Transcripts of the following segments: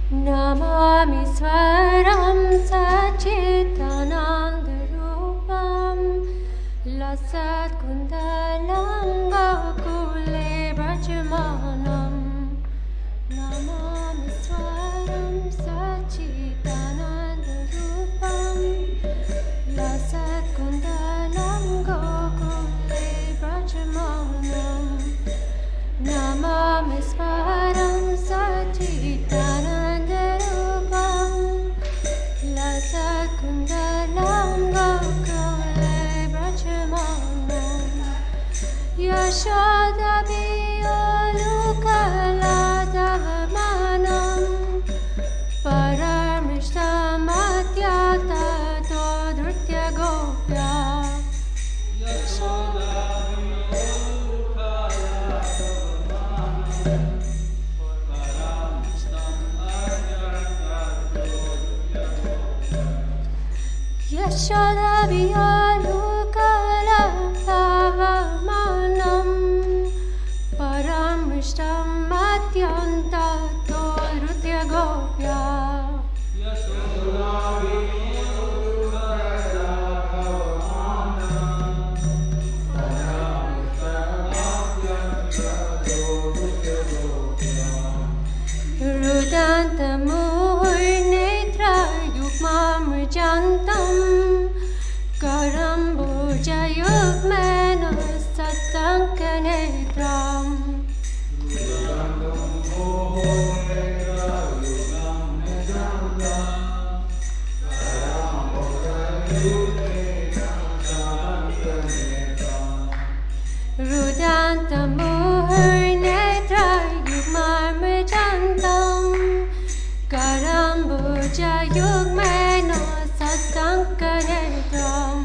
Namami Swaram Sachitanandarupam Lasat Kundalam Gokule Brajamanam Namami Swaram Sachitanandarupam Lasat Kundalam Gokule Brajamanam Namami Swaram Sachitanandarupam Lasat Kundalam Gokule Brajamanam Yashoda Biyolukaladavamanam Paramrishtamathyata Todrutya Gopya Yashoda Yashoda Biyolukaladavamanam Paramrishtam Matyanta Todrutya Gopya Yashoda Biyolukaladavamanam Rudanta Muhurnetra Yukmam Rijantam Karambuja Yukmena Satankanetram Rudanta Muhurnetra Yukmam Rijantam Karambuja Yukmena Satankanetram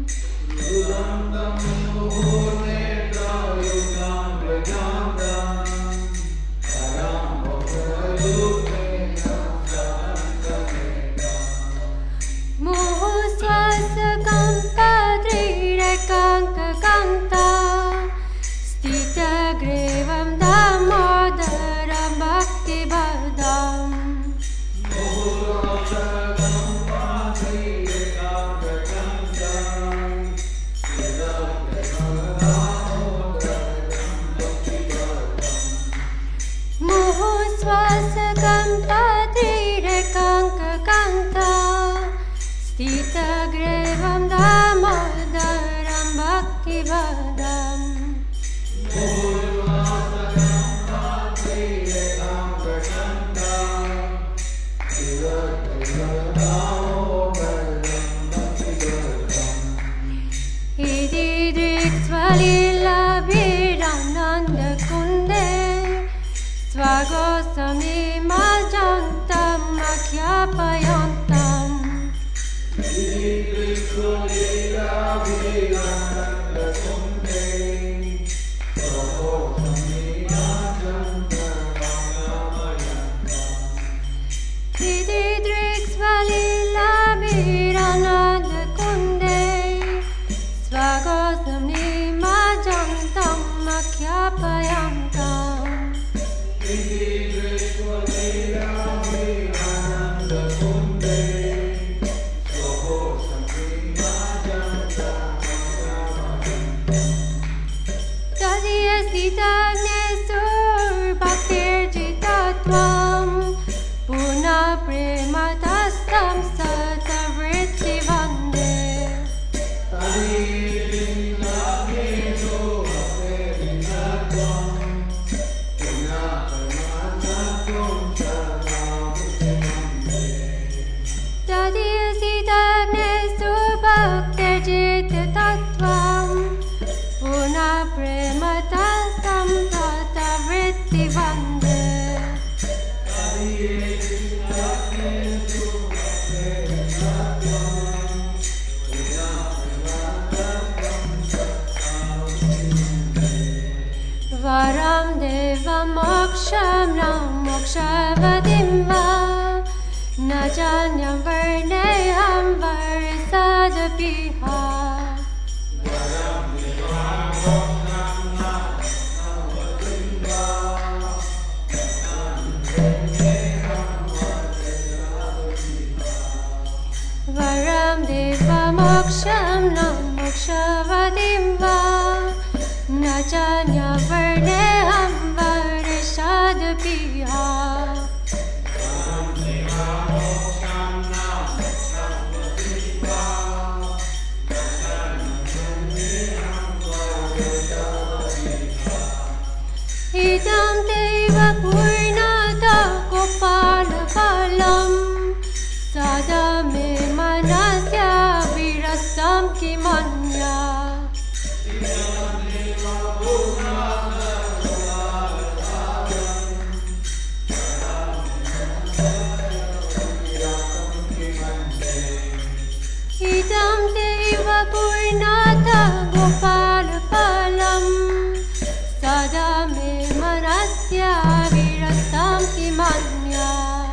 Muhuswasakam Padrirekanta Stita Grevam Damodaram Bhakti Badam Muhuswasakam Padrirekanta Stita Grevam Damodaram Bhakti Badam Ididriksvalila Virananda Kunde Swagosami Majantam Akhyapayantam Ididriksvalila Virananda Kunde Swagosami Majantam Akhyapayantam Ididriksvalila Virananda Kunde Swagosami Majantam Akhyapayantam Tadiyasitagnesur Bhaktirjitatvam Puna Prematastam Satavritti Vande Tadiyasitagnesur Bhaktirjitatvam Puna Prematastam Satavritti Vande Varam Deva Moksham Ram Mokshavadim Va Najanyam Varneham Varisadapiha Varam Deva Moksham Ram Mokshavadim Va moksham na mokshavadim va na janya varneham varishadapiha. Idam deva purnata gopala phalam sada me manasya virasam kimanya. Idam deva purnata gopala phalam sada me manasya virasam kimanya.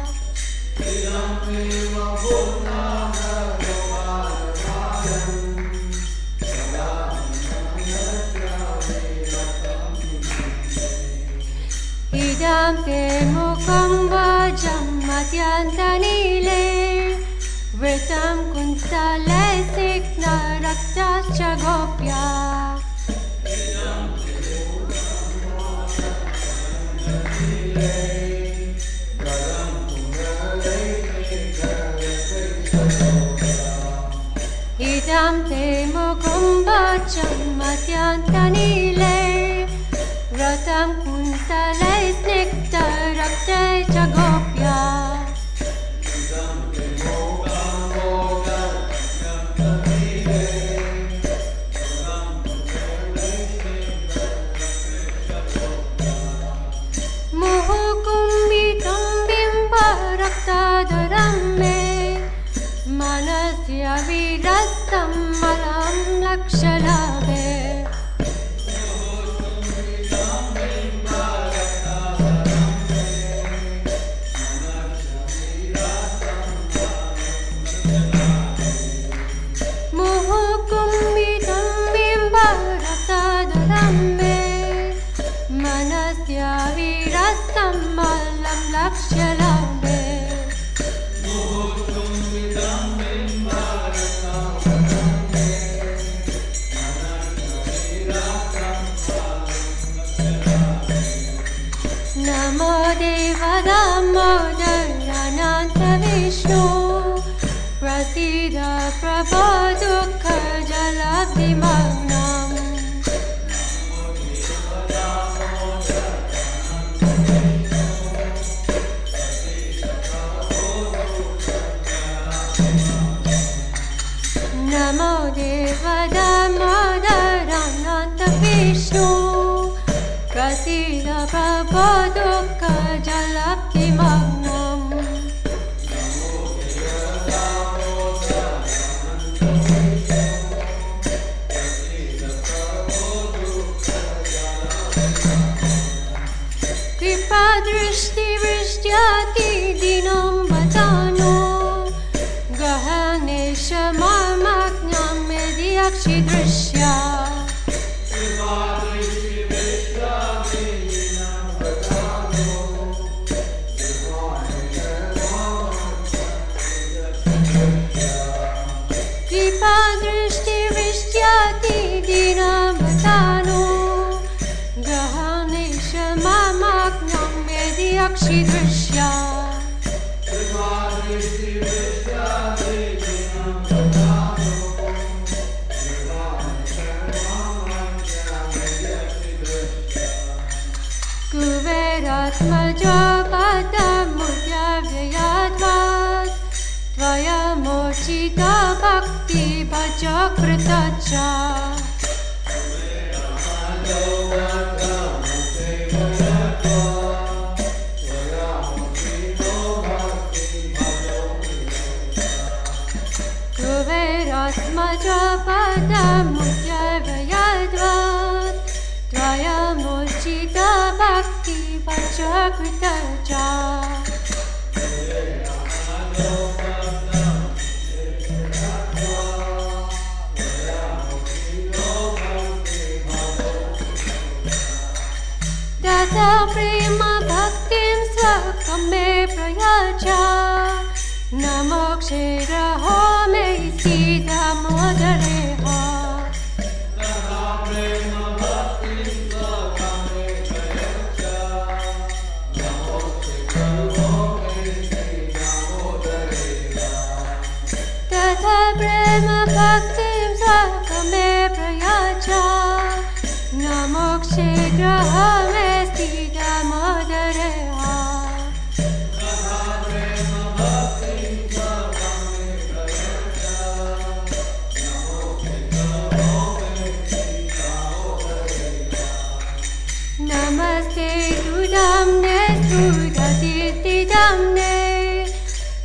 Idam te mukham vajam madhyantanile vritam kuntale sikna raktascha gopya. Idam te mukham vajam madhyantanile vratam kuntale sikna raktascha gopya. Raktadaram me manasya virasam malam lakshalave. Muhukumbitam bimba raktadaram me manasya virasam malam lakshalave. Namo Deva Damodarananta Vishnu Prasida Prabho Dukha Jalabhimagnam. Namo Deva Damodarananta Vishnu Prasida Prabho Dukha Jalabhimagnam. Kripa drishti vrishyati dinam vatano gahanesha marmagnam medyakshi drishya. Kripa drishti vrishyati dinam vatano gahanesha marmagnam medyakshi drishya. Kuveratmaja padamudya vyayadvat tvaya mochita bhakti bhajakrita cha. Kuveratmaja padamudya vyayadvat tvaya mochita bhakti bhajakrita cha. Data prema bhaktim swakame prayacha namokshera home siddhamo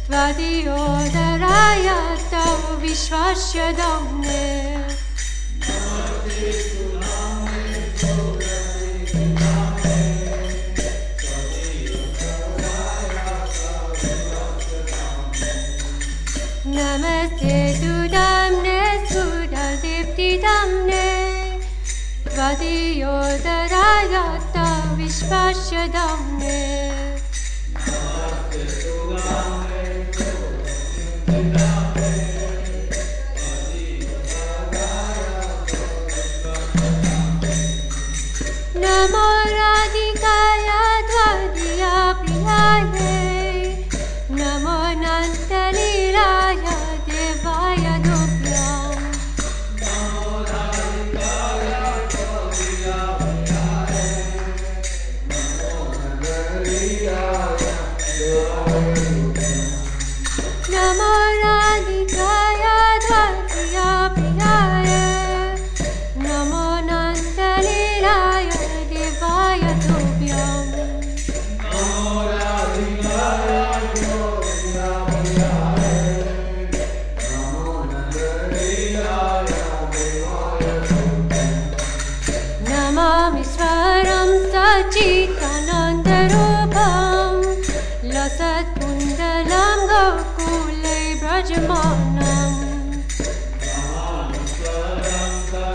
Tvadiyodaraya Tav Vishvasya Damne Namaste Sudamne Sudadipti Damne Tvadiyodaraya Tav Vishvasya Damne Namo Radhikaya Dvadiya Priyaye Namo Nantalilaya Devaya Dupyam Namo Radhikaya Dvadiya Priyaye Namo Radhikaya Dvadiya Priyaye Namo Nantalilaya Devaya Dupyam Namo Radhikaya Dvadiya Priyaye Namo Nantalilaya Devaya Dupyam Namami Swaram Sachitanandarupam Lasat Kundalam Gokule Brajamanam Namami Swaram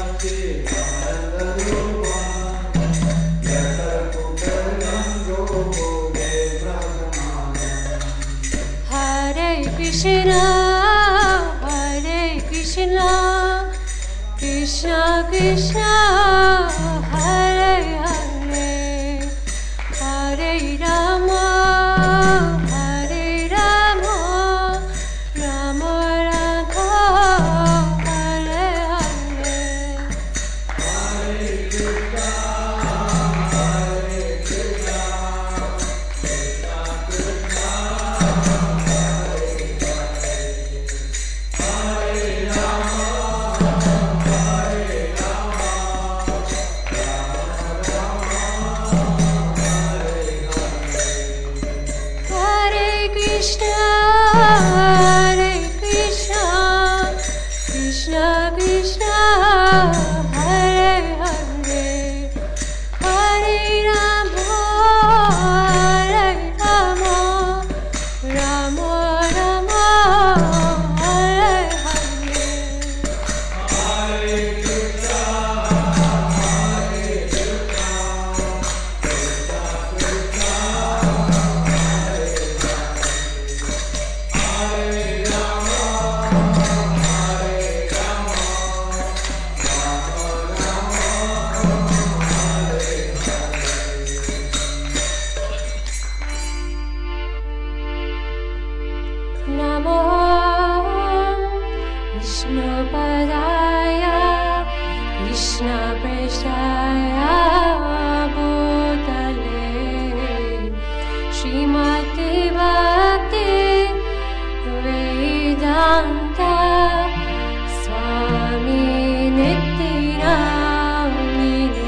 Sachitanandarupam Lasat Kundalam Gokule Brajamanam Hare Krishna Krishna Krishna Hare Hare Hare Rama Rama Rama Hare Hare Hare Krishna Krishna Krishna Hare Rama Krishna Krishna Hare Hare Hare Rama Rama Rama Hare Hare Hare Krishna Namo Vishnu Padaya Krishna Prestaya Bhutale Srimati Bhakti Vedanta Swami Nityanamine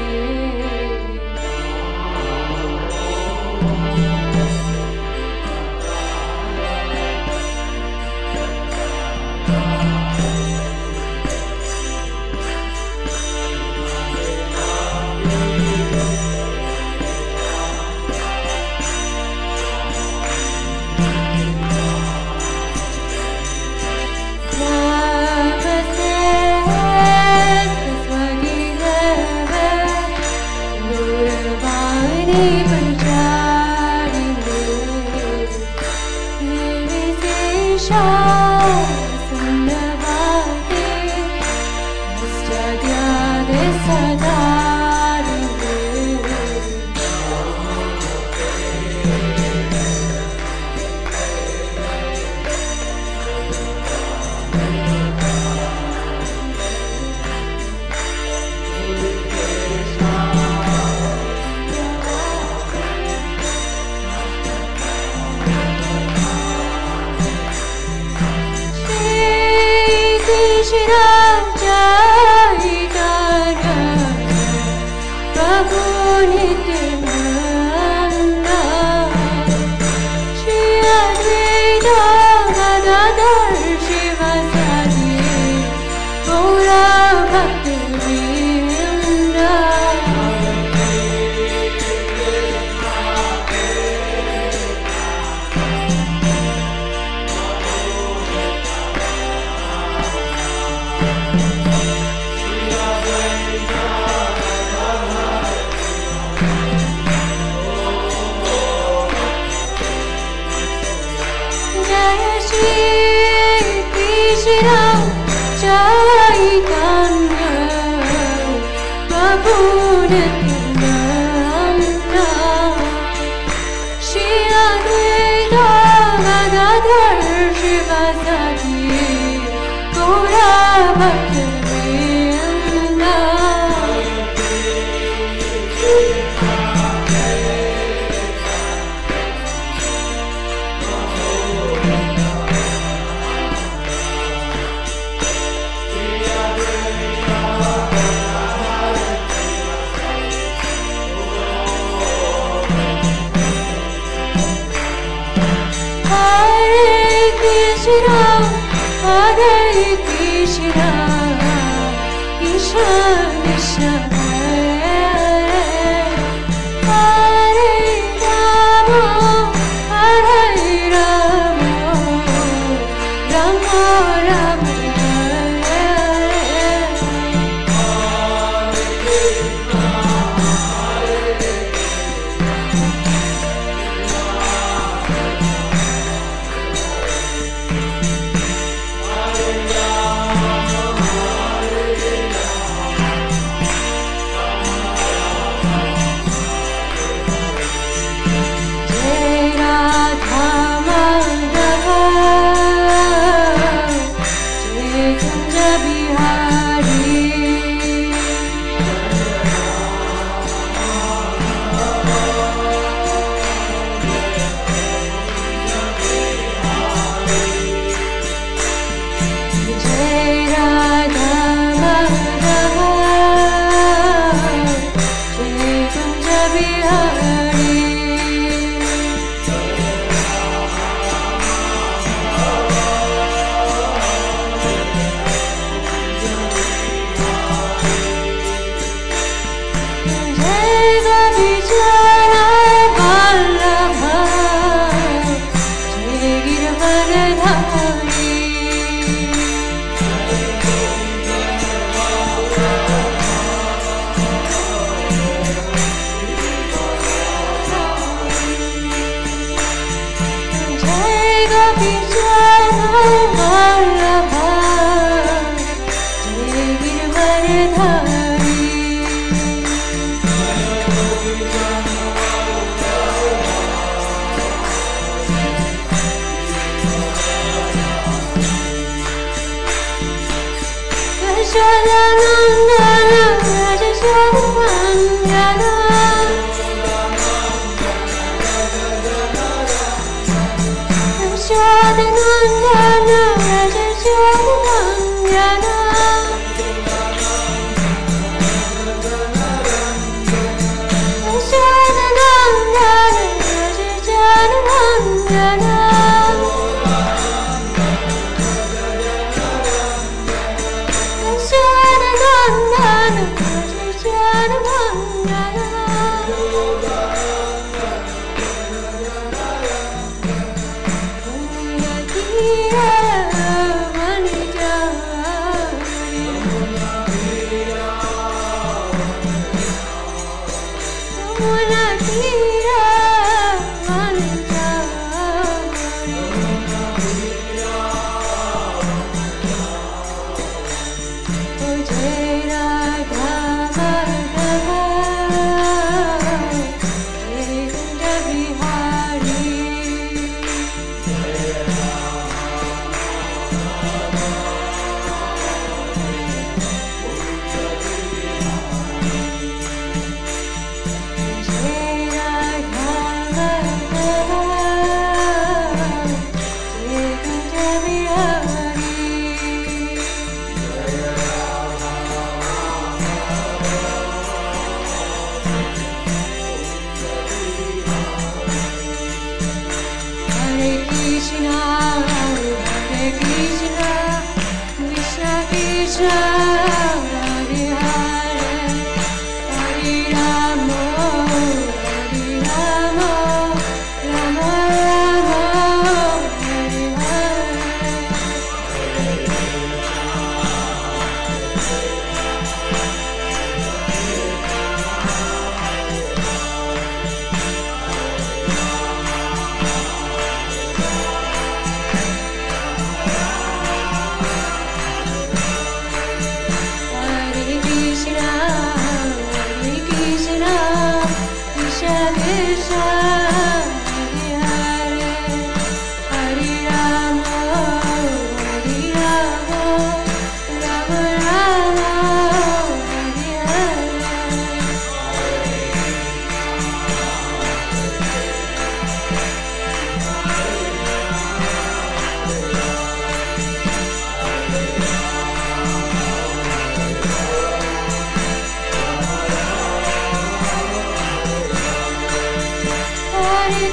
Nityananda Shri Advaita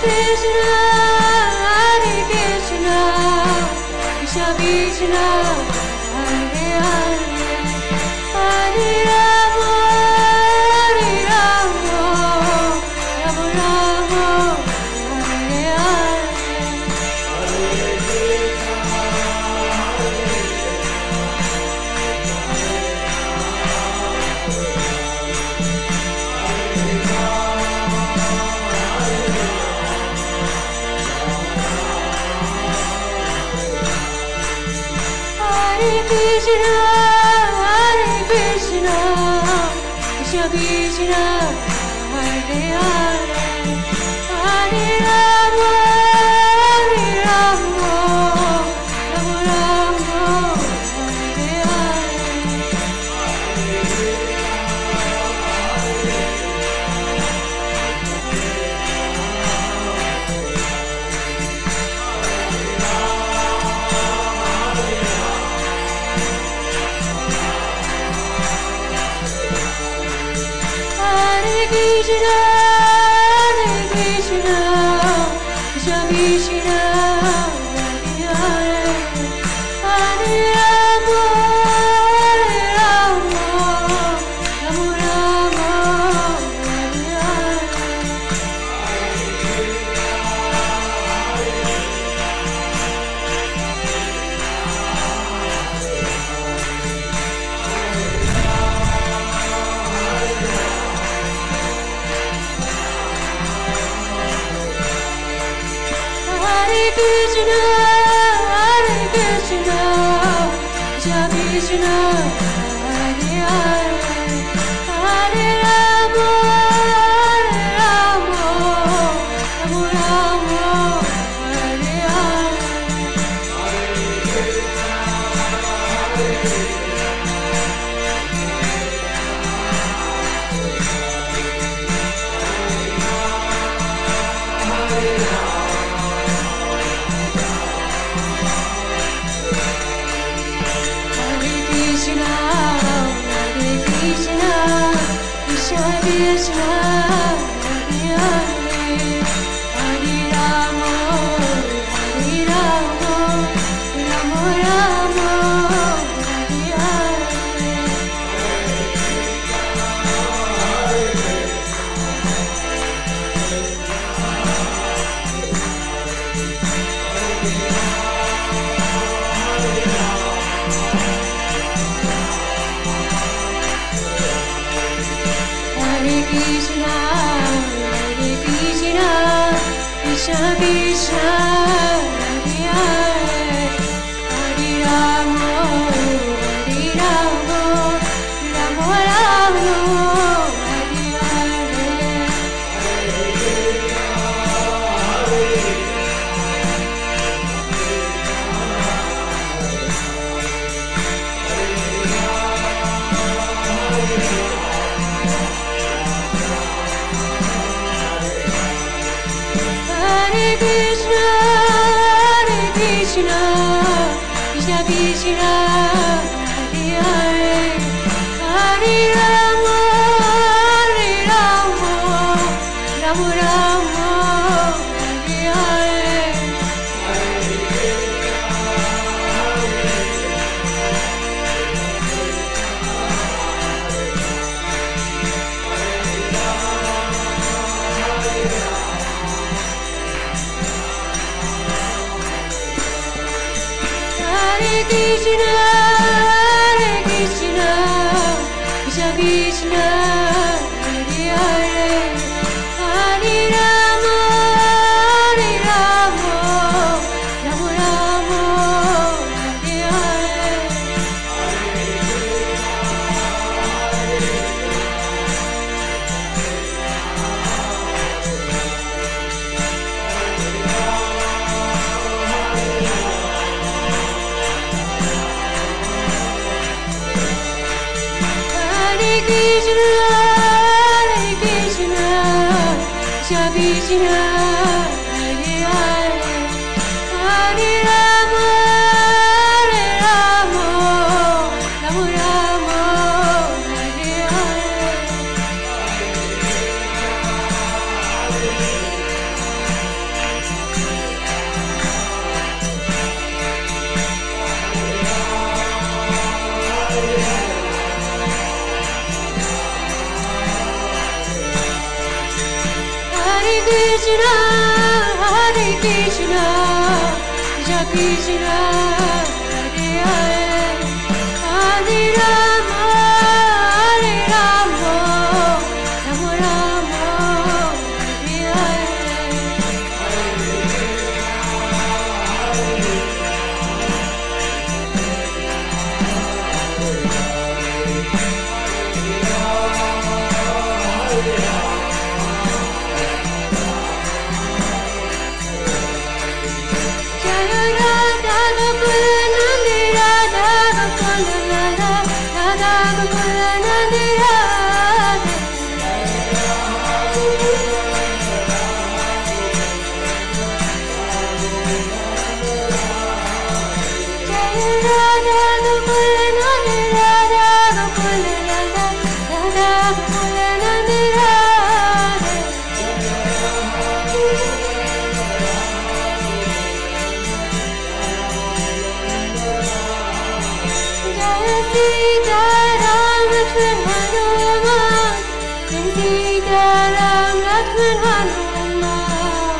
Krishna, Hare Krishna, Krishna Krishna, Hare Hare, Hare Rama, Hare Rama, Rama Rama, Hare Hare. Hare Krishna, Hare Krishna, Krishna Krishna, Hare Hare, Hare Rama, Hare Rama, Rama Rama, Hare Hare. Hare Krishna, Hare Krishna, Krishna Krishna, Hare Hare, Hare Rama, Hare Rama, Rama Rama, Hare Hare. Hare Krishna, Hare Krishna, Krishna Krishna, Hare Hare, Hare Rama, Hare Rama, Rama Rama, Hare Hare. Hare Krishna, Hare Krishna, Krishna Krishna, Hare Hare, Hare Rama, Hare Rama, Rama Rama, Hare Hare. Hare Krishna, Hare Krishna, Krishna Krishna, Hare Hare, Hare Rama, Hare Rama, Rama Rama, Hare Hare. Hare Krishna, Hare Krishna, Krishna Krishna, Hare Hare, Hare Rama, Hare Rama, Rama Rama, Hare Hare. Hare Krishna, Hare Krishna, Krishna Krishna, Hare Hare, Hare Rama, Hare Rama, Rama Rama, Hare Hare. Hare Krishna, Hare Krishna, Krishna Krishna, Hare Hare, Hare Rama, Hare Rama, Rama Rama, Hare Hare. Krishna, Hare Krishna, Krishna Krishna, Hare Hare, Hare Rama, Hare Rama, Rama Rama, Hare Hare. Jaya Radha Gokula Nandi Radha Gokula Radha Radha Gokula Nandi Radha. Jaya Radha Gokula Nandi Radha Gokula Radha Radha Gokula Nandi Radha. Jaya Sita Ram Lakshman Hanuman, Jai Sita Ram Lakshman Hanuman.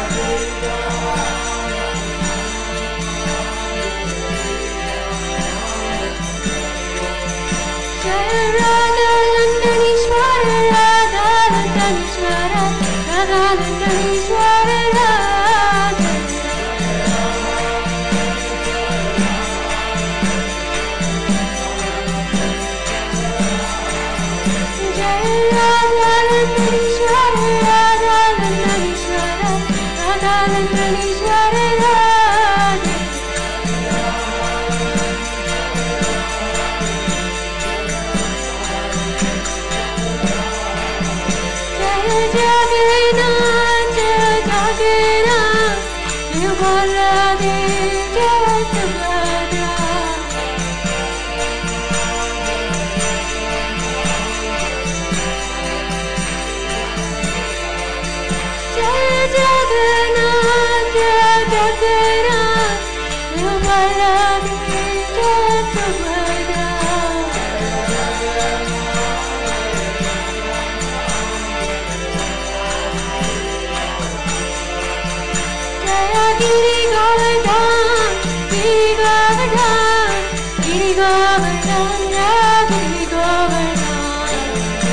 Jaya Radha Landanishwara Radha Landanishwara Radha Landanishwara Radha. Jaya Radha Landanishwara Radha Landanishwara Radha Landanishwara Radha. Jaya Jagannath, Jaya Jagannath, Jaya Baladev, Jaya Subhadra. Jaya Jagannath, Jaya Jagannath, Jaya Baladev, Jaya Subhadra. Jaya Giri Govardhan, Giri Govardhan, Giri Govardhan, Jaya Giri Govardhan.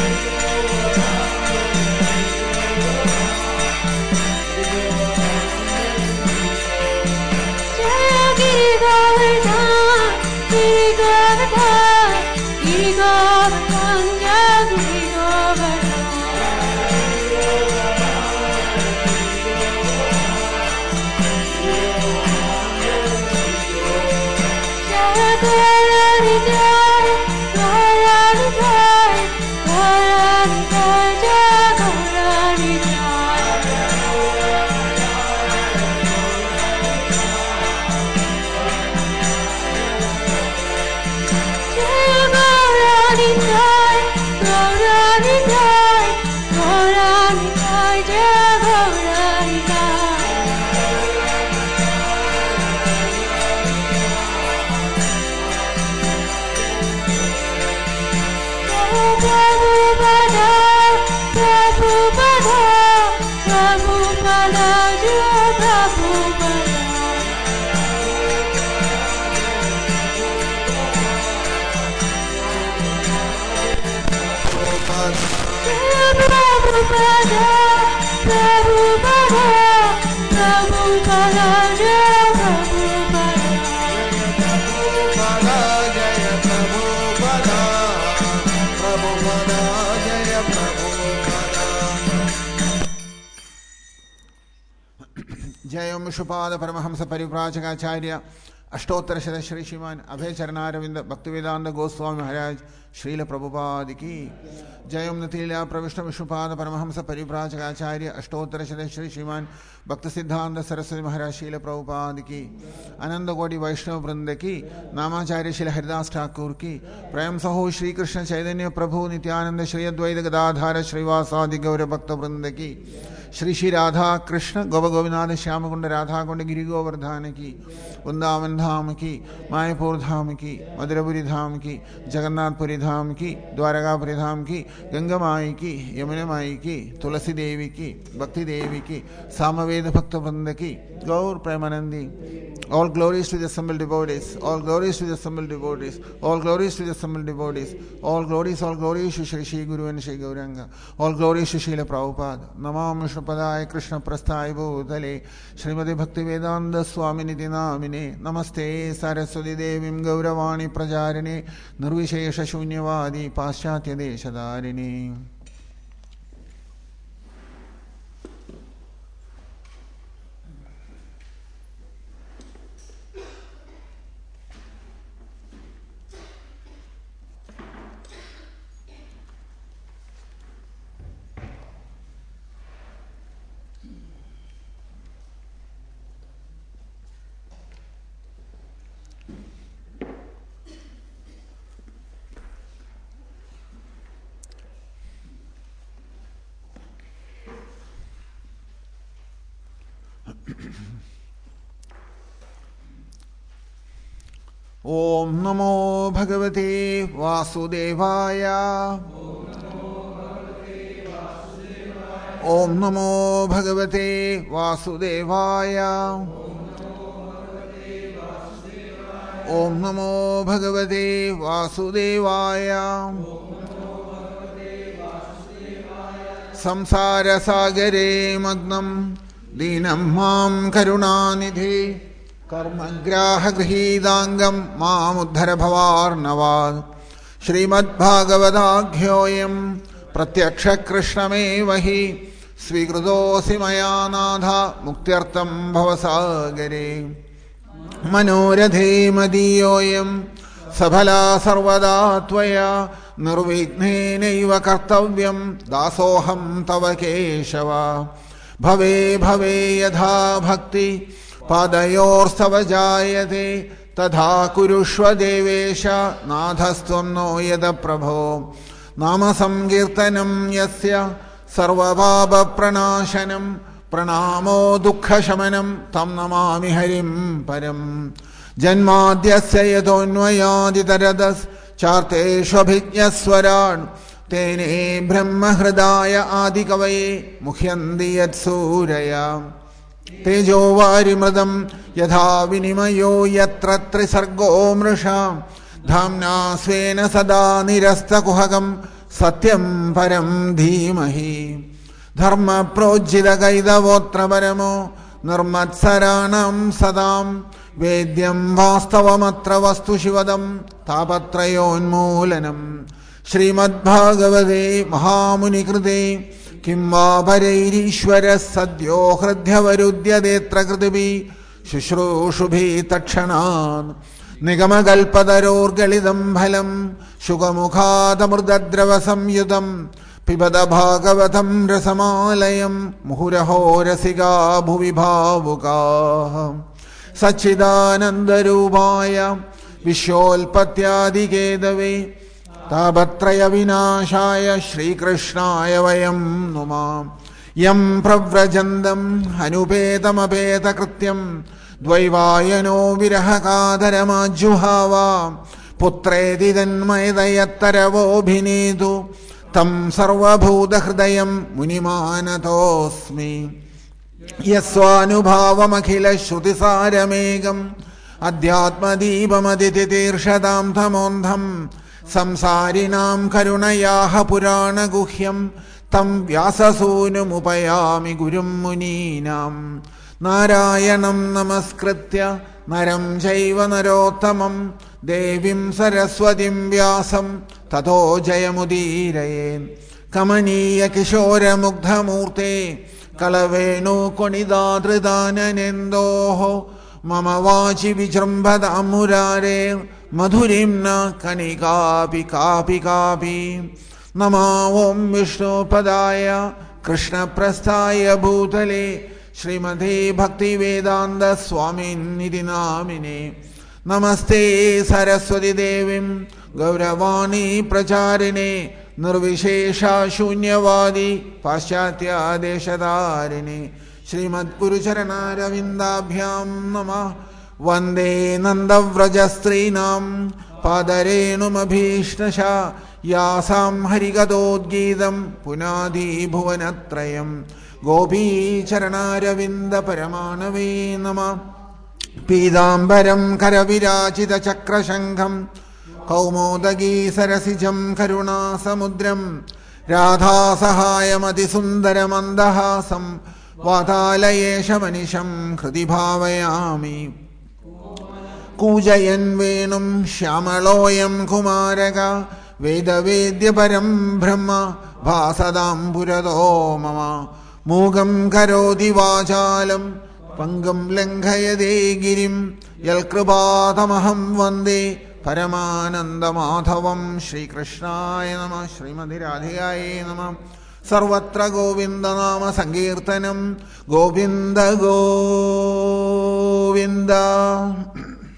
Jaya Giri Govardhan, Giri Govardhan, Giri Govardhan, Jaya Giri Govardhan. Jaya Gaurani Jai, Gaurani Jai, Gaurani Jai, Jaya Gaurani Jai. Jaya Gaurani Jai, Gaurani Jai, Gaurani Jai, Jaya Gaurani Jai. Prabhupada, Prabhupada, Prabhupada, Jaya Prabhupada. Jaya Prabhupada, Prabhupada, Prabhupada, Jaya Prabhupada. Jaya Prabhupada, Prabhupada, Jaya Prabhupada. Jaya Vishnupada Paramahamsa Parivrajacharya अष्टोत्तर शत श्री श्रीमान अभय चरणारविंद भक्तिवेदांत गोस्वामी महाराज श्रील प्रभुपाद की जय ओम नतीला प्रविष्ट विष्णुपाद परमहंस परिव्राजकाचार्य अष्टोत्तर शत श्री श्रीमान भक्त सिद्धांत सरस्वती महाराज श्रील प्रभुपाद की आनंद कोटि वैष्णव वृंद की नामाचार्य श्री हरिदास ठाकुर की प्रेम सहो श्री कृष्ण चैतन्य प्रभु नित्यानंद श्री अद्वैत गदाधार श्रीवासादि गौर भक्त वृंद की श्री श्री राधा कृष्ण गोप गोविंदनाथ श्याम कुंड राधा कुंड गिरि गोवर्धन की, वृंदावन धाम की, मायापुर धाम की, मधुरपुरी धाम की, जगन्नाथपुरी धाम की, द्वारकापुरी धाम की, गंगा माई की, यमुना माई की, तुलसी देवी की, भक्ति देवी की, सामवेद भक्त वृंद की, गौर Premanandi. All glories to the assembled devotees, all glories to the assembled devotees, all glories to the assembled devotees, all glories to Shri Shri Guru and Shri Gauranga, all glories to Srila Prabhupada. Namam Vishnupadaya Krishna Prasthaya Bhutale Srimati Bhaktivedanta Swami Niti Namine Namaste Saraswati Devim Gauravani Prajarine Nirvishesha Shunyavadi Paschatya Deshadarini. Om Namo Bhagavate Vasudevaya. Om Namo Bhagavate Vasudevaya. Om Namo Bhagavate Vasudevaya. Samsara Sagare Magnam Dinam Mam Karunanidhi Karmagraha Grihidangam Mamuddhara Bhavarnavad Srimad Bhagavadagyoyam Pratyaksha Krishnamevahi Swigrudosi Mayanadha Muktyartam Bhavasagare Manoradhe Madiyoyam Sabhala Sarvada Tvaya Nirvignenaiva Kartavyam Dasoham Tava Keshava Bhave Bhave Yadha Bhakti Padayorstava Jayate Tadha Kurushva Devesha Nadhastvam no Yada Prabho Nama Samkirtanam Yasya Sarvabhava Pranashanam Pranamo Dukkha Shamanam Tam Namami Harim Param Janmadyasya Yadonvayadi Taradas Charte Shobhigyaswaran Tene Brahma Hridaya Adikavaye Mukhyandi Yatsuraya Tejo Varimradam Yadha Vinimayo Yatra Trisargo Mrisham Dhamna Svena Sada Nirasta Kuhagam Satyam Param Dhimahi Dharma Projida Gaida Votra Varamo Nirmatsaranam Sadam Vedyam Vastavamatra Vastu Shivadam Tapatrayon Mulanam Srimad Bhagavate Mahamuni Krite Kimva Bhareirishwara Sadyo Hradhyavarudya Detra Kritibi Shushrushubhi Takshanan Nigama Galpadaror Galidam Bhalam Shugamukhadamudadrava Samyudam Pibada Bhagavatam Rasamalayam Muhuraho Rasiga Bhuvi Bhavuka Sachidananda Rubaya Vishwolpatyadi Kedave Tabatraya Vinashaya Shri Krishnaya Vayam Numa Yam Pravrajandam Anupetam Apeta Krityam Dvaivayano Virahakadarama Juhava Putredi Danmaidayattaravo Bhinedu Tam Sarvabhuta Hridayam Munimanatosmi Yaswanubhavam Akhila Shrutisharamegam Adhyatma Deepam Adititirshadam Tamondham Samsarinam Karunayaha Purana Guhyam Tam Vyasasunam Upayami Gurum Muninam Narayanam Namaskritya Naram Jaiva Narottamam Devim Saraswatim Vyasam Tato Jayamudiraye Kamaniya Kishora Mugdha Murte Kalavenu Konidadridana Nendoho Mama Vachi Vijrambhada Amurare Madhurimna Kanika Kapi Kapi Nama Om Vishnu Padaya Krishna Prasthaya Bhutale Srimati Bhakti Vedanta Swami Niti Namine Namaste Saraswati Devim Gauravani Pracharine Nirvishesha Shunyavadi Paschatya Deshadarini Srimad Gurucharanarvindabhyam Namah Vande Nandavrajastrinam Padarenumabhishnasha Yasam Harigadodgidam Punadi Bhuvanatrayam Gopi Charanaravinda Paramanave Namah Pidambaram Karavirachita Chakrashankham Kaumodagi Sarasijam Karuna Samudram Radha Sahayamati Sundaramandahasam Vatalayesha Manisham Kridibhavayami Kujayan Venum Shyamaloyam Kumaraka Veda Vedya Param Brahma Bhasadam Purado Mama Mugam Karodi Vachalam Pangam Langhayade Girim Yalkribhatamaham Vande Paramananda Madhavam Shri Krishnaya Namah Srimati Radhikaya Namah Sarvatra Govinda Nama Sankirtanam Govinda Govinda.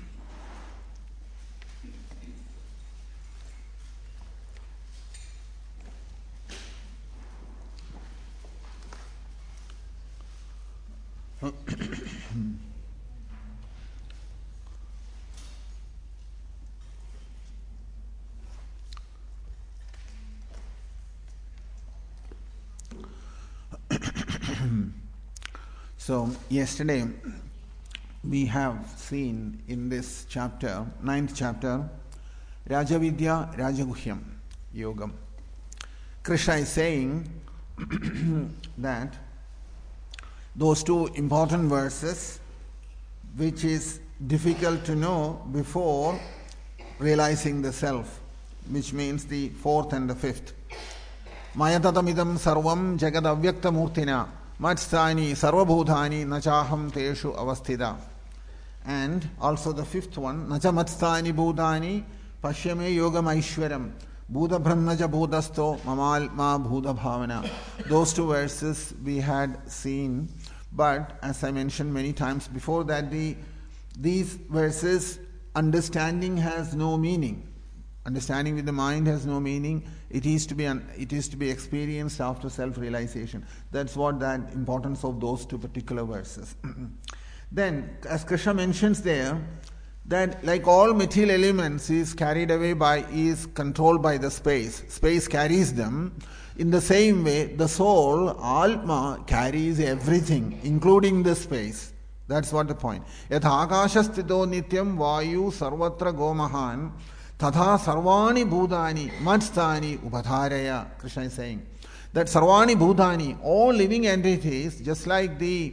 So, yesterday we have seen in this chapter, 9th chapter, Rajavidya Rajaguhyam Yogam. Krishna is saying that those two important verses, which is difficult to know before realizing the self, which means the 4th and the 5th. Mayatatamidam sarvam jagadavyakta murtina Matstani sarvabhutani nachaham teshu avasthita. And also the 5th one, Nacha matstani bhutani pashyame yogam aishwaram Bhuta brahmaja bhutasto mamal ma bhuta bhavana. Those two verses we had seen, but as I mentioned many times before that, these verses, understanding has no meaning. Understanding with the mind has no meaning. It is to be experienced after self-realization. That's what that importance of those two particular verses. Then, as Krishna mentions there, that like all material elements is controlled by the space. Space carries them. In the same way, the soul, Atma, carries everything, including the space. That's what the point. Yatha akashastito nityam vayu sarvatra gomahan Tatha sarvani bhutani matstani upadharaya. Krishna is saying that sarvani bhutani, all living entities, just like the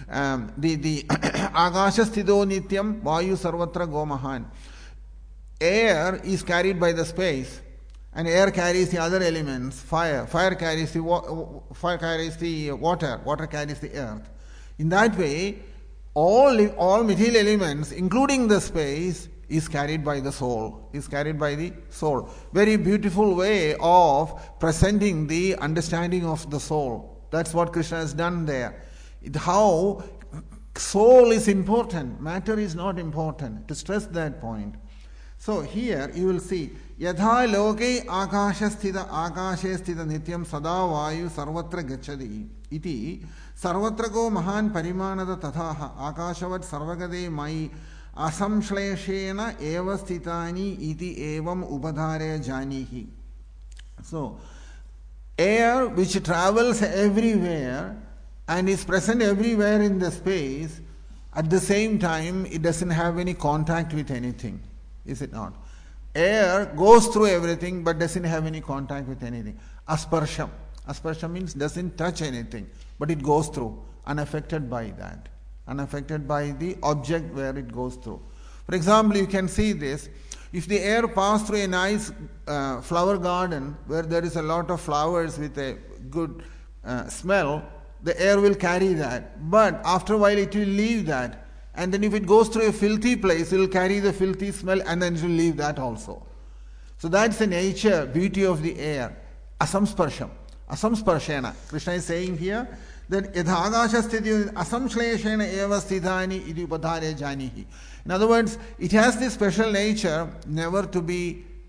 akashasthido nityam vayu sarvatra gomahan. Air is carried by the space, and air carries the other elements. Fire carries the water carries the earth. In that way, all material elements, including the space, is carried by the soul. Very beautiful way of presenting the understanding of the soul. That's what Krishna has done there. How soul is important, matter is not important, to stress that point. So here you will see Yatha loke akashe sthita nityam sada vayu sarvatra gacchati iti sarvatra go mahan parimanada tathaha akashavat sarvagade mai asamshleshena eva sthitani iti evam upadhare janihi. So, air which travels everywhere and is present everywhere in the space, at the same time it doesn't have any contact with anything, is it not? Air goes through everything but doesn't have any contact with anything. Asparsham. Asparsham means doesn't touch anything, but it goes through, unaffected by that. Unaffected by the object where it goes through. For example, you can see this. If the air passed through a nice flower garden where there is a lot of flowers with a good smell, the air will carry that. But after a while it will leave that. And then if it goes through a filthy place, it will carry the filthy smell and then it will leave that also. So that's the nature, beauty of the air. Asamsparsham. Asamsparshena. Krishna is saying here that yadhagashasthiti asamshleshena eva sthitani iti upadhare janihi. In other words, it has this special nature never to be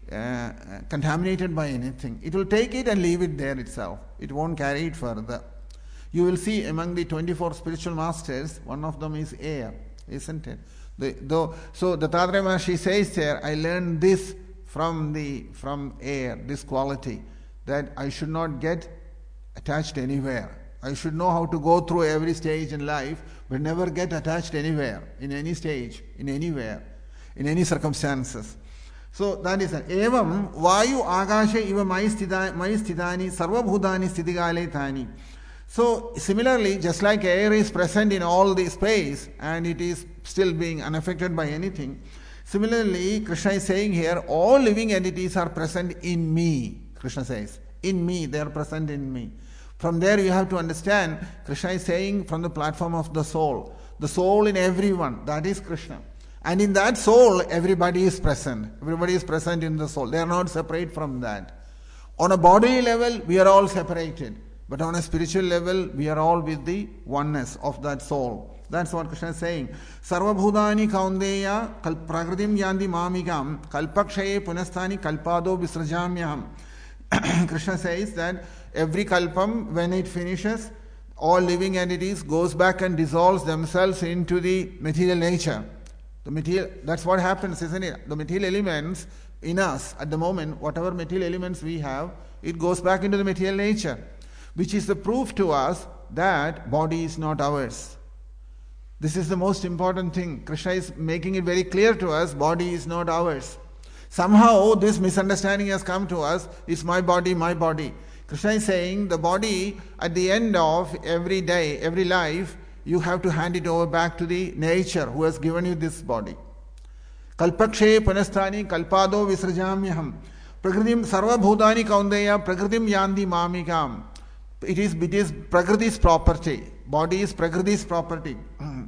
contaminated by anything. It will take it and leave it there itself. It won't carry it further. You will see among the 24 spiritual masters, one of them is air, isn't it? So Dattatreya Maharshi says there, I learned this from air, this quality, that I should not get attached anywhere. I should know how to go through every stage in life, but never get attached anywhere, in any stage, in anywhere, in any circumstances. So that is it. Evam vayu akashe iva mai sthitani sarva bhutani sthitigali tani. So similarly, just like air is present in all the space and it is still being unaffected by anything, similarly Krishna is saying here, all living entities are present in me. Krishna says, in me, they are present in me. From there you have to understand, Krishna is saying from the platform of the soul in everyone, that is Krishna. And in that soul, everybody is present. Everybody is present in the soul. They are not separate from that. On a bodily level, we are all separated. But on a spiritual level, we are all with the oneness of that soul. That's what Krishna is saying. Sarva bhutani kaundeya prakritim yandi mamikam kalpakshaye punasthani kalpado visrajamyaham. Krishna says that every kalpam, when it finishes, all living entities goes back and dissolves themselves into the material nature. That's what happens, isn't it? The material elements in us at the moment, whatever material elements we have, it goes back into the material nature, which is the proof to us that body is not ours. This is the most important thing. Krishna is making it very clear to us, body is not ours. Somehow this misunderstanding has come to us, it's my body, my body. Krishna is saying the body at the end of every day, every life, you have to hand it over back to the nature who has given you this body. Kalpakshe panasthani kalpado visrajamyaham. Prakritim sarva bhutani kaundeya prakritim yandi mamikam. It is Prakriti's property. Body is Prakriti's property.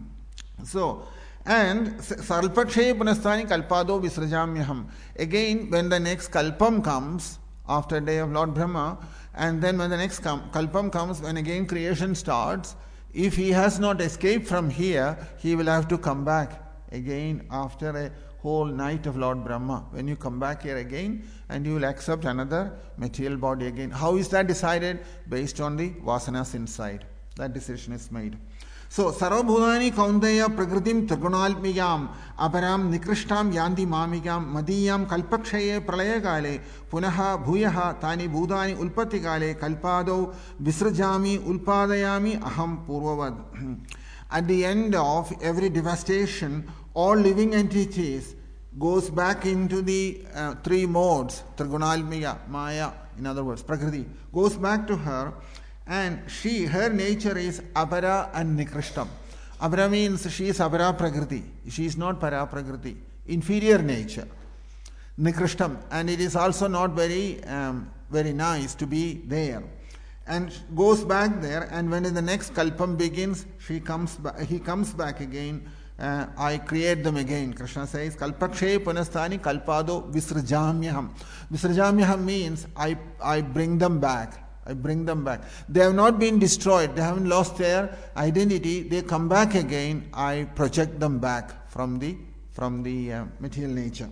So, and Sarpakshe Punasthani Kalpado Visrajamyaham. Again, when the next Kalpam comes, after day of Lord Brahma, and then when the next Kalpam comes, when again creation starts, if he has not escaped from here, he will have to come back again after a whole night of Lord Brahma. When you come back here again, and you will accept another material body again. How is that decided? Based on the vasanas inside. That decision is made. So, Sarvabhutani Kaundeya Prakritim Trigunalmiyam Aparam Nikrishtam Yanti Mamikam Madiyam Kalpakshaye Pralayagale Punaha Bhuyaha Tani Bhutani Ulpatigale Kalpado Visrajami Ulpadayami Aham Purvavad. At the end of every devastation, all living entities goes back into the three modes, Trigunalmiya, Maya, in other words, Prakriti, goes back to her, and her nature is Apara and Nikrishtam. Apara means she is Apara Prakriti, she is not Para Prakriti, inferior nature. Nikrishtam, and it is also not very nice to be there. And goes back there, and when the next Kalpam begins, he comes back again. I create them again. Krishna says, Kalpakshe Punasthani Kalpado Visrajamyaham. Visrajamyaham means I bring them back. I bring them back. They have not been destroyed. They haven't lost their identity. They come back again. I project them back from the material nature.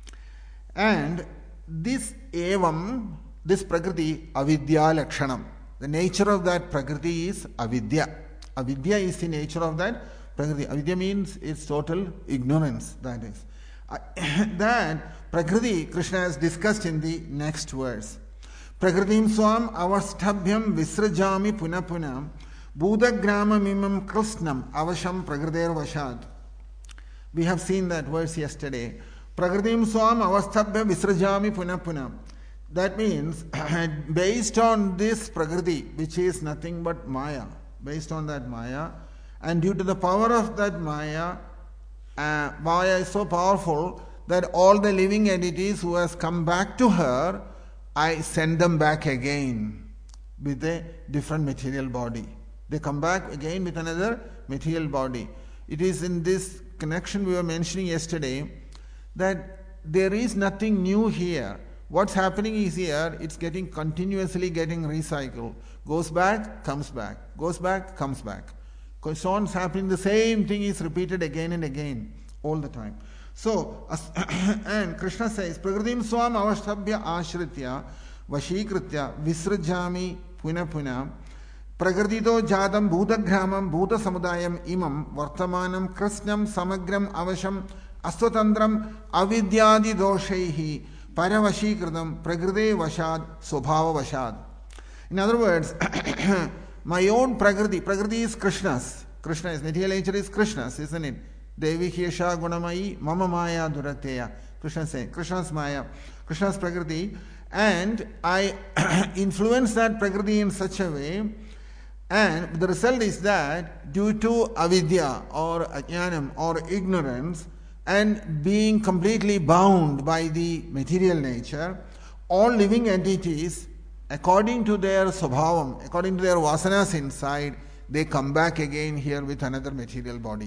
And this evam, this Prakriti, avidya lakshanam. The nature of that Prakriti is avidya. Avidya is the nature of that Prakriti. Avidya means it's total ignorance, that is. That Prakriti, Krishna has discussed in the next verse. Prakritim swam avastabhyam visrajami punapuna budagrama mimam krishnam avasham prakriter vashad. We have seen that verse yesterday. Prakritim swam avastabhyam visrajami punapuna. That means, based on this Prakriti, which is nothing but Maya, based on that Maya, and due to the power of that Maya, Maya is so powerful that all the living entities who has come back to her, I send them back again with a different material body. They come back again with another material body. It is in this connection we were mentioning yesterday that there is nothing new here. What's happening is here, it's continuously getting recycled. Goes back, comes back. Goes back, comes back. So on happening, the same thing is repeated again and again, all the time. So, and Krishna says, Prakritim swam avastabhya ashritya vashikritya visrajami puna puna Prakritito jadam bhutagramam bhutasamudayam imam vartamanam krasnam samagram avasham asvatandram avidyadi doshaihi paravashikritam prakrite vashad swabhava vashad. In other words, my own Prakriti is Krishna's. Krishna is, material nature is Krishna's, isn't it? Devi Hiesha Gunamayi Mama Maya Durateya. Krishna is saying, Krishna's Maya, Krishna's Prakriti, and I influence that Prakriti in such a way, and the result is that due to avidya or ajnanam or ignorance and being completely bound by the material nature, all living entities, according to their swabhavam, according to their vasanas inside, they come back again here with another material body.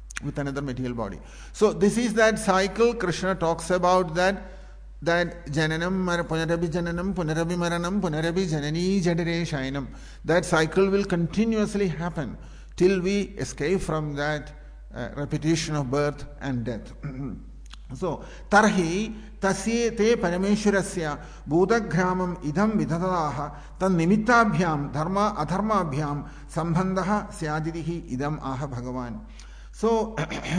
So this is that cycle Krishna talks about, that jananam, punarabi jananam, punarabi maranam, punarabi janani jadare shainam. That cycle will continuously happen till we escape from that repetition of birth and death. So, tarhi tasye te parameshwarasya bhutagramam idam vidhataha tan nimittabhyam dharma adharmabhyam sambandha syadidihi idam aha bhagavan. So,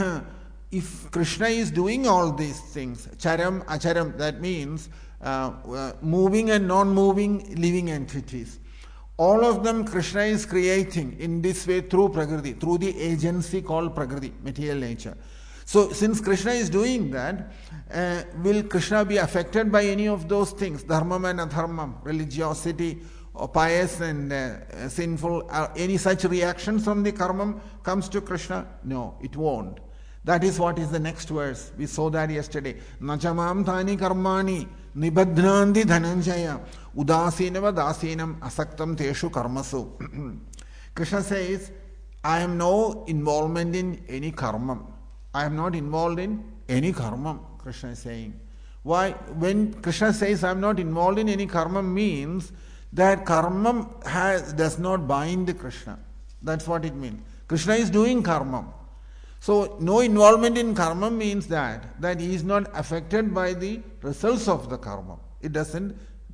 if Krishna is doing all these things, charam, acharam, that means moving and non-moving living entities, all of them Krishna is creating in this way through Prakriti, through the agency called Prakriti, material nature. So, since Krishna is doing that, will Krishna be affected by any of those things? Dharmam and adharmam, religiosity, or pious and sinful, any such reactions from the karmam comes to Krishna? No, it won't. That is what is the next verse. We saw that yesterday. Nachamam thani karmani nibadhnandi dhananjaya udasinava dasinam asaktam teshu karmasu. Krishna says, I am no involvement in any karmam. I am not involved in any karmam, Krishna is saying. Why? When Krishna says I am not involved in any karmam means that karmam does not bind Krishna. That's what it means. Krishna is doing karmam. So no involvement in karmam means that he is not affected by the results of the karma. It doesn't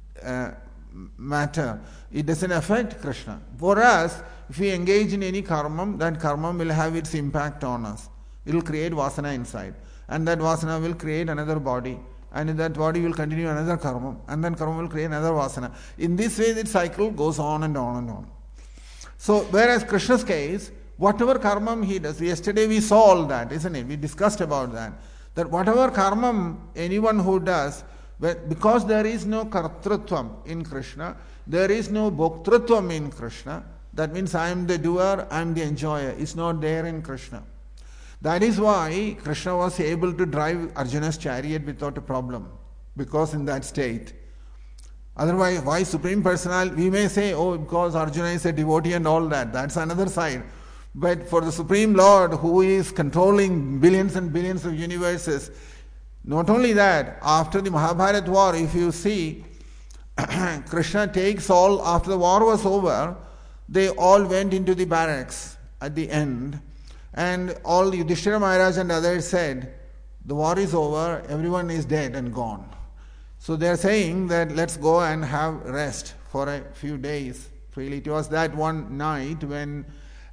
matter. It doesn't affect Krishna. For us, if we engage in any karmam, that karmam will have its impact on us. It will create vasana inside. And that vasana will create another body. And in that body will continue another karma. And then karma will create another vasana. In this way, the cycle goes on and on and on. So, whereas Krishna's case, whatever karmam he does, yesterday we saw all that, isn't it? We discussed about that. That whatever karmam anyone who does, because there is no kartrutvam in Krishna, there is no bhoktrutvam in Krishna, that means I am the doer, I am the enjoyer. It's not there in Krishna. That is why Krishna was able to drive Arjuna's chariot without a problem, because in that state. Otherwise, why Supreme Personality? We may say, oh, because Arjuna is a devotee and all that. That's another side. But for the Supreme Lord, who is controlling billions and billions of universes, not only that, after the Mahabharata war, if you see, Krishna takes all, after the war was over, they all went into the barracks at the end. And all Yudhishthira Maharaj and others said, the war is over, everyone is dead and gone. So they are saying that let's go and have rest for a few days. Really, it was that one night when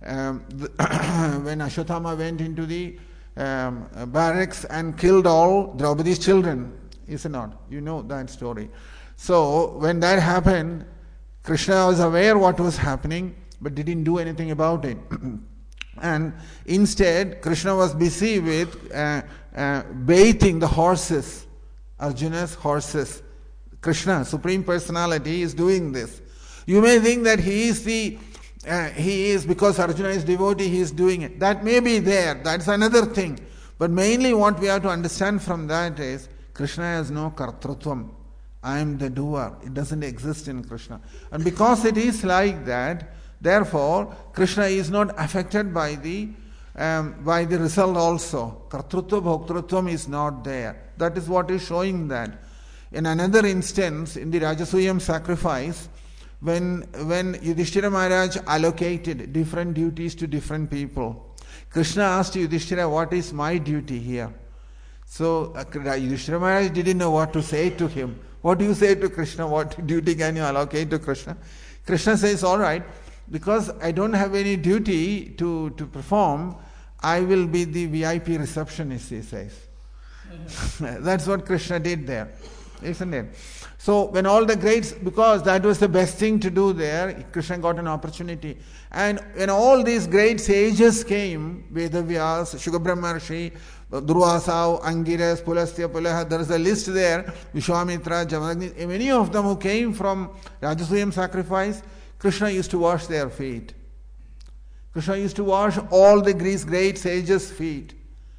when Ashwatthama went into the barracks and killed all Draupadi's children. Is it not? You know that story. So when that happened, Krishna was aware what was happening, but didn't do anything about it. And instead, Krishna was busy with bathing the horses, Arjuna's horses. Krishna, Supreme Personality, is doing this. You may think that he is because Arjuna is devotee, he is doing it. That may be there, that's another thing. But mainly what we have to understand from that is, Krishna has no kartrutvam. I am the doer. It doesn't exist in Krishna. And because it is like that, therefore, Krishna is not affected by the result also. Kartrutva bhoktrutvam is not there. That is what is showing that. In another instance, in the Rajasuyam sacrifice, when Yudhishthira Maharaj allocated different duties to different people, Krishna asked Yudhishthira, what is my duty here? So Yudhishthira Maharaj didn't know what to say to him. What do you say to Krishna? What duty can you allocate to Krishna? Krishna says, all right, because I don't have any duty to perform, I will be the VIP receptionist, he says. That's what Krishna did there, isn't it? So when all the greats, because that was the best thing to do there, Krishna got an opportunity. And when all these great sages came, Vedavyas, Shukabrahmarshi, Durvasa, Angiras, Pulastya, Pulaha, there is a list there, Vishwamitra, Jamadagni, many of them who came from Rajasuyam sacrifice, Krishna used to wash their feet. Krishna used to wash all the great sages' feet.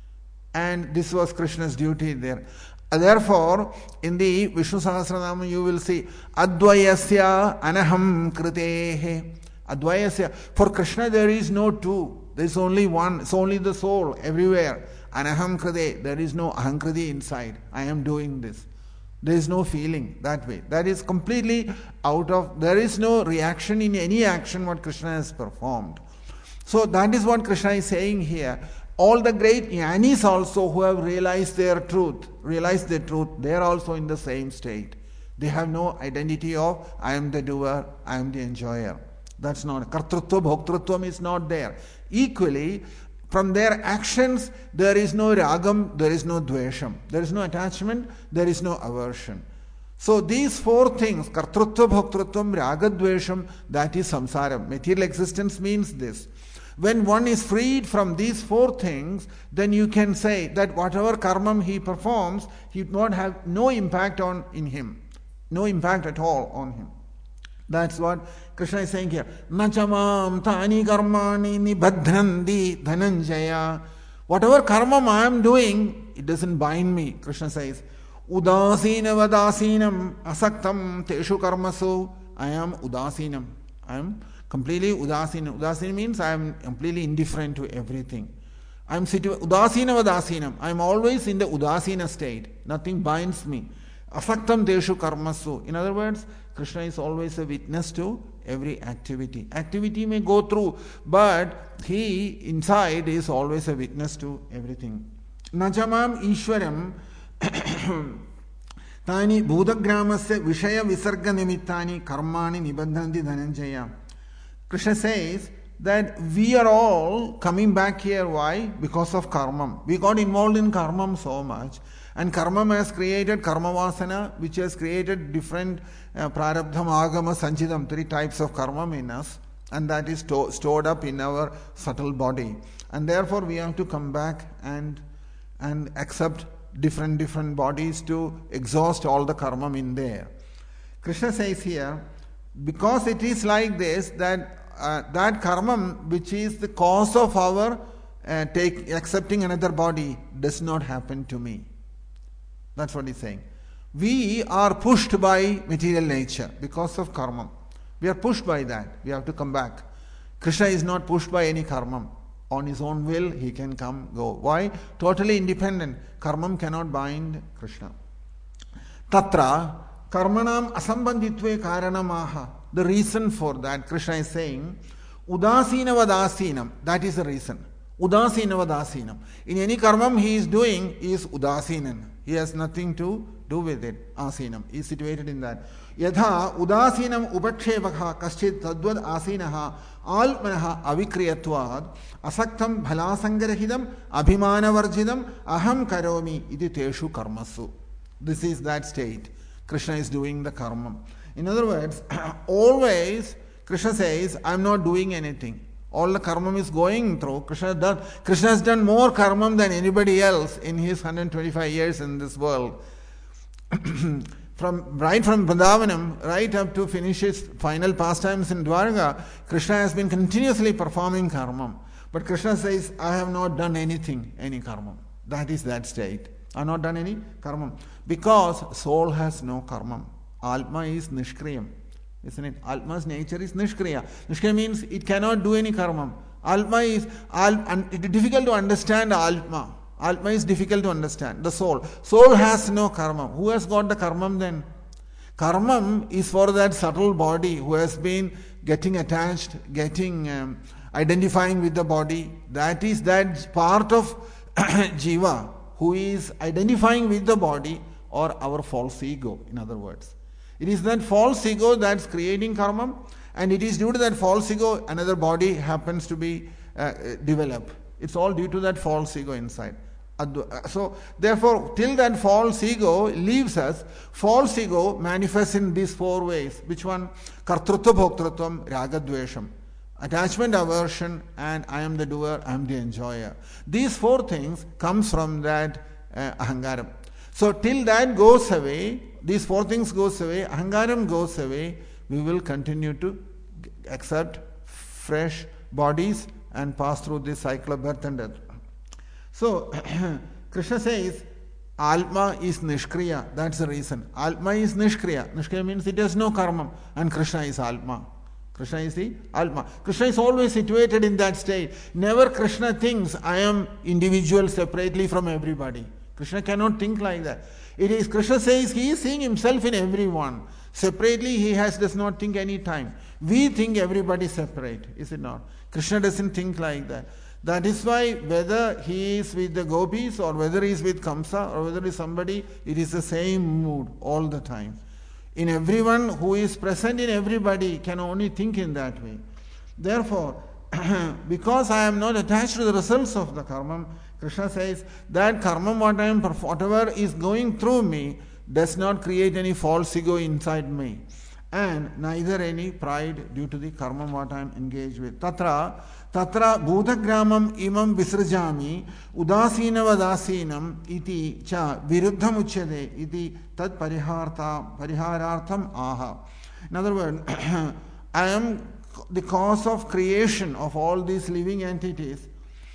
And this was Krishna's duty there. Therefore, in the Vishnu Sahasranama you will see Advayasya Anaham Kritehe. Advayasya. For Krishna there is no two. There is only one. It's only the soul everywhere. Anaham Krite. There is no ahankriti inside. I am doing this. There is no feeling that way. That is completely out of, there is no reaction in any action what Krishna has performed. So that is what Krishna is saying here. All the great jnanis also who have realized their truth, they are also in the same state. They have no identity of I am the doer, I am the enjoyer. That's not, kartrutva, bhoktrutvam is not there. Equally, from their actions, there is no ragam, there is no dvesham. There is no attachment, there is no aversion. So these four things, kartrutva, bhoktrutvam, raga, dvesham, that is samsara. Material existence means this. When one is freed from these four things, then you can say that whatever karma he performs, he would not have no impact in him. No impact at all on him. That's what Krishna is saying here. Nachamam tani karmani nibadhrandi dhananjaya. Whatever karma I am doing, it doesn't bind me. Krishna says, Udasina vadasinam asaktam teshu karmasu. I am udasinam. I am completely udasina. Udasina means I am completely indifferent to everything. I am udasina vadasinam. I am always in the udasina state. Nothing binds me. Asaktam deshu karmasu. In other words, Krishna is always a witness to every activity. Activity may go through, but he inside is always a witness to everything. Najamam Ishwaram Tani Buddhagramasya Vishaya Visarga Nimittani Karmani Nibandhanti Dhananjaya. Krishna says that we are all coming back here. Why? Because of karma. We got involved in karma so much. And karma has created karma vasana, which has created different prarabdham, agama, sanchidam, three types of karma in us. And that is stored up in our subtle body. And therefore we have to come back and accept different bodies to exhaust all the karma in there. Krishna says here, because it is like this, that that karma which is the cause of our accepting another body does not happen to me. That's what he's saying. We are pushed by material nature because of karma. We are pushed by that. We have to come back. Krishna is not pushed by any karma. On his own will, he can come, go. Why? Totally independent. Karma cannot bind Krishna. Tatra karmanam asambandhitve karanamaha. The reason for that, Krishna is saying, udasina vadasinam. That is the reason. Udasina vadasinam. In any karma he is doing, he is udasinan. He has nothing to do with it. Asinam. He is situated in that. Yadha udasinam upakshevakha kaschid tadvad asinaha almanaha avikriyatvad asaktam bhalasangarahidam abhimanavarjidam aham karomi iti teshu karmasu. This is that state. Krishna is doing the karma. In other words, always Krishna says, I am not doing anything. All the karma is going through. Krishna has done more karma than anybody else in his 125 years in this world. Right from Vrindavanam, right up to finish his final pastimes in Dwarka, Krishna has been continuously performing karma. But Krishna says, I have not done anything, any karma. That is that state. I have not done any karma. Because soul has no karma. Atma is nishkriyam. Isn't it? Atma's nature is nishkriya. Nishkriya means it cannot do any karma. Atma is, it is difficult to understand Atma. Atma is difficult to understand. The soul. Soul has no karma. Who has got the karma then? Karma is for that subtle body who has been getting attached, identifying with the body. That is that part of jiva who is identifying with the body, or our false ego, in other words. It is that false ego that's creating karma, and it is due to that false ego another body happens to be developed. It's all due to that false ego inside. So therefore, till that false ego leaves us, false ego manifests in these four ways. Which one? Kartrutva bhoktrutvam, ragadvesham. Attachment, aversion, and I am the doer, I am the enjoyer. These four things comes from that ahangaram. So till that goes away, these four things goes away, ahangaram goes away, we will continue to accept fresh bodies and pass through this cycle of birth and death. So Krishna says Atma is Nishkriya. That's the reason. Atma is Nishkriya. Nishkriya means it has no karma, and Krishna is Atma. Krishna is the Atma. Krishna is always situated in that state. Never Krishna thinks I am individual separately from everybody. Krishna cannot think like that. It is Krishna says he is seeing himself in everyone. Separately he does not think any time. We think everybody separate, is it not? Krishna doesn't think like that. That is why whether he is with the gopis or whether he is with Kamsa or whether he is somebody, it is the same mood all the time. In everyone who is present in everybody can only think in that way. Therefore, because I am not attached to the results of the karma, Krishna says that karma whatever is going through me does not create any false ego inside me, and neither any pride due to the karma what I am engaged with. Tatra bhutagramam imam visrjami udasinavadasinam iti cha viruddham uchyate iti tad pariharartham aha. In other words, I am the cause of creation of all these living entities.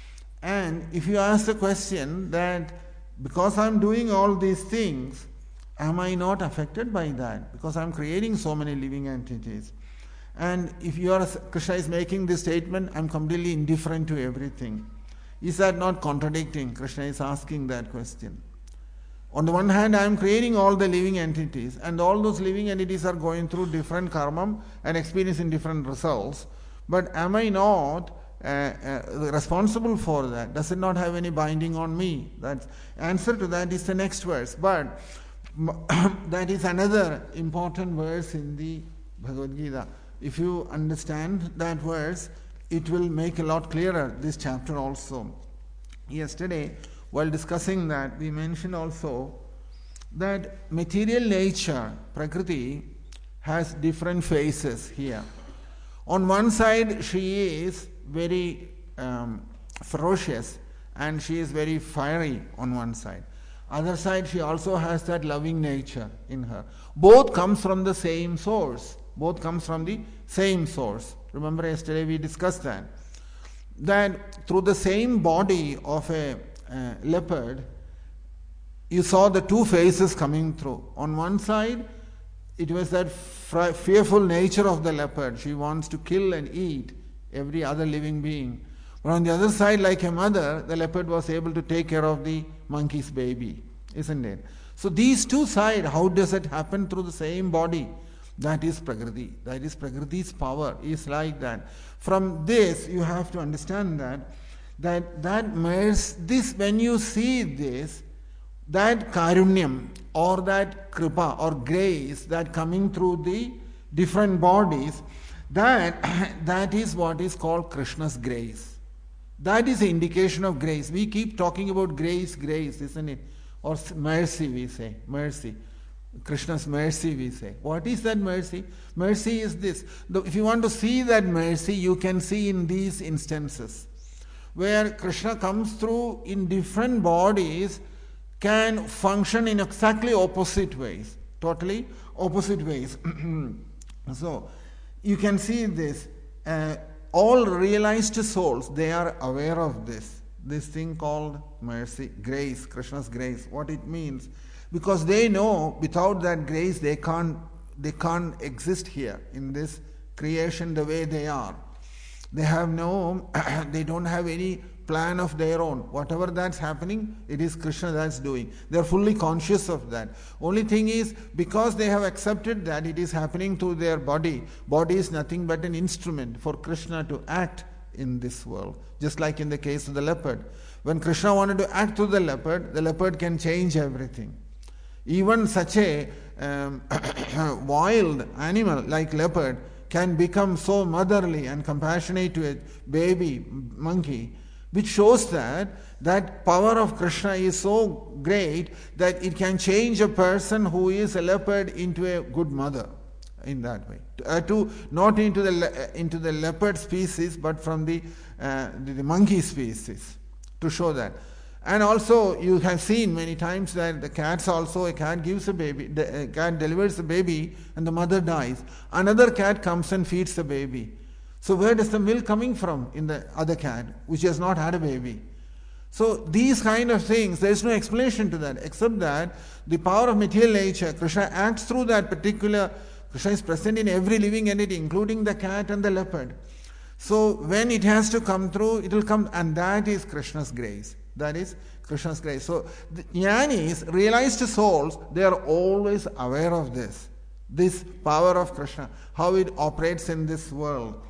And if you ask the question that because I am doing all these things, am I not affected by that? Because I am creating so many living entities. And if Krishna is making this statement, I am completely indifferent to everything. Is that not contradicting? Krishna is asking that question. On the one hand, I am creating all the living entities, and all those living entities are going through different karma and experiencing different results. But am I not responsible for that? Does it not have any binding on me? That answer to that is the next verse. But that is another important verse in the Bhagavad Gita. If you understand that verse, it will make a lot clearer this chapter also. Yesterday, while discussing that, we mentioned also that material nature, Prakriti, has different phases here. On one side, she is very ferocious and she is very fiery on one side. Other side, she also has that loving nature in her. Both comes from the same source. Both comes from the same source. Remember yesterday we discussed that. That through the same body of a leopard, you saw the two phases coming through. On one side, it was that fearful nature of the leopard. She wants to kill and eat every other living being. But on the other side, like a mother, the leopard was able to take care of the monkey's baby, isn't it? So these two sides, how does it happen through the same body? That is Prakriti. That is Prakriti's power, is like that. From this, you have to understand that mercy, when you see this, that karunyam or that kripa or grace that coming through the different bodies, that is what is called Krishna's grace. That is the indication of grace. We keep talking about grace, isn't it? Or mercy, we say, mercy. Krishna's mercy, we say. What is that mercy? Mercy is this. If you want to see that mercy, you can see in these instances where Krishna comes through in different bodies, can function in exactly opposite ways, totally opposite ways. So you can see this. All realized souls, they are aware of this thing called mercy, grace, Krishna's grace, what it means. Because they know without that grace they can't exist here in this creation the way they are. They don't have any plan of their own. Whatever that's happening, it is Krishna that's doing. They're fully conscious of that. Only thing is, because they have accepted that it is happening through their body. Body is nothing but an instrument for Krishna to act in this world. Just like in the case of the leopard. When Krishna wanted to act through the leopard can change everything. Even such a wild animal like leopard can become so motherly and compassionate to a baby monkey, which shows that power of Krishna is so great that it can change a person who is a leopard into a good mother in that way. Not into the leopard species, but from the monkey species, to show that. And also you have seen many times that a cat gives a baby, a cat delivers a baby and the mother dies. Another cat comes and feeds the baby. So where does the milk coming from in the other cat which has not had a baby? So these kind of things, there is no explanation to that except that the power of material nature, Krishna acts through that particular. Krishna is present in every living entity, including the cat and the leopard. So when it has to come through, it will come, and that is Krishna's grace. That is Krishna's grace. So the jnanis, realized souls, they are always aware of this power of Krishna, how it operates in this world.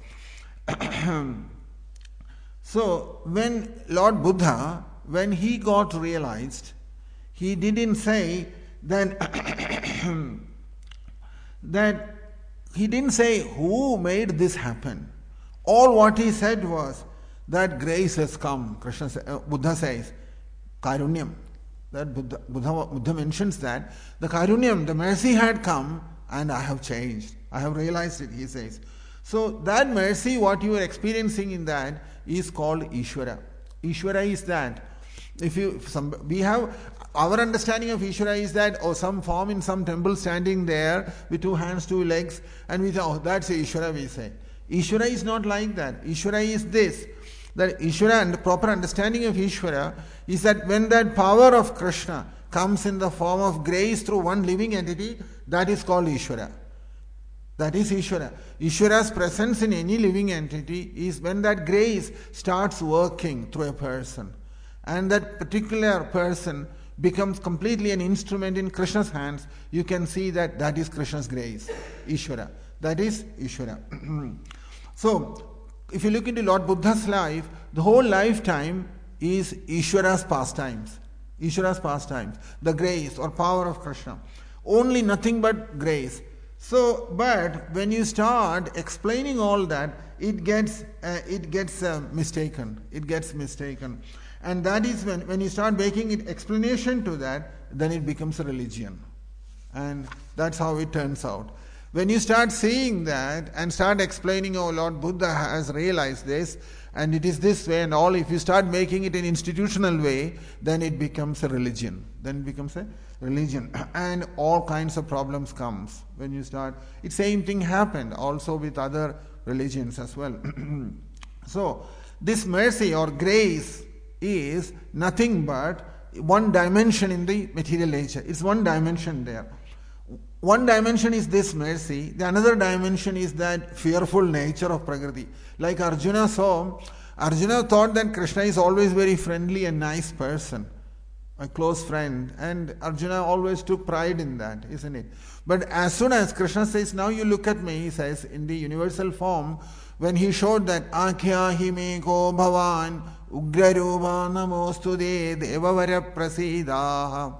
So when Lord Buddha, when he got realized, he didn't say that he didn't say who made this happen. All what he said was that grace has come. Buddha says, Karunyam. That Buddha mentions that the Karunyam, the mercy had come and I have changed. I have realized it, he says. So that mercy, what you are experiencing in that is called Ishvara. Ishvara is that. We have our understanding of Ishvara is that some form in some temple standing there with 2 hands, 2 legs, and we say, that's Ishvara, we say. Ishvara is not like that. Ishvara is this. That Ishvara, and the proper understanding of Ishvara is that when that power of Krishna comes in the form of grace through one living entity, that is called Ishvara. That is Ishvara. Ishvara's presence in any living entity is when that grace starts working through a person. And that particular person becomes completely an instrument in Krishna's hands. You can see that is Krishna's grace. Ishvara. That is Ishvara. So, if you look into Lord Buddha's life, the whole lifetime is Ishvara's pastimes. Ishvara's pastimes. The grace or power of Krishna. Only nothing but grace. So, but when you start explaining all that, it gets mistaken. It gets mistaken. And that is when you start making it explanation to that, then it becomes a religion. And that's how it turns out. When you start seeing that and start explaining, Lord Buddha has realized this and it is this way and all, if you start making it an institutional way, then it becomes a religion. And all kinds of problems comes when you start. It's same thing happened also with other religions as well. So this mercy or grace is nothing but one dimension in the material nature. It's one dimension there. One dimension is this mercy. The another dimension is that fearful nature of Prakriti. Like Arjuna thought that Krishna is always very friendly and nice person, a close friend. And Arjuna always took pride in that, isn't it? But as soon as Krishna says, now you look at me, he says, in the universal form, when he showed that Akhyahi me ko bhavan ugraruva namostude devavara prasidaha.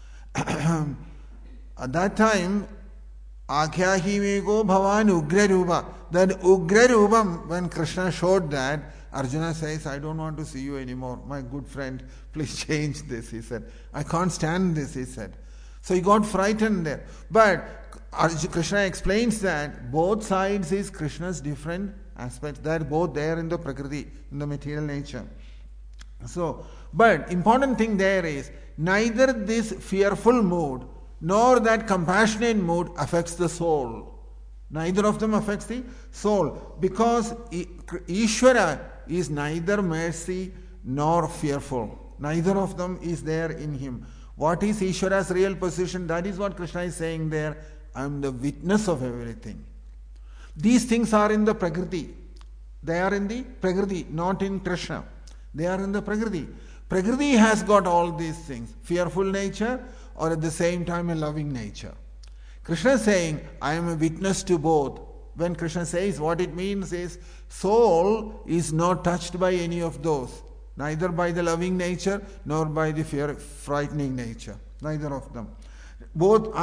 At that time, Akhyahi me ko bhavan ugraruva. That ugrarubam, when Krishna showed that, Arjuna says, I don't want to see you anymore. My good friend, please change this, he said. I can't stand this, he said. So he got frightened there. But Krishna explains that both sides is Krishna's different aspects. They are both there in the Prakriti, in the material nature. So, but important thing there is, neither this fearful mood nor that compassionate mood affects the soul. Neither of them affects the soul. Because Ishvara is neither mercy nor fearful. Neither of them is there in him. What is Ishvara's real position? That is what Krishna is saying there. I am the witness of everything. These things are in the Prakriti. They are in the Prakriti, not in Krishna. They are in the Prakriti. Prakriti has got all these things. Fearful nature or at the same time a loving nature. Krishna is saying, I am a witness to both. When Krishna says, what it means is, soul is not touched by any of those. Neither by the loving nature nor by the frightening nature. Neither of them. Both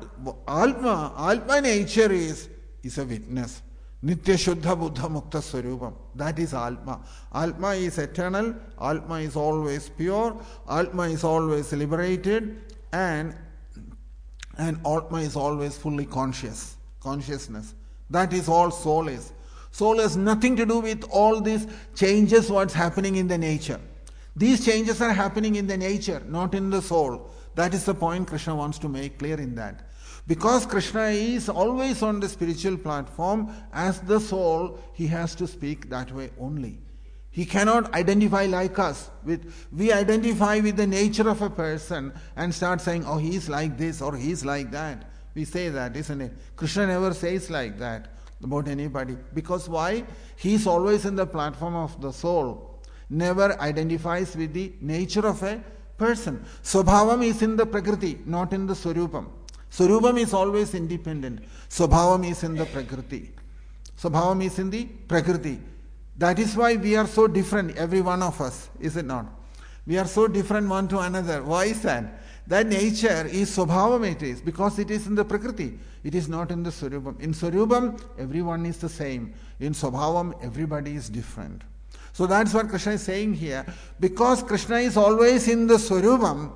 Atma nature is a witness. Nitya Shuddha Buddha Mukta Swarupam. That is Atma. Atma is eternal. Atma is always pure. Atma is always liberated. And Atma is always fully consciousness. That is all soul is. Soul has nothing to do with all these changes what's happening in the nature. These changes are happening in the nature, not in the soul. That is the point Krishna wants to make clear in that. Because Krishna is always on the spiritual platform, as the soul, he has to speak that way only. He cannot identify like us. We identify with the nature of a person and start saying, oh, he's like this or he's like that. We say that, isn't it? Krishna never says like that about anybody. Because why? He's always in the platform of the soul. Never identifies with the nature of a person. Swabhavam is in the Prakriti, not in the Swarupam. Swarupam is always independent. Swabhavam is in the Prakriti. Swabhavam is in the Prakriti. That is why we are so different, every one of us, is it not? We are so different one to another. Why is that? That nature is Swabhavam, it is, because it is in the Prakriti. It is not in the Swarupam. In Swarupam, everyone is the same. In Swabhavam, everybody is different. So that's what Krishna is saying here. Because Krishna is always in the Swarupam,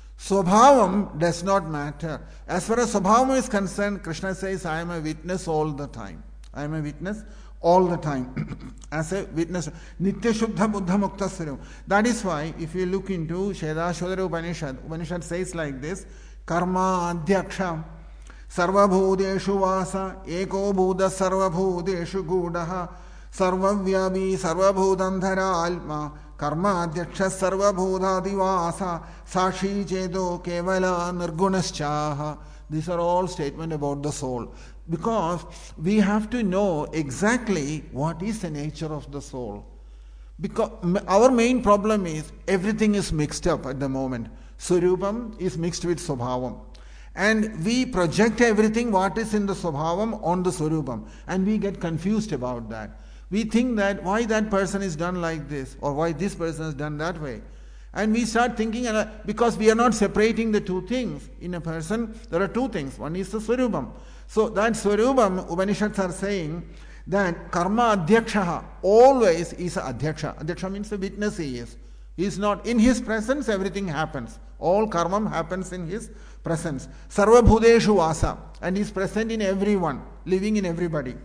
Swabhavam does not matter. As far as Swabhavam is concerned, Krishna says, I am a witness all the time. I am a witness all the time. As a witness. Nitya Shuddha Buddha Mukta Swarum. That is why, if you look into Shvedasvatara Upanishad says like this, Karma Adhyaksha Sarvabhudeshu Vasa Eko Buddha Sarvabhudeshu Gudaha Sarvavyabi Sarvabhudandhara Alma Karma Adhyaksha Sarvabhudadivasa Sashi Chedo Kevala Nirgunaschaha. These are all statements about the soul. Because we have to know exactly what is the nature of the soul. Because our main problem is everything is mixed up at the moment. Swarupam is mixed with Swabhavam. And we project everything what is in the Swabhavam on the Swarupam. And we get confused about that. We think that why that person is done like this or why this person is done that way. And we start thinking, because we are not separating the two things. In a person, there are two things. One is the Swarupam. So that Swarupam, Upanishads are saying that Karma Adhyaksha always is Adhyaksha. Adhyaksha means the witness he is. He is not in his presence, everything happens. All karma happens in his presence. Sarva Bhudeshu Vasa. And he is present in everyone, living in everybody.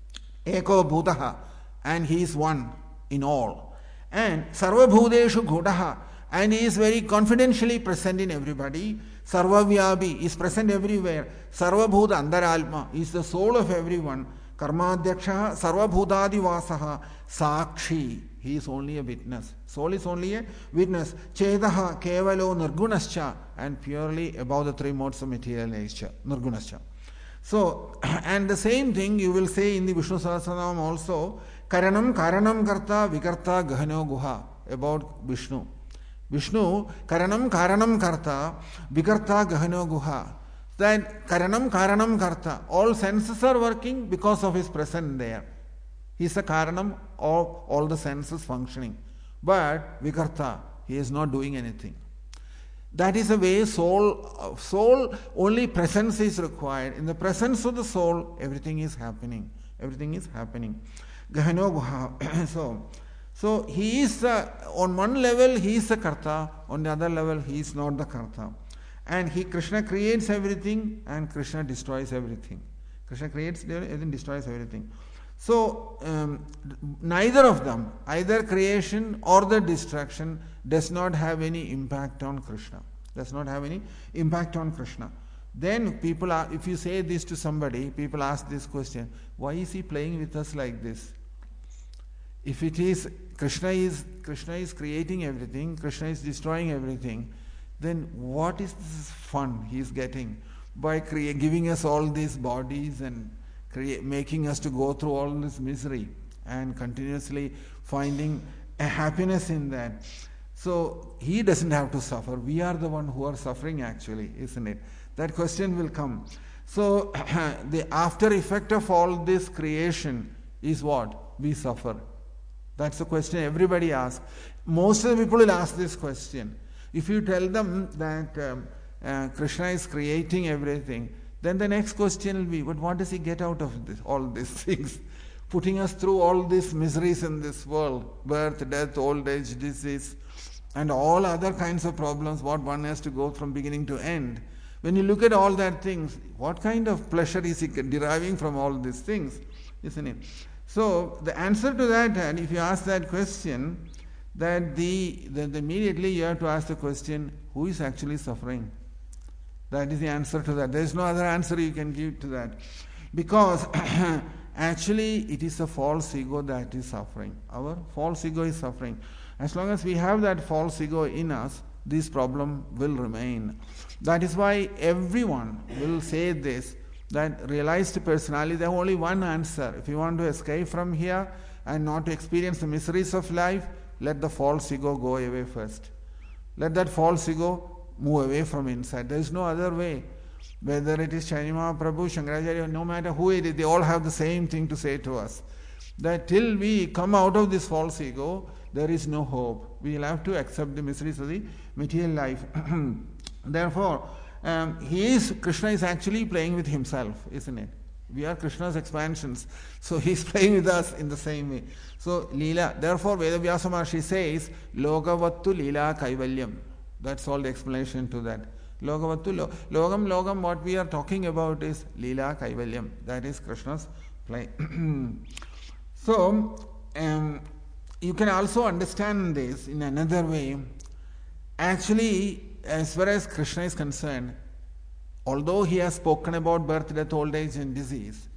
Eko Bhudaha. And he is one in all. And Sarva Bhudeshu Gudaha. And he is very confidentially present in everybody. Sarvavyabi is present everywhere. Sarvabhuta Andaralma is the soul of everyone. Karmadhyaksha Sarvabhutadi Vasaha Sakshi. He is only a witness. Soul is only a witness. Chedaha Kevalo Nirgunascha. And purely above the three modes of material nature. Nirgunascha. So, and the same thing you will say in the Vishnu Sahasranam also. Karanam Karta Vikarta Gahano Guha. About Vishnu. Vishnu, Karanam Karta, Vikarta Gahano Guha. Then Karanam Karta. All senses are working because of his presence there. He is the Karanam of all the senses functioning. But Vikarta, he is not doing anything. That is the way soul only presence is required. In the presence of the soul, everything is happening. Everything is happening. Gahano Guha. So he is, on one level he is the Karta, on the other level he is not the Karta. And Krishna creates everything and Krishna destroys everything. Krishna creates everything, destroys everything. So neither of them, either creation or the destruction, does not have any impact on Krishna. Does not have any impact on Krishna. Then people are, if you say this to somebody, people ask this question, why is he playing with us like this? If it is Krishna is creating everything, Krishna is destroying everything, then what is this fun he is getting by giving us all these bodies and making us to go through all this misery and continuously finding a happiness in that? So he doesn't have to suffer. We are the one who are suffering actually, isn't it? That question will come. So the after effect of all this creation is what? We suffer. That's the question everybody asks. most of the people will ask this question. If you tell them that Krishna is creating everything, then the next question will be, but what does he get out of this, all these things? Putting us through all these miseries in this world, birth, death, old age, disease, and all other kinds of problems, what one has to go from beginning to end. When you look at all that things, what kind of pleasure is he deriving from all these things, isn't it? So the answer to that, and if you ask that question, that immediately you have to ask the question, who is actually suffering? That is the answer to that. There is no other answer you can give to that. Because actually it is a false ego that is suffering. Our false ego is suffering. As long as we have that false ego in us, this problem will remain. That is why everyone will say this, that realized personality, there is only one answer. If you want to escape from here and not to experience the miseries of life, let the false ego go away first. Let that false ego move away from inside. There is no other way. Whether it is Chaitanya Mahaprabhu, Shankaracharya, no matter who it is, they all have the same thing to say to us. That till we come out of this false ego, there is no hope. We will have to accept the miseries of the material life. Therefore, Krishna is actually playing with himself, isn't it? We are Krishna's expansions. So he is playing with us in the same way. So Leela, therefore Vedavyasa Maharshi says, Logavattu Leela Kaivalyam. That's all the explanation to that. Logavattu Logam, what we are talking about is Leela Kaivalyam. That is Krishna's play. So, you can also understand this in another way. Actually, as far as Krishna is concerned, although he has spoken about birth, death, old age and disease,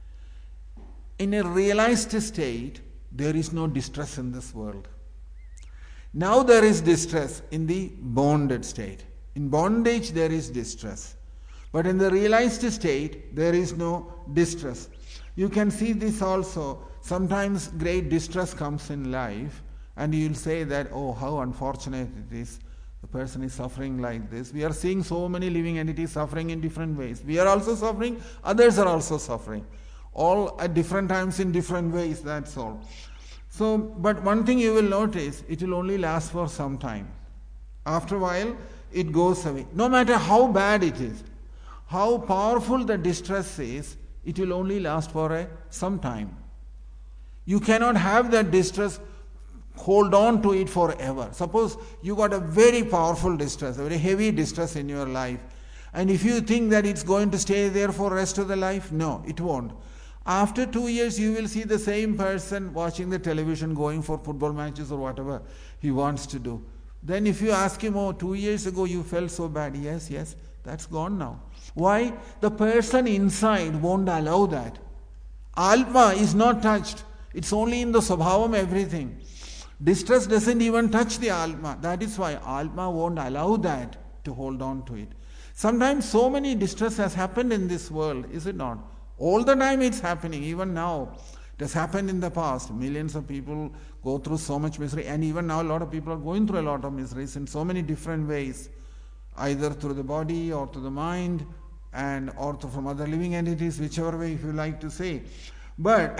in a realized state, there is no distress in this world. Now there is distress in the bonded state. In bondage there is distress. But in the realized state, there is no distress. You can see this also. Sometimes great distress comes in life and you will say that, oh, how unfortunate it is. The person is suffering like this. We are seeing so many living entities suffering in different ways. We are also suffering, others are also suffering. All at different times in different ways, that's all. So, but one thing you will notice, it will only last for some time. After a while, it goes away. No matter how bad it is, how powerful the distress is, it will only last for some time. You cannot have that distress, hold on to it forever. Suppose you got a very powerful distress, a very heavy distress in your life, and if you think that it's going to stay there for the rest of the life, no, it won't. After 2 years, you will see the same person watching the television, going for football matches or whatever he wants to do. Then if you ask him, oh, 2 years ago you felt so bad. Yes, that's gone now. Why? The person inside won't allow that. Alma is not touched. It's only in the Swabhavam everything. Distress doesn't even touch the Alma. That is why Alma won't allow that to hold on to it. Sometimes so many distress has happened in this world, is it not? All the time it's happening, even now. It has happened in the past. Millions of people go through so much misery, and even now a lot of people are going through a lot of miseries in so many different ways, either through the body or through the mind, and or from other living entities, whichever way if you like to say. But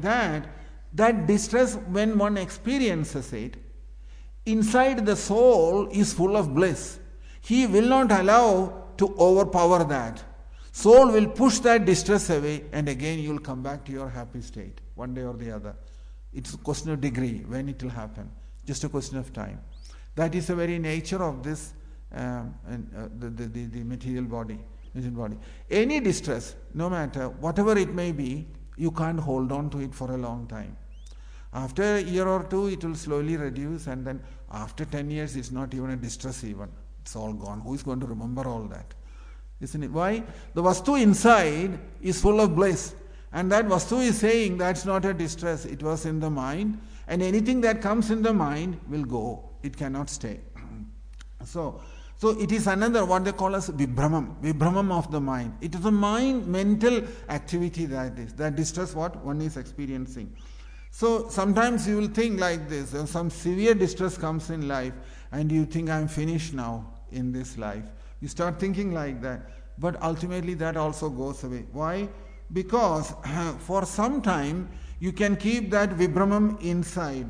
that distress, when one experiences it, inside the soul is full of bliss. He will not allow to overpower that. Soul will push that distress away, and again you will come back to your happy state, one day or the other. It's a question of degree when it will happen, just a question of time. That is the very nature of this the material body. Any distress, no matter whatever it may be, you can't hold on to it for a long time. After a year or two, it will slowly reduce, and then after 10 years, it's not even a distress even. It's all gone. Who is going to remember all that? Isn't it? Why? The Vastu inside is full of bliss. And that Vastu is saying that's not a distress. It was in the mind. And anything that comes in the mind will go. It cannot stay. So it is another, what they call as Vibramam of the mind. It is a mental activity that is. That distress what one is experiencing. So sometimes you will think like this. Some severe distress comes in life and you think I'm finished now in this life. You start thinking like that. But ultimately that also goes away. Why? Because for some time you can keep that Vibramam inside.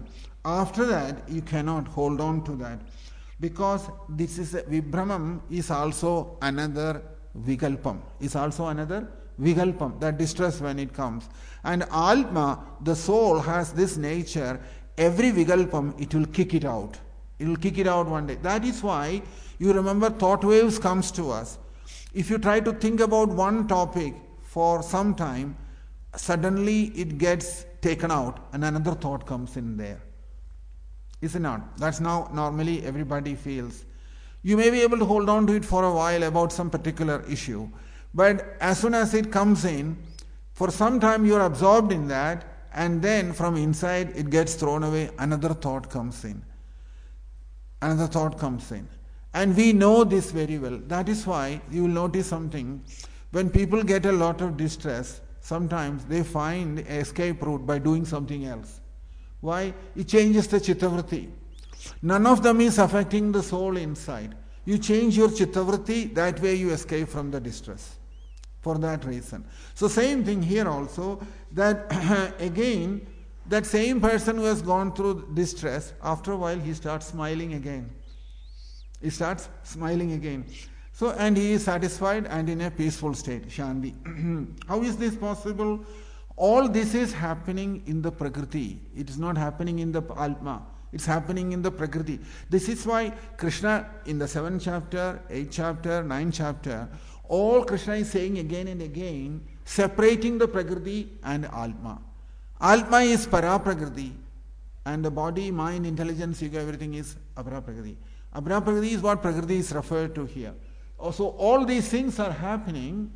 After that, you cannot hold on to that. Because this is Vibramam is also another Vikalpam. Is also another Vikalpam, that distress when it comes. And Atma, the soul, has this nature. Every Vikalpam, it will kick it out. It will kick it out one day. That is why you remember thought waves comes to us. If you try to think about one topic for some time, suddenly it gets taken out and another thought comes in there. Is it not? That's now normally everybody feels. You may be able to hold on to it for a while about some particular issue, but as soon as it comes in, for some time you are absorbed in that, and then from inside it gets thrown away, another thought comes in. Another thought comes in. And we know this very well. That is why you will notice something. When people get a lot of distress, sometimes they find an escape route by doing something else. Why? It changes the chittavritti. None of them is affecting the soul inside. You change your chittavritti, that way you escape from the distress. For that reason. So same thing here also, that again, that same person who has gone through distress, after a while he starts smiling again. He starts smiling again. So, and he is satisfied and in a peaceful state, Shanti. How is this possible? All this is happening in the Prakriti. It is not happening in the Atma. It's happening in the Prakriti. This is why Krishna in the 7th chapter, 8th chapter, 9th chapter, all Krishna is saying again and again, separating the Prakriti and Atma. Atma is Para Prakriti, and the body, mind, intelligence, ego, everything is Apara Prakriti. Apara Prakriti is what Prakriti is referred to here. So all these things are happening,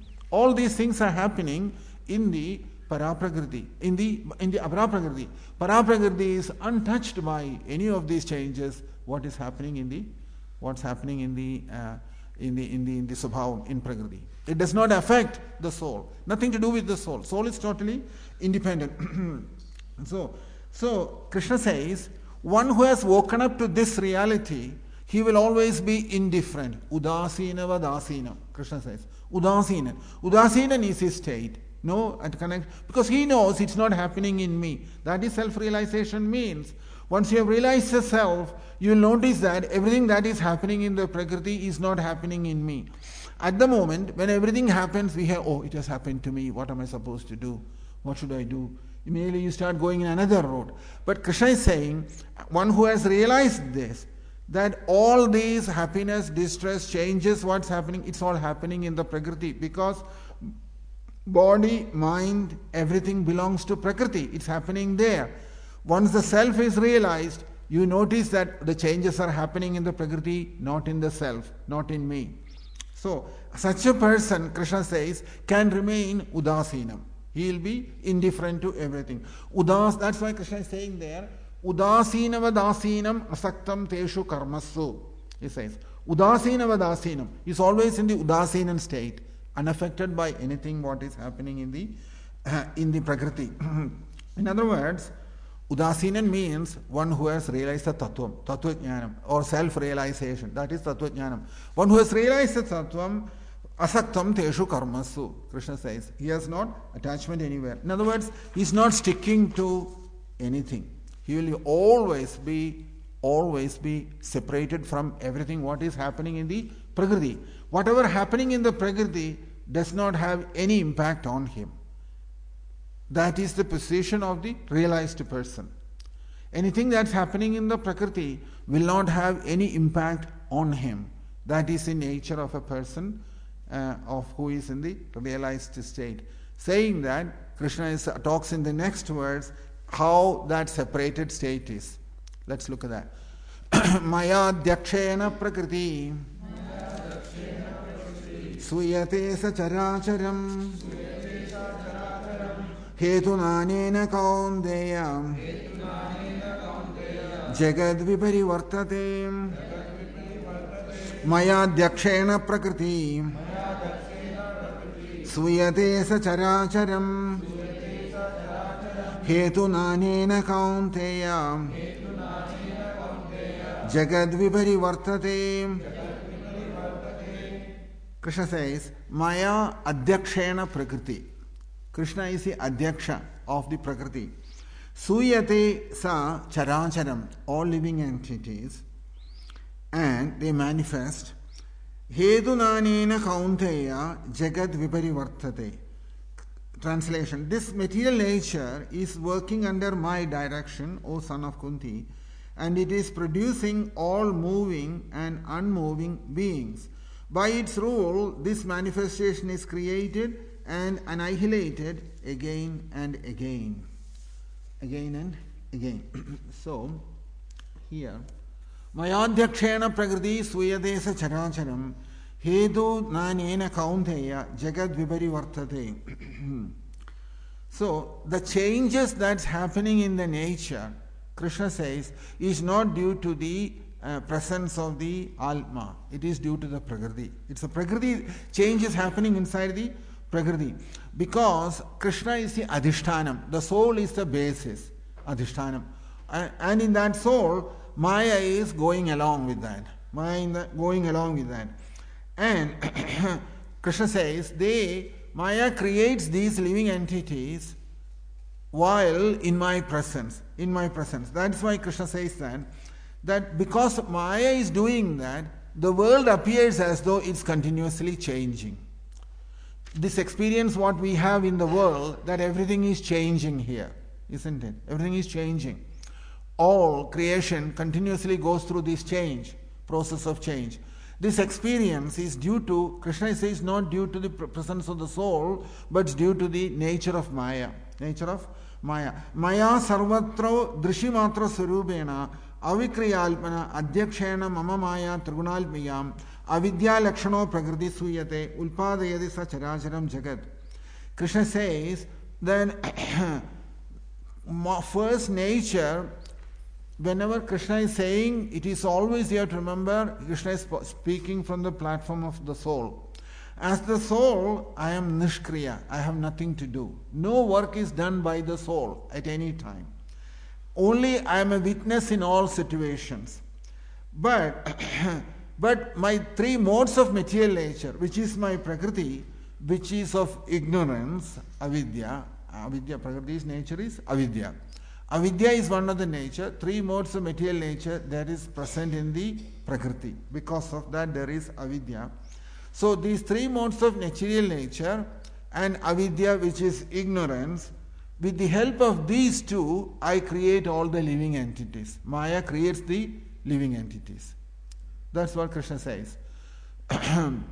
in the Paraprakriti, in the Aparaprakriti. Paraprakriti is untouched by any of these changes. What's happening in the Subhavam, in Prakriti. It does not affect the soul. Nothing to do with the soul. Soul is totally independent. So Krishna says, one who has woken up to this reality, he will always be indifferent. Udasina vadasina, Krishna says. Udasina. Udasina is his state. No, at connect, because he knows it's not happening in me. That is self-realization means. Once you have realized the self, you will notice that everything that is happening in the Prakriti is not happening in me. At the moment, when everything happens, we hear, oh, it has happened to me. What am I supposed to do? What should I do? Immediately you start going in another road. But Krishna is saying, one who has realized this, that all these happiness, distress, changes, what's happening, it's all happening in the Prakriti, because body, mind, everything belongs to Prakriti. It's happening there. Once the self is realized, you notice that the changes are happening in the Prakriti, not in the self, not in me. So, such a person, Krishna says, can remain udasinam. He will be indifferent to everything. That's why Krishna is saying there, udasinavadasinam asaktam teshu karmasu. He says, udasinavadasinam. He's always in the udasinan state, unaffected by anything what is happening in the Prakriti. In other words, Udasinan means one who has realized the Tattvam, Tattva-jnanam, or self-realization. That is Tattva-jnanam. One who has realized the Tattvam, asaktam teshu karmasu, Krishna says. He has not attachment anywhere. In other words, he is not sticking to anything. He will always be separated from everything what is happening in the Prakriti. Whatever happening in the Prakriti does not have any impact on him. That is the position of the realized person. Anything that's happening in the Prakriti will not have any impact on him. That is the nature of a person of who is in the realized state. Saying that, Krishna talks in the next verse how that separated state is. Let's look at that. Maya dyakshena prakriti suyate sacharacharam hetunanena kaundeya jagad viparivartate. Maya dyakshena prakriti suyate sacharacharam hetunanena kaunteya jagad viparivartate. Krishna says, Maya adhyakshena prakriti. Krishna is the adhyaksha of the Prakriti. Suyate sa characharam, all living entities, and they manifest. Hedunanena kaunteya jagad viparivartate. Translation: this material nature is working under my direction, O son of Kunti, and it is producing all moving and unmoving beings. By its rule, this manifestation is created and annihilated again and again. Again and again. So, here, Mayadhyakshena prakriti suyadesa characharam hedu nanena kaunteya jagad viparivartate. So, the changes that's happening in the nature, Krishna says, is not due to the presence of the Atma. It is due to the Prakriti. It's a Prakriti change is happening inside the Prakriti. Because Krishna is the Adhishtanam. The soul is the basis. Adhishtanam. And in that soul, Maya is going along with that. Going along with that. And Krishna says, Maya creates these living entities while in my presence. In my presence. That's why Krishna says that because Maya is doing that, the world appears as though it's continuously changing. This experience what we have in the world, that everything is changing here, isn't it? Everything is changing. All creation continuously goes through this process of change. This experience is due to, Krishna says, not due to the presence of the soul, but due to the nature of Maya. Nature of Maya. Maya sarvatra drishyamatra sarubena avikriyalpana adhyakshena mama maya trigunalmiyam avidya lakshano prakriti suyate ulpadayati sa characharam jagat. Krishna says that first nature, whenever Krishna is saying, it is always here to remember, Krishna is speaking from the platform of the soul. As the soul, I am nishkriya, I have nothing to do. No work is done by the soul at any time. Only I am a witness in all situations. But my three modes of material nature, which is my Prakriti, which is of ignorance, avidya, Prakriti's nature is avidya. Avidya is one of the nature. Three modes of material nature that is present in the Prakriti. Because of that there is avidya. So these three modes of material nature and avidya, which is ignorance, with the help of these two, I create all the living entities. Maya creates the living entities. That's what Krishna says. Hedunanena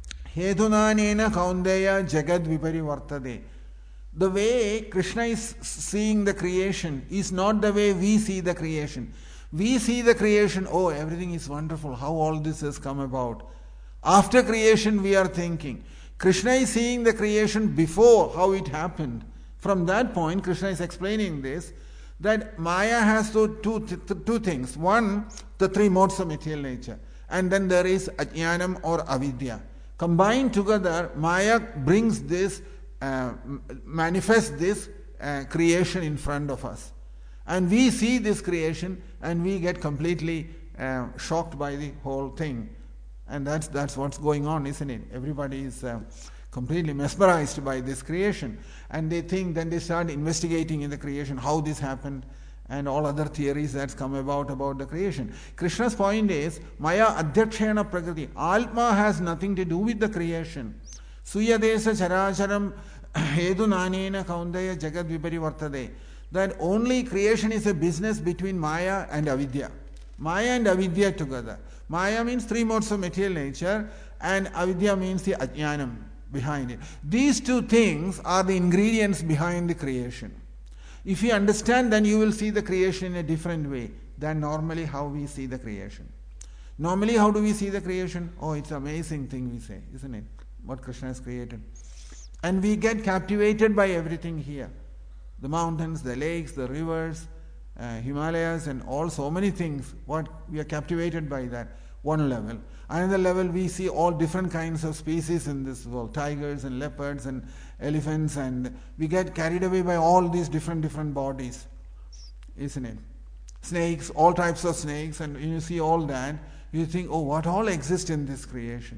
kaundeya jagad viparivartade. The way Krishna is seeing the creation is not the way we see the creation. We see the creation, oh, everything is wonderful, how all this has come about. After creation we are thinking. Krishna is seeing the creation before, how it happened. From that point, Krishna is explaining this, that Maya has two things. One, the three modes of material nature. And then there is ajnanam or avidya. Combined together, Maya brings this, manifests this creation in front of us. And we see this creation and we get completely shocked by the whole thing. And that's what's going on, isn't it? Everybody is completely mesmerized by this creation. And they think, then they start investigating in the creation, how this happened, and all other theories that's come about the creation. Krishna's point is, Maya adhyakshena prakriti. Atma has nothing to do with the creation. Suyadesa characharam hedu nanena kaundeya jagad viparivartade. That only creation is a business between Maya and avidya. Maya and avidya together. Maya means three modes of material nature, and avidya means the ajnanam behind it. These two things are the ingredients behind the creation. If you understand, then you will see the creation in a different way than normally how we see the creation. Normally, how do we see the creation? Oh, it's an amazing thing we say, isn't it? What Krishna has created. And we get captivated by everything here. The mountains, the lakes, the rivers, Himalayas, and all so many things. What we are captivated by that. One level. Another level, we see all different kinds of species in this world. Tigers and leopards and elephants, and we get carried away by all these different bodies. Isn't it? Snakes, all types of snakes, and you see all that. You think, oh, what all exists in this creation.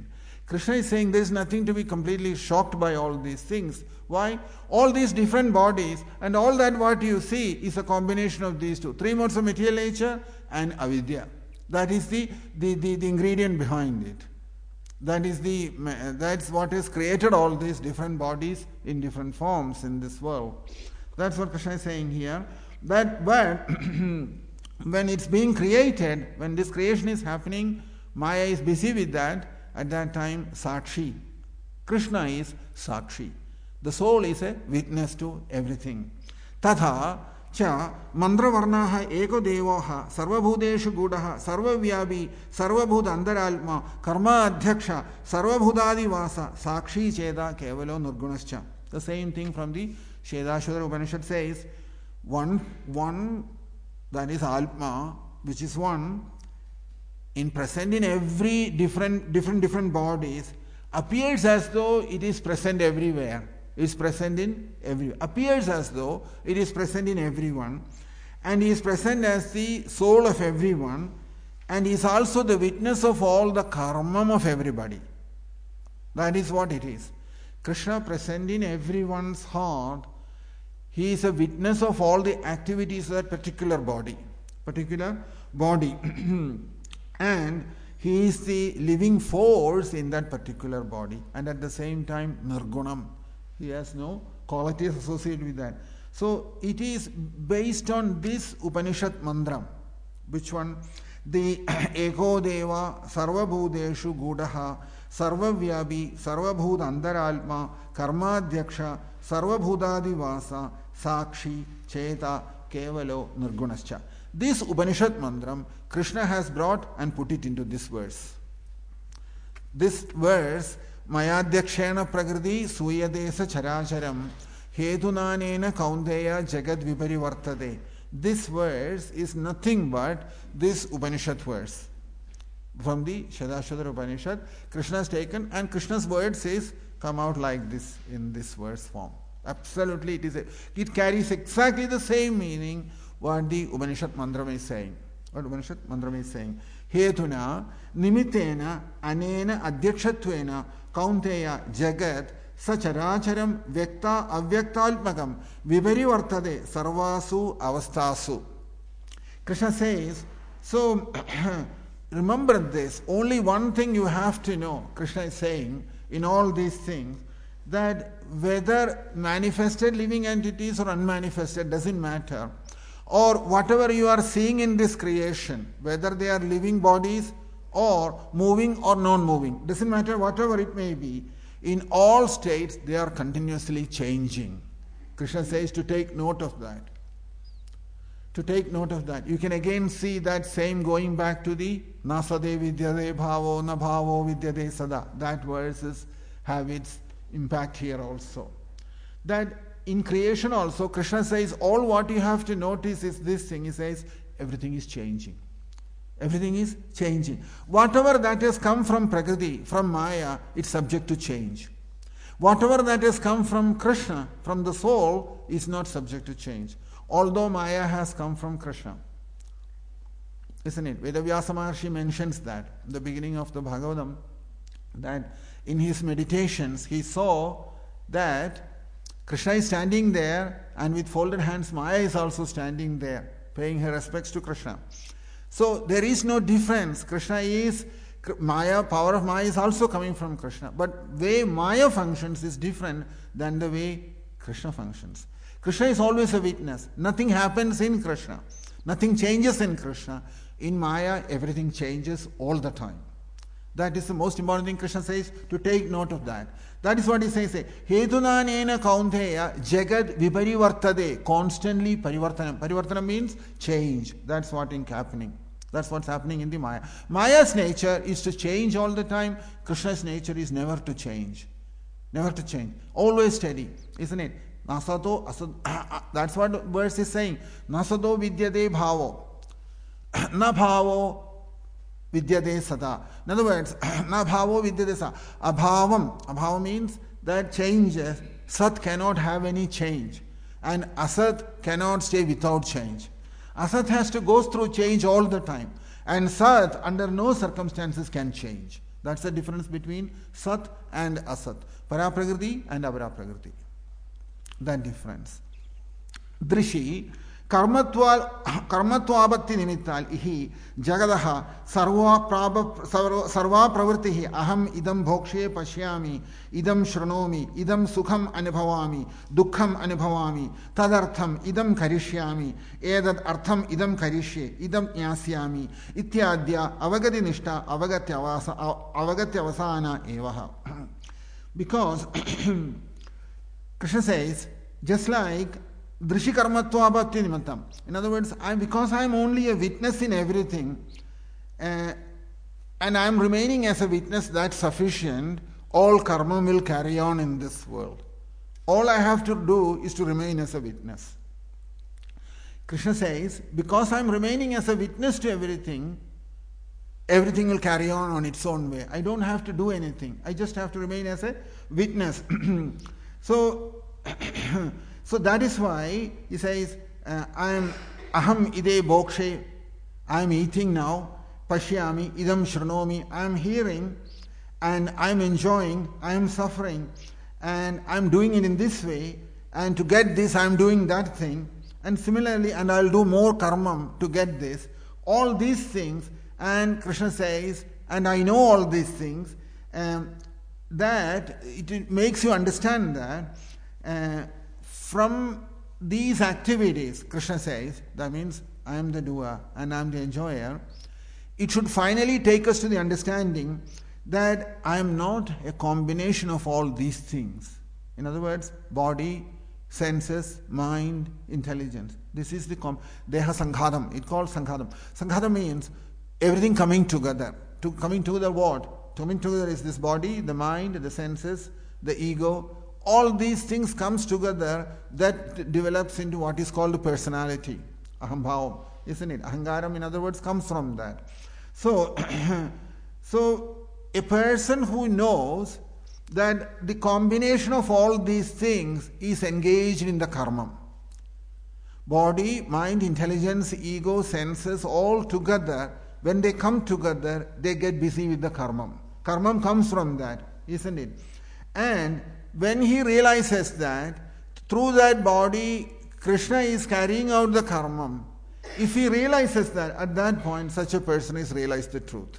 Krishna is saying there is nothing to be completely shocked by all these things. Why? All these different bodies and all that what you see is a combination of these two. Three modes of material nature and avidya. That is the ingredient behind it. That's what has created all these different bodies in different forms in this world. That's what Krishna is saying here. But when it's being created, when this creation is happening, Maya is busy with that. At that time, Sakshi. Krishna is Sakshi. The soul is a witness to everything. Tatha cha mandravarnaha eko devoha sarvabhudeshu gudaha sarvavyabi sarvabhuda andaralma karma adhyaksha sarvabhudadi vasa sakshi cheda kevalo nirgunascha. The same thing from the Shedashvara Upanishad says, one that is Atma, which is one, in present in every different bodies, appears as though it is present everywhere. Is present in everywhere. Appears as though it is present in everyone, and is present as the soul of everyone, and is also the witness of all the karma of everybody. That is what it is. Krishna present in everyone's heart. He is a witness of all the activities of that particular body. And he is the living force in that particular body. And at the same time, nirgunam. He has no qualities associated with that. So it is based on this Upanishad mantra. Which one? The Eko Deva Sarvabhudeshu Gudaha Sarvavyabi Sarvabhud Andaralma Karmadhyaksha Sarvabhudadi Vasa Sakshi Cheta Kevalo Nirgunascha. This Upanishad mantram Krishna has brought and put it into this verse. This verse, Mayadhyakshena Prakriti Suyadesa Characharam Hedunanena Kaunteya Jagad Viparivartade. This verse is nothing but this Upanishad verse. From the Shedashvara Upanishad, Krishna has taken, and Krishna's word says, come out like this in this verse form. Absolutely, it carries exactly the same meaning what the Upanishad Mandram is saying. What Upanishad Mandram is saying. Hetuna nimitena anena adhyakshatvena kaunteya jagat sacharacharam vyakta avyaktalpakam viparivartade sarvasu avastasu. Krishna says, so remember this, only one thing you have to know, Krishna is saying in all these things, that whether manifested living entities or unmanifested doesn't matter, or whatever you are seeing in this creation, whether they are living bodies or moving or non-moving, doesn't matter, whatever it may be, in all states they are continuously changing. Krishna says to take note of that. To take note of that. You can again see that same going back to the Nasade vidyade bhavo na bhavo vidyade sada. That verses have its impact here also. That in creation also, Krishna says all what you have to notice is this thing. He says everything is changing. Everything is changing. Whatever that has come from Prakriti, from Maya, it's subject to change. Whatever that has come from Krishna, from the soul, is not subject to change. Although Maya has come from Krishna. Isn't it? Vedavyasa Maharshi mentions that in the beginning of the Bhagavatam, that in his meditations he saw that Krishna is standing there, and with folded hands Maya is also standing there, paying her respects to Krishna. So there is no difference. Krishna is Maya, power of Maya is also coming from Krishna. But way Maya functions is different than the way Krishna functions. Krishna is always a witness. Nothing happens in Krishna. Nothing changes in Krishna. In Maya, everything changes all the time. That is the most important thing Krishna says, to take note of that. That is what he says. Hedunanena kaunteya jagad viparivartade. Constantly parivartanam. Parivartanam means change. That's what is happening. That's what's happening in the Maya. Maya's nature is to change all the time. Krishna's nature is never to change. Never to change. Always steady. Isn't it? Nasato asad. That's what the verse is saying. Nasato vidyade bhavo. Na bhavo vidyade sada. In other words, na bhavo vidyade sada. Abhavam. Abhavam means that changes. Sat cannot have any change. And asat cannot stay without change. Asat has to go through change all the time. And Sat, under no circumstances, can change. That's the difference between Sat and Asat. Paraprakriti and Aparaprakriti. That difference. Drishi कर्मत्वापत्ति निमित्ताल इहि जगदः सर्वा प्रवृत्तिः अहम इदं भोक्ष्ये पश्यामि इदं शृणोमि इदं सुखम अनुभवामि दुःखम अनुभवामि तदर्थम इदं करिष्यामि एतद् अर्थम इदं करिष्ये इदं ज्ञास्यामि इत्याद्य अवगतिनिष्ठा अवगत्यवसान एव. Because Krishna says, just like Drishi karmatva nimittam. In other words, because I am only a witness in everything, and I am remaining as a witness, that's sufficient. All karma will carry on in this world. All I have to do is to remain as a witness. Krishna says, because I am remaining as a witness to everything, everything will carry on its own way. I don't have to do anything. I just have to remain as a witness. So that is why he says, aham ide bokshe, I am eating now, pashyami, idam shrunomi, I am hearing and I am enjoying, I am suffering and I am doing it in this way, and to get this I am doing that thing, and similarly, and I will do more karmam to get this. All these things, and Krishna says, and I know all these things, that it makes you understand that from these activities, Krishna says, that means I am the doer and I am the enjoyer. It should finally take us to the understanding that I am not a combination of all these things. In other words, body, senses, mind, intelligence. This is the Deha Sanghadam. It calls Sanghadam. Sanghadam means everything coming together. Coming together what? Coming together is this body, the mind, the senses, the ego. All these things comes together, that develops into what is called personality, ahambhavam, isn't it? Ahangaram, in other words, comes from that. So a person who knows that the combination of all these things is engaged in the karma. Body, mind, intelligence, ego, senses, all together, when they come together, they get busy with the karma. Karma comes from that, isn't it? And when he realizes that through that body Krishna is carrying out the karma, if he realizes that, at that point such a person has realized the truth.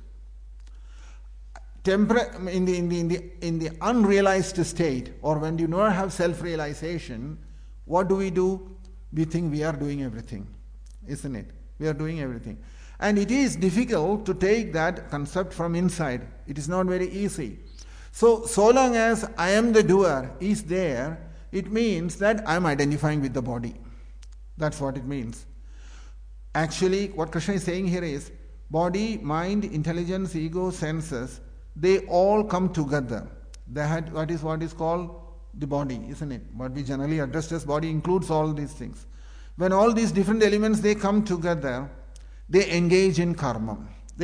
In the unrealized state, or when you never have self-realization, what do? We think we are doing everything, isn't it? We are doing everything. And it is difficult to take that concept from inside. It is not very easy. So long as I am the doer is there, it means that I am identifying with the body. That's what it means. Actually, what Krishna is saying here is, body, mind, intelligence, ego, senses, they all come together. What is called the body, isn't it? What we generally address as body includes all these things. When all these different elements, they come together, they engage in karma.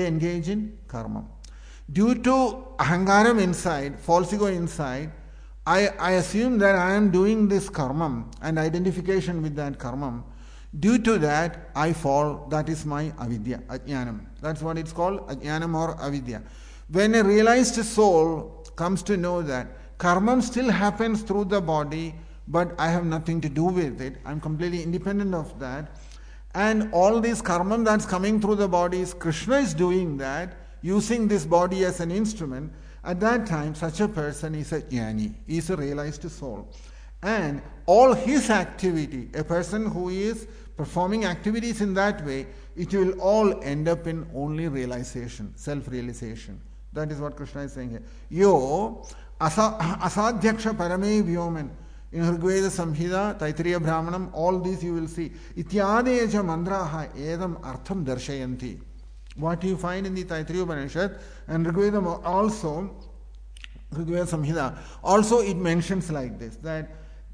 Due to ahangaram inside, false ego inside, I assume that I am doing this karma and identification with that karma. Due to that, I fall. That is my avidya, ajnanam. That's what it's called, ajnanam or avidya. When a realized soul comes to know that karma still happens through the body, but I have nothing to do with it, I'm completely independent of that, and all this karma that's coming through the body is Krishna is doing that, using this body as an instrument, at that time such a person is a jnani, is a realized soul. And all his activity, a person who is performing activities in that way, it will all end up in only realization, self-realization. That is what Krishna is saying here. Yo asadhyaksha parame vyoman. In Rigveda Samhita, Taittiriya Brahmanam, all these you will see. Ityadeja mandraha edam artham darshayanti. What you find in the Taittiriya Upanishad and Rigveda also, Rigveda Samhita, also it mentions like this, that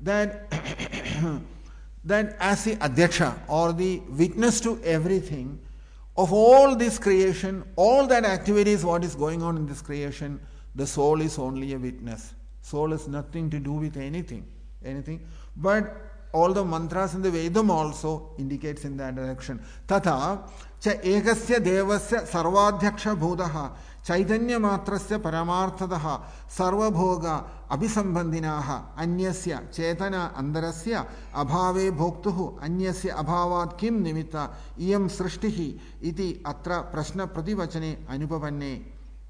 as the Adhyaksha or the witness to everything, of all this creation, all that activities, what is going on in this creation, the soul is only a witness. Soul has nothing to do with anything. But all the mantras in the Vedam also indicates in that direction. Tata cha ekasya devasya sarvadhyaksha bhudaha Chaitanya matrasya paramarthadaha sarvabhoga abhisambandhinaha anyasya chetana andarasya abhave bhoktuhu anyasya abhavat kim nimitta iyam srishtihi iti atra prashna prativachane anupavanne.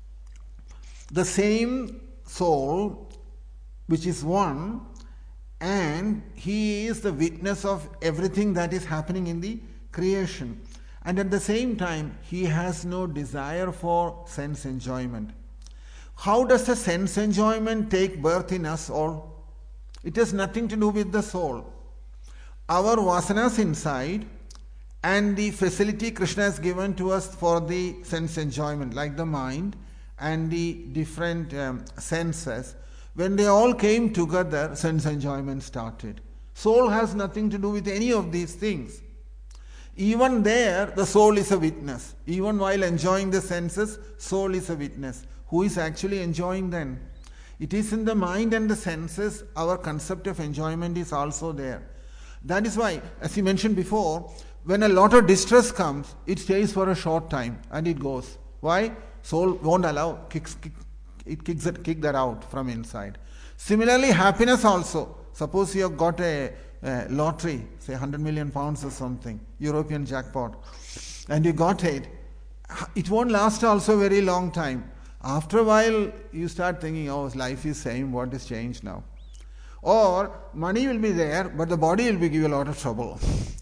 The same soul which is one, and he is the witness of everything that is happening in the creation. And at the same time, he has no desire for sense enjoyment. How does the sense enjoyment take birth in us all? It has nothing to do with the soul. Our vasanas inside and the facility Krishna has given to us for the sense enjoyment, like the mind and the different senses, when they all came together, sense enjoyment started. Soul has nothing to do with any of these things. Even there, the soul is a witness. Even while enjoying the senses, soul is a witness. Who is actually enjoying then? It is in the mind and the senses, our concept of enjoyment is also there. That is why, as you mentioned before, when a lot of distress comes, it stays for a short time and it goes. Why? Soul won't allow, kick that out from inside. Similarly, happiness also. Suppose you have got a lottery, say 100 million pounds or something, European jackpot, and you got it. It won't last also a very long time. After a while, you start thinking, oh, life is same, what has changed now? Or money will be there, but the body will give you a lot of trouble.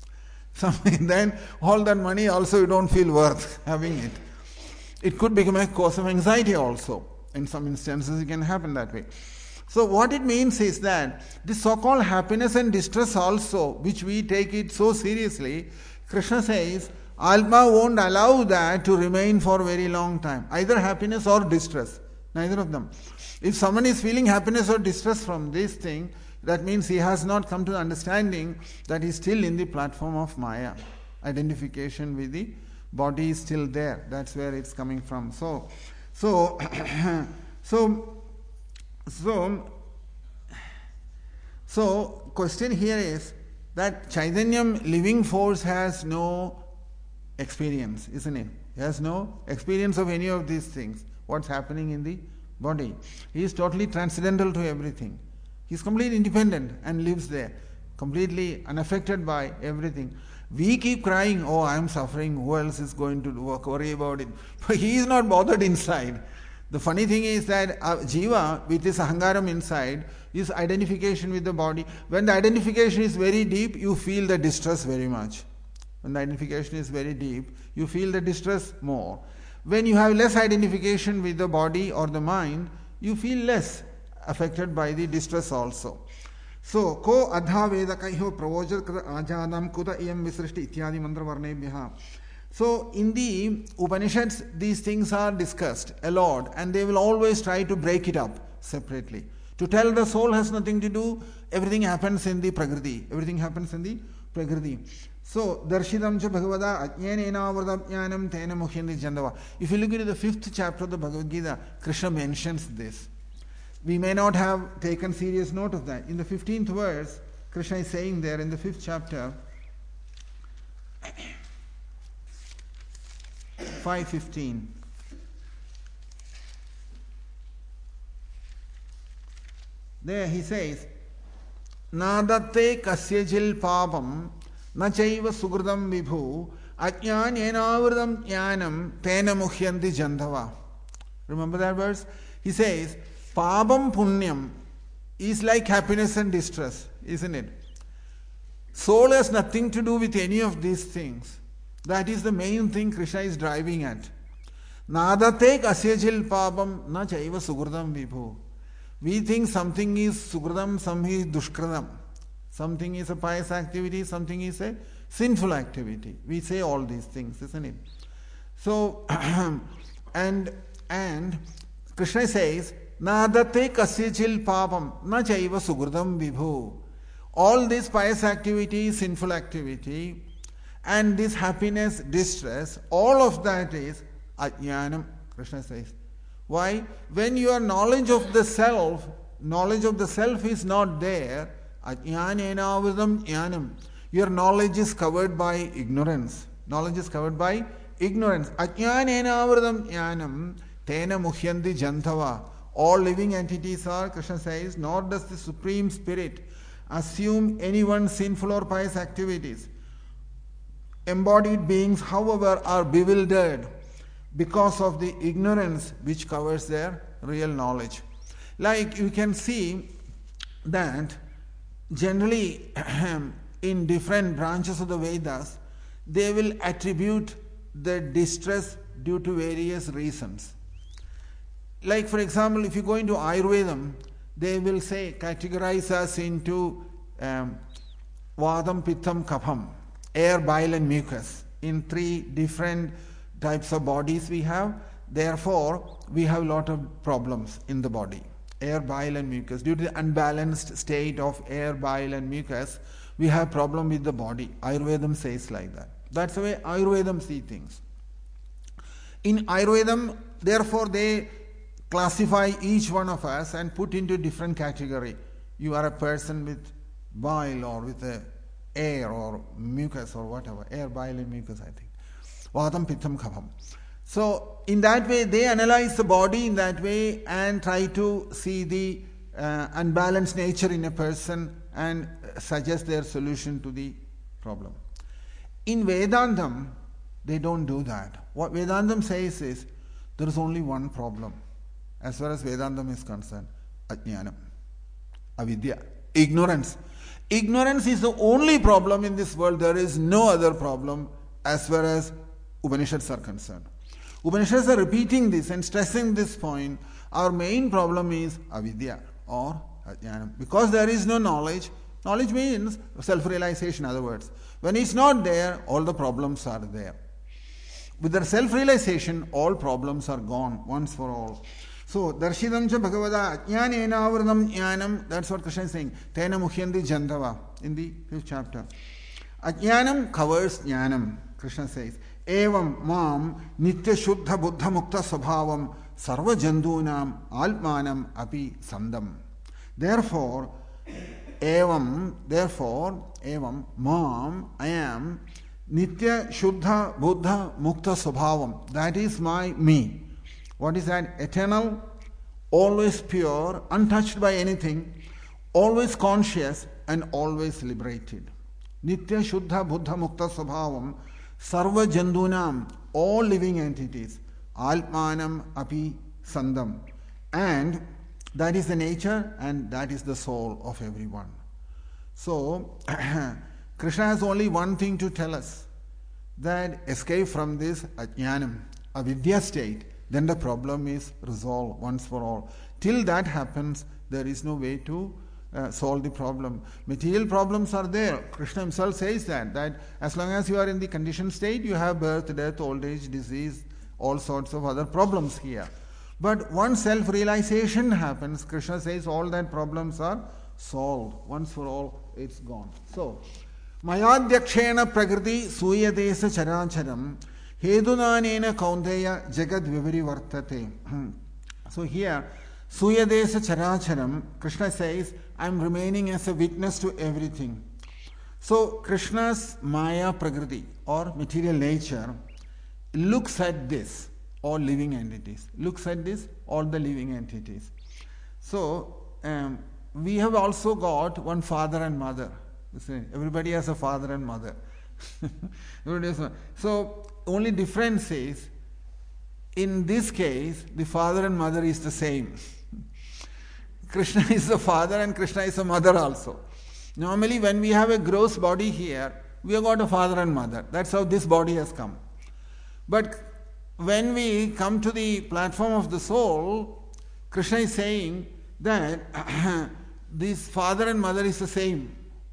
Then all that money also you don't feel worth having it. It could become a cause of anxiety also. In some instances, it can happen that way. So what it means is that this so-called happiness and distress also, which we take it so seriously, Krishna says, Atma won't allow that to remain for a very long time. Either happiness or distress. Neither of them. If someone is feeling happiness or distress from this thing, that means he has not come to the understanding that he is still in the platform of Maya. Identification with the body is still there. That's where it's coming from. So question here is that Chaitanyam, living force, has no experience, isn't it? He has no experience of any of these things, what's happening in the body. He is totally transcendental to everything. He is completely independent and lives there, completely unaffected by everything. We keep crying, oh, I am suffering, who else is going to worry about it? But he is not bothered inside. The funny thing is that Jiva, with his ahangaram inside, is identification with the body. When the identification is very deep, you feel the distress very much. When the identification is very deep, you feel the distress more. When you have less identification with the body or the mind, you feel less affected by the distress also. So, ko adha vedakaiho pravojat ajadam kuta iyam visrishti ityadi mantra varnebhyaha. So, in the Upanishads, these things are discussed a lot, and they will always try to break it up separately. To tell the soul has nothing to do, everything happens in the Prakriti. Everything happens in the Prakriti. So, Darshidam cha Bhagavada Ajnanena Vardapnyanam Tena Muhyandi Jandava. If you look into the 5th chapter of the Bhagavad Gita, Krishna mentions this. We may not have taken serious note of that. In the 15th verse, Krishna is saying there in the 5th chapter, 5:15. There he says, Nadatte kasyajil papam na chaiva sugradam vibhu ajnanenavridam jnanam tena muhyanti jandhava. Remember that verse? He says, Pabam punyam is like happiness and distress, isn't it? Soul has nothing to do with any of these things. That is the main thing Krishna is driving at. Nadate kasyajil pabam na chaiva sugradam vibhu. We think something is sugradam, something is dushkradam. Something is a pious activity, something is a sinful activity. We say all these things, isn't it? So, and Krishna says, Nadate kasyajil papam na chaiva sugradam vibhu. All this pious activity, sinful activity, and this happiness, distress, all of that is ajnanam, Krishna says. Why? When your knowledge of the self is not there, ajnanena vidam jnanam. Your knowledge is covered by ignorance. Knowledge is covered by ignorance. Ajnanena vidam jnanam Tena muhyanti jantava. All living entities are, Krishna says, nor does the Supreme Spirit assume anyone's sinful or pious activities. Embodied beings, however, are bewildered because of the ignorance which covers their real knowledge. Like you can see that generally in different branches of the Vedas, they will attribute the distress due to various reasons. Like for example, if you go into Ayurvedam, they will say, categorize us into Vadam, Pittam, Kapham, air, bile and mucus. In 3 different types of bodies we have. Therefore, we have a lot of problems in the body. Air, bile and mucus. Due to the unbalanced state of air, bile and mucus, we have problem with the body. Ayurvedam says like that. That's the way Ayurvedam see things. In Ayurvedam, therefore, they classify each one of us and put into different category. You are a person with bile or with air or mucus or whatever. Air, bile and mucus, I think. Vadam, Pittam, Kapham. So, in that way, they analyze the body in that way and try to see the unbalanced nature in a person and suggest their solution to the problem. In Vedantam, they don't do that. What Vedantam says is, there is only one problem. As far as Vedantam is concerned, Ajnanam, Avidya, ignorance. Ignorance is the only problem in this world. There is no other problem as far as Upanishads are concerned. Upanishads are repeating this and stressing this point. Our main problem is Avidya or Ajnanam. Because there is no knowledge, knowledge means self-realization, in other words. When it's not there, all the problems are there. With the self-realization, all problems are gone once for all. So, Darshidam cha Bhagavada Ajnanena avranam jnanam, that's what Krishna is saying. Tena muhyanti jantava, in the 5th chapter. Ajnanam covers jnanam, Krishna says. Evam mam nitya shuddha buddha mukta svabhavam sarva jandunam almanam api sandam. Therefore, evam mam, I am nitya shuddha buddha mukta svabhavam. That is my me. What is that? Eternal, always pure, untouched by anything, always conscious and always liberated. Nitya Shuddha Buddha Mukta Svabhavam Sarva Jandunam, all living entities, Almanam Api Sandam. And that is the nature and that is the soul of everyone. So, Krishna has only one thing to tell us, that escape from this Ajnanam, Avidya state, then the problem is resolved once for all. Till that happens, there is no way to solve the problem. Material problems are there. Krishna himself says that as long as you are in the conditioned state, you have birth, death, old age, disease, all sorts of other problems here. But once self-realization happens, Krishna says all that problems are solved. Once for all, it's gone. So, Mayadhyakshena prakriti suyadesa charancharam Hedunanena kaunteya jagad vivarivartate. So here, Suyadesa Characharam, Krishna says, I am remaining as a witness to everything. So Krishna's Maya Prakriti or material nature looks at this, all living entities. Looks at this, all the living entities. So we have also got one father and mother. Everybody has a father and mother. So only difference is, in this case, the father and mother is the same. Krishna is the father and Krishna is the mother also. Normally when we have a gross body here, we have got a father and mother. That's how this body has come. But when we come to the platform of the soul, Krishna is saying that this father and mother is the same.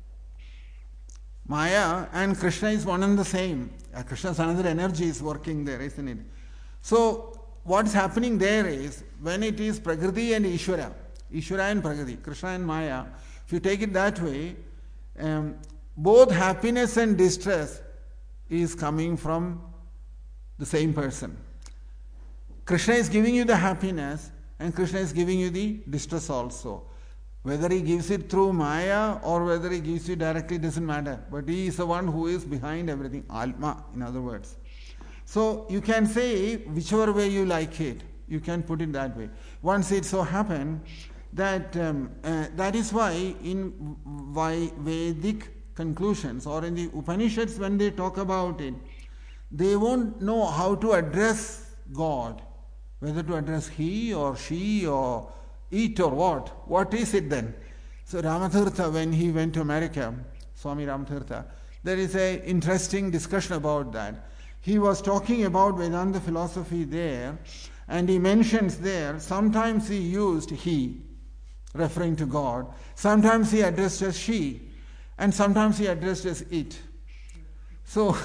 Maya and Krishna is one and the same. Krishna's another energy is working there, isn't it? So, what's happening there is, when it is Prakriti and Ishvara and Prakriti, Krishna and Maya, if you take it that way, both happiness and distress is coming from the same person. Krishna is giving you the happiness and Krishna is giving you the distress also. Whether he gives it through Maya or whether he gives it directly doesn't matter. But he is the one who is behind everything. Alma, in other words. So you can say whichever way you like it. You can put it that way. Once it so happened that that is why in Vedic conclusions or in the Upanishads, when they talk about it, they won't know how to address God, whether to address he or she or it or what. What is it then? So Ramatirtha, when he went to America, Swami Ramatirtha, there is an interesting discussion about that. He was talking about Vedanta philosophy there, and he mentions there, sometimes he used he, referring to God, sometimes he addressed as she, and sometimes he addressed as it. So,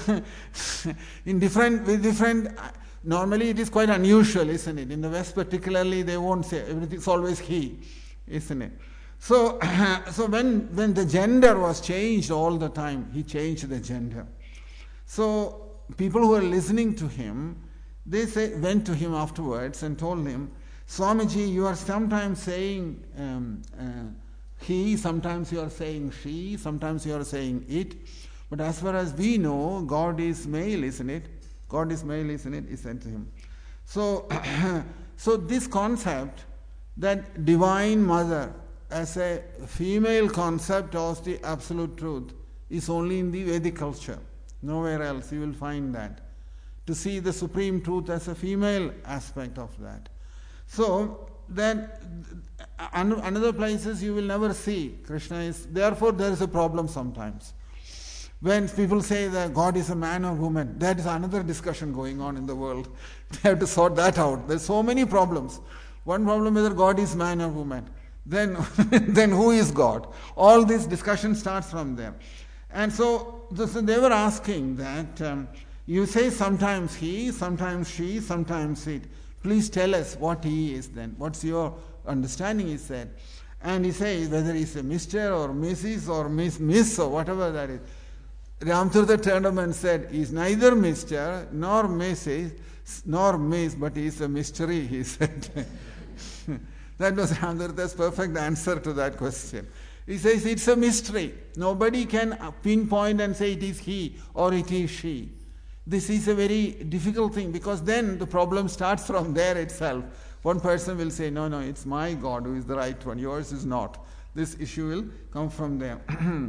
with different, normally it is quite unusual, isn't it? In the West particularly, they won't say, everything's always he, isn't it? So, so when the gender was changed all the time, he changed the gender. So, people who were listening to him, they went to him afterwards and told him, Swamiji, you are sometimes saying he, sometimes you are saying she, sometimes you are saying it. But as far as we know, God is male, isn't it? God is male, isn't it? He said to him. So, so this concept that Divine Mother as a female concept of the absolute truth is only in the Vedic culture. Nowhere else you will find that. To see the supreme truth as a female aspect of that. So, that another places you will never see Krishna is, therefore there is a problem sometimes. When people say that God is a man or woman, that is another discussion going on in the world. They have to sort that out. There are so many problems. One problem is whether God is man or woman. Then, then who is God? All this discussion starts from there. And so they were asking that, you say sometimes he, sometimes she, sometimes it. Please tell us what he is then. What's your understanding, he said. And he says whether he's a Mr. or Mrs. or Miss or whatever that is. Ramatirtha turned him and said, he's neither Mr. nor Mrs. nor Miss, but he's a mystery, he said. That was Ramatirtha's perfect answer to that question. He says it's a mystery. Nobody can pinpoint and say it is he or it is she. This is a very difficult thing because then the problem starts from there itself. One person will say, no, it's my God who is the right one, yours is not. This issue will come from there.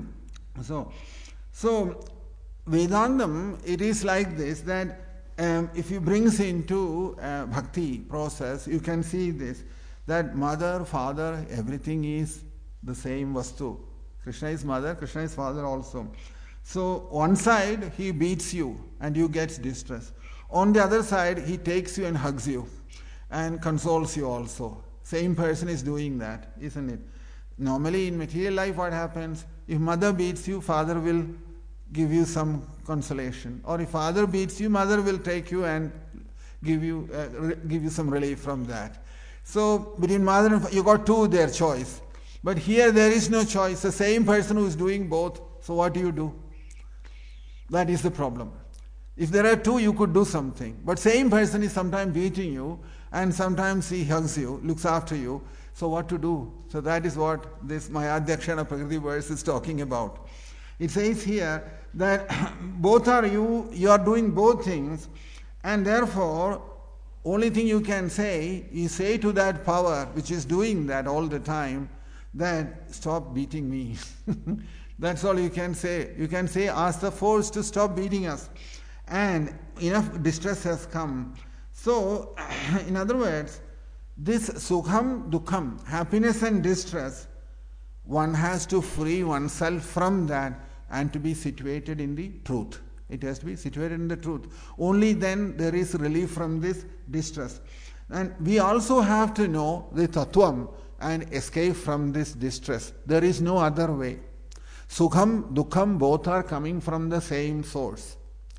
So Vedantam, it is like this, that if you bring into bhakti process, you can see this, that mother, father, everything is the same vastu. Krishna is mother, Krishna is father also. So one side he beats you and you get distress. On the other side he takes you and hugs you and consoles you also. Same person is doing that, isn't it? Normally in material life what happens? If mother beats you, father will give you some consolation. Or if father beats you, mother will take you and give you some relief from that. So between mother and father, you got two their choice. But here there is no choice. The same person who is doing both. So what do? That is the problem. If there are two, you could do something. But same person is sometimes beating you and sometimes he hugs you, looks after you. So what to do? So that is what this Mayadhyakshana Prakriti verse is talking about. It says here that both are you are doing both things, and therefore only thing you can say is say to that power which is doing that all the time that stop beating me. That's all you can say. You can say ask the force to stop beating us, and enough distress has come. So in other words, this sukham dukham, happiness and distress, one has to free oneself from that and to be situated in the truth. It has to be situated in the truth. Only then there is relief from this distress. And we also have to know the tattvam and escape from this distress. There is no other way. Sukham, dukham, both are coming from the same source.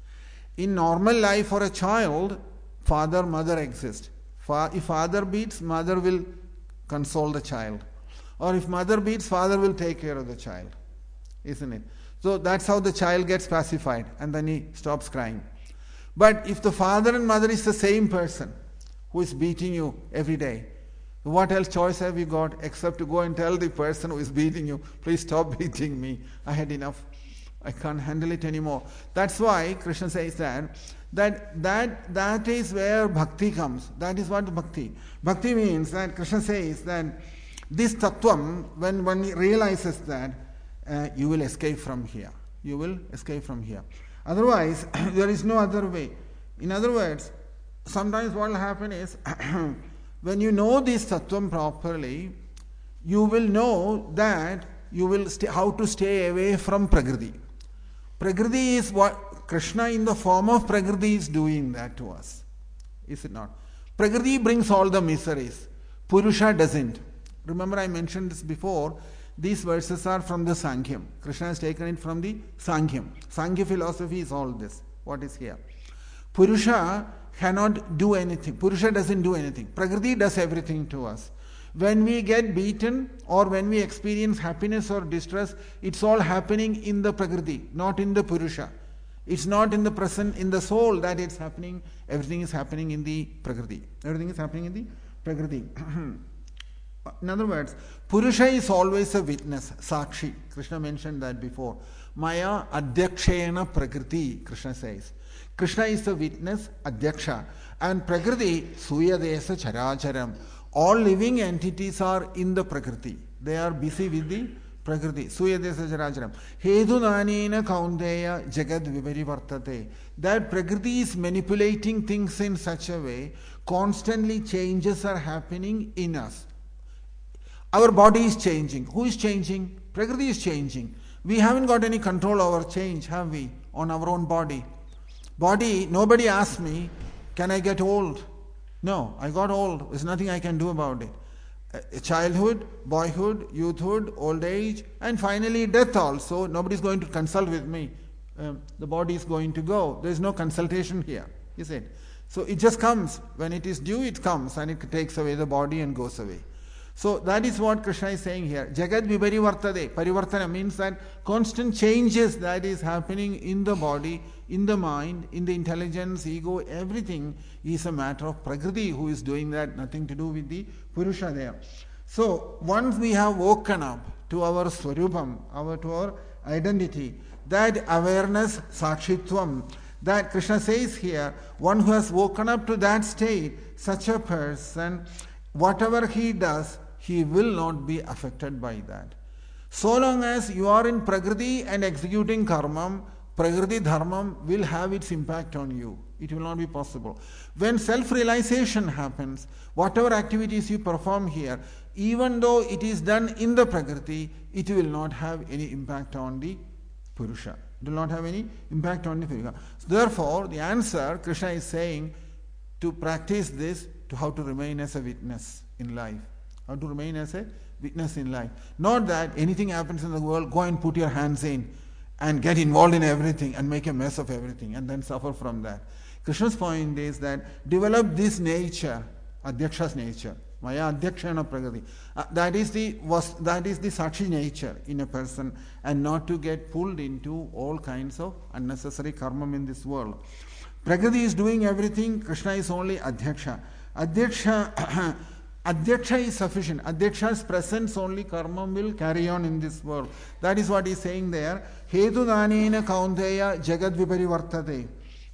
In normal life for a child, father, mother exist. If father beats, mother will console the child. Or if mother beats, father will take care of the child. Isn't it? So that's how the child gets pacified and then he stops crying. But if the father and mother is the same person who is beating you every day, what else choice have you got except to go and tell the person who is beating you, please stop beating me, I had enough, I can't handle it anymore. That's why Krishna says that That is where bhakti comes. That is what bhakti. Bhakti means that Krishna says that this tattvam, when one realizes that, you will escape from here. You will escape from here. Otherwise, there is no other way. In other words, sometimes what will happen is, when you know this tattvam properly, you will know that you will how to stay away from prakriti. Prakriti is what Krishna in the form of prakriti is doing that to us. Is it not? Prakriti brings all the miseries. Purusha doesn't. Remember I mentioned this before. These verses are from the Sankhya. Krishna has taken it from the Sankhya. Sankhya philosophy is all this. What is here? Purusha cannot do anything. Purusha doesn't do anything. Prakriti does everything to us. When we get beaten or when we experience happiness or distress, it's all happening in the Prakriti, not in the Purusha. It's not in the present, in the soul that it's happening. Everything is happening in the Prakriti. Everything is happening in the Prakriti. In other words, Purusha is always a witness, Sakshi. Krishna mentioned that before. Maya adhyakshena Prakriti, Krishna says. Krishna is the witness, Adhyaksha. And Prakriti, Suyadesa Characharam. All living entities are in the Prakriti. They are busy with the Prakriti. Suyadesa Characharam. Hedunanena Kaundeya Jagad Viparivartate. That Prakriti is manipulating things in such a way, constantly changes are happening in us. Our body is changing. Who is changing? Prakriti is changing. We haven't got any control over change, have we? On our own body. Body, nobody asked me, can I get old? No, I got old. There's nothing I can do about it. Childhood, boyhood, youthhood, old age, and finally death also. Nobody's going to consult with me. The body is going to go. There's no consultation here, is it? So it just comes. When it is due, it comes and it takes away the body and goes away. So that is what Krishna is saying here. Jagad viparivartade. Parivartana means that constant changes that is happening in the body, in the mind, in the intelligence, ego, everything is a matter of Prakriti who is doing that, nothing to do with the Purusha there. So once we have woken up to our Swarupam, to our identity, that awareness, Sakshitvam, that Krishna says here, one who has woken up to that state, such a person, whatever he does, he will not be affected by that. So long as you are in Prakriti and executing karma, Prakriti dharmam will have its impact on you. It will not be possible. When self-realization happens, whatever activities you perform here, even though it is done in the Prakriti, it will not have any impact on the Purusha. It will not have any impact on the Purusha. So therefore, the answer, Krishna is saying, to practice this, to how to remain as a witness in life. How to remain as a witness in life. Not that anything happens in the world, go and put your hands in and get involved in everything and make a mess of everything and then suffer from that. Krishna's point is that develop this nature, Adhyaksha's nature, Maya Adhyakshana Prakriti. That is the Sakshi nature in a person, and not to get pulled into all kinds of unnecessary karma in this world. Prakriti is doing everything, Krishna is only Adhyaksha. Adhyaksha is sufficient. Adhyaksha's presence only karma will carry on in this world. That is what he is saying there. Hetu danena kaunteya jagad viparivartate.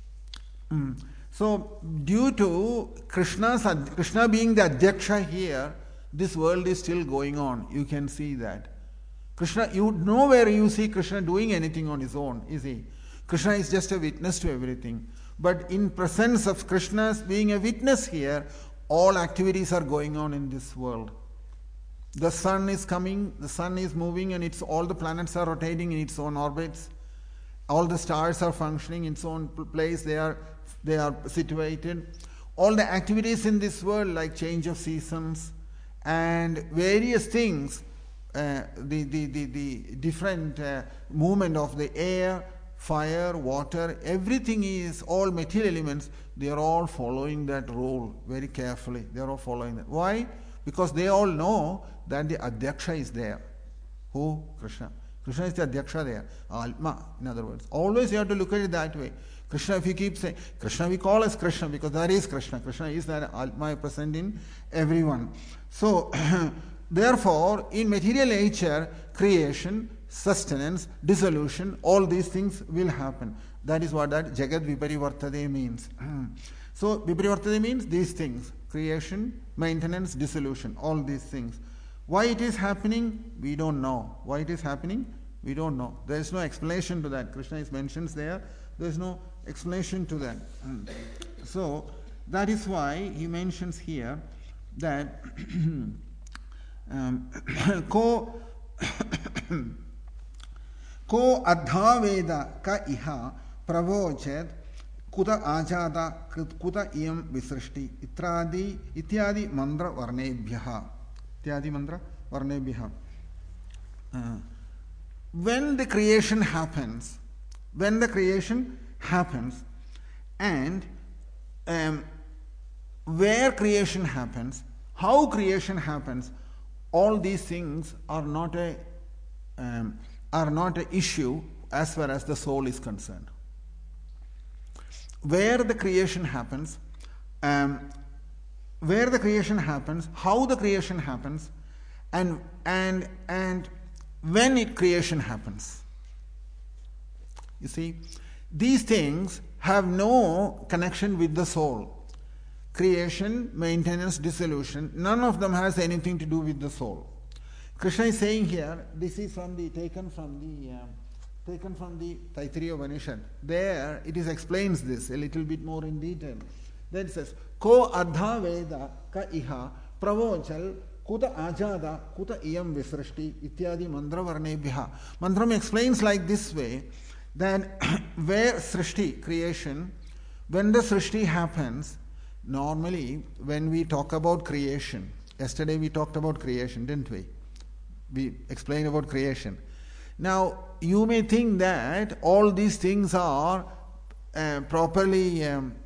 So, due to Krishna being the Adhyaksha here, this world is still going on. You can see that. Krishna, you nowhere you see Krishna doing anything on his own, is he? Krishna is just a witness to everything. But in presence of Krishna being a witness here, all activities are going on in this world. The sun is coming, the sun is moving, and all the planets are rotating in its own orbits. All the stars are functioning in its own place. They are situated. All the activities in this world, like change of seasons and various things, the different movement of the air, fire, water, everything is all material elements. They are all following that rule very carefully. They are all following that. Why? Because they all know that the Adhyaksha is there. Who? Krishna. Krishna is the Adhyaksha there. Atma, in other words. Always you have to look at it that way. Krishna, if you keep saying, Krishna we call as Krishna because that is Krishna. Krishna is that Atma present in everyone. So, therefore, in material nature, creation, sustenance, dissolution, all these things will happen. That is what that Jagad Viparivartade means. So Viparivartade means these things: creation, maintenance, dissolution, all these things. Why it is happening, we don't know. Why it is happening, we don't know. There is no explanation to that. Krishna is mentions there. There is no explanation to that. So that is why he mentions here that ko adhaveda ka iha pravochet kuta ajada kuta iyam visrishti ityadi mantra varnebhyaha. When the creation happens, and where creation happens, how creation happens, all these things are not a issue as far as the soul is concerned. Where the creation happens, how the creation happens, and when creation happens. You see, these things have no connection with the soul. Creation, maintenance, dissolution, none of them has anything to do with the soul. Krishna is saying here, this is taken from the Taittiriya Upanishad. There it explains this a little bit more in detail. Then it says, Ko adha veda ka iha pravochal kuta ajada kuta iyam visrishti ityadi mantra varnebhya. Mantram explains like this way, that where srishti, creation, when the srishti happens, normally when we talk about creation, yesterday we talked about creation, didn't we? We explained about creation. Now, you may think that all these things are properly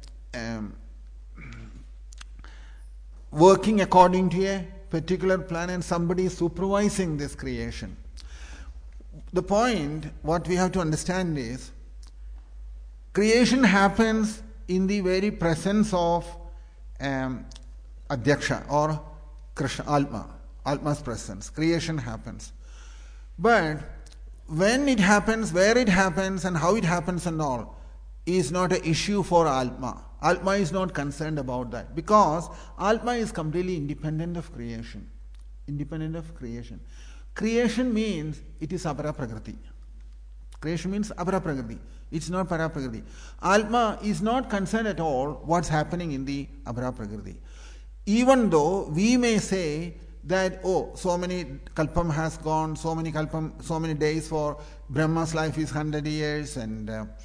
working according to a particular plan and somebody is supervising this creation. The point, what we have to understand is, creation happens in the very presence of Adhyaksha or Krishna, Atma's presence. Creation happens. But when it happens, where it happens, and how it happens and all, is not an issue for Atma. Atma is not concerned about that, because Atma is completely independent of creation. Creation means it is apara prakriti. Creation means apara prakriti. It's not para prakriti. Atma is not concerned at all what's happening in the apara prakriti. Even though we may say that, oh, so many kalpam has gone, so many days for Brahma's life is 100 years, and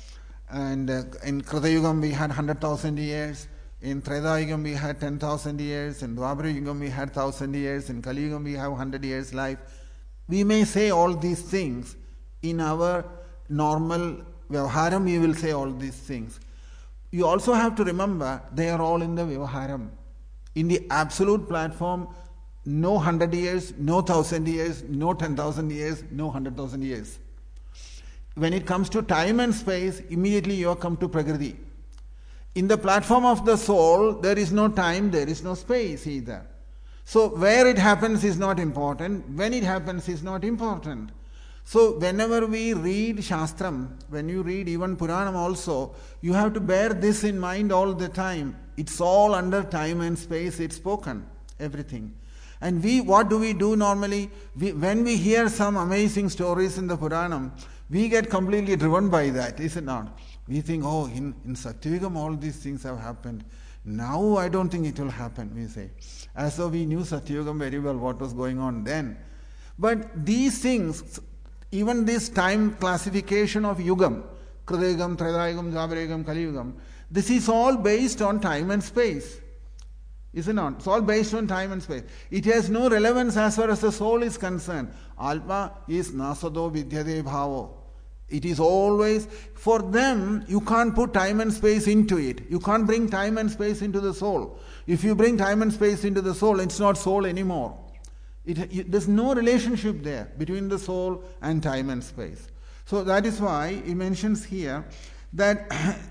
in Krita Yugam we had 100,000 years, in Treta Yugam we had 10,000 years, in Dwapara Yugam we had 1,000 years, in Kali Yugam we have 100 years life. We may say all these things. In our normal Vyavaharam we will say all these things. You also have to remember, they are all in the Vyavaharam. In the absolute platform, no 100 years, no 1,000 years, no 10,000 years, no 100,000 years. When it comes to time and space, immediately you come to Prakriti. In the platform of the soul, there is no time, there is no space either. So where it happens is not important, when it happens is not important. So whenever we read Shastram, when you read even Puranam also, you have to bear this in mind all the time. It's all under time and space, it's spoken, everything. And what do we do normally? When we hear some amazing stories in the Puranam, we get completely driven by that, is it not? We think, oh, in Satyavigam all these things have happened. Now I don't think it will happen, we say. As though we knew Satyavigam very well, what was going on then. But these things, even this time classification of Yugam, Kritayugam, Tretayugam, Dwaparayugam, Kaliyugam, this is all based on time and space. Is it not? It's all based on time and space. It has no relevance as far as the soul is concerned. Atma is nasado vidyade bhavo. It is always, for them, you can't put time and space into it. You can't bring time and space into the soul. If you bring time and space into the soul, it's not soul anymore. There's no relationship there between the soul and time and space. So that is why he mentions here that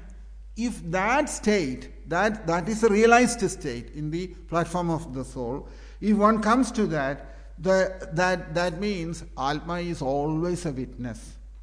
if that state, that is a realized state in the platform of the soul, if one comes to that means Atma is always a witness.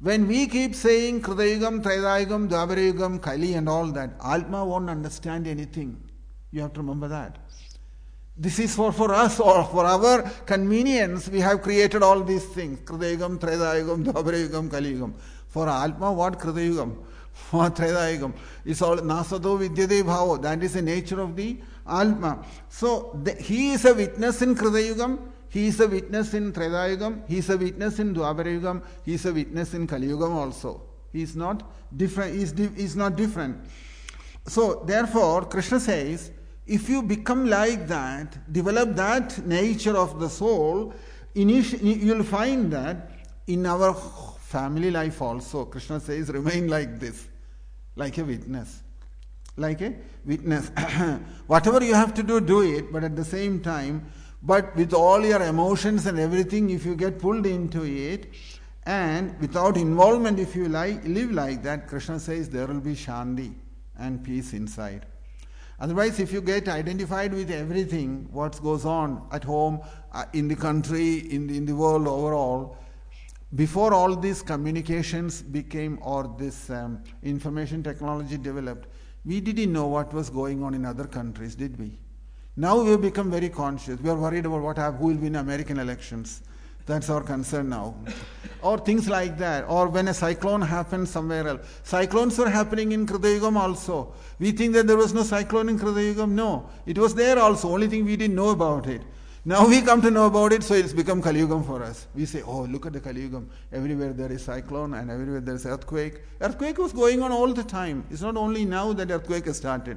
When we keep saying Kritayugam, Tretayugam, Dwaparayugam, Kali and all that, Atma won't understand anything. You have to remember that. This is for us or for our convenience. We have created all these things. Kritayugam, Tretayugam, Dwaparayugam, Kaliyugam. For Atma, what Kritayugam? What Tretayugam? It's all Nasado Vidyade Bhavo. That is the nature of the Atma. So he is a witness in Kritayugam. He is a witness in Tretayugam. He is a witness in Dwaparayugam. He is a witness in Kaliyugam also. He is not different. He is not different. So therefore, Krishna says, if you become like that, develop that nature of the soul, you'll find that in our family life also, Krishna says, remain like this, like a witness. Like a witness. Whatever you have to do, do it, but at the same time, but with all your emotions and everything, if you get pulled into it, and without involvement, if you live like that, Krishna says there will be shanti and peace inside. Otherwise, if you get identified with everything, what goes on at home, in the country, in the world overall, before all these communications became or this information technology developed, we didn't know what was going on in other countries, did we? Now we have become very conscious. We are worried about who will win American elections. That's our concern now. Or things like that. Or when a cyclone happens somewhere else. Cyclones were happening in Kritayugam also. We think that there was no cyclone in Kritayugam. No. It was there also. Only thing we didn't know about it. Now we come to know about it, so it's become Kaliyugam for us. We say, oh, look at the Kaliyugam. Everywhere there is cyclone and everywhere there is earthquake. Earthquake was going on all the time. It's not only now that earthquake has started.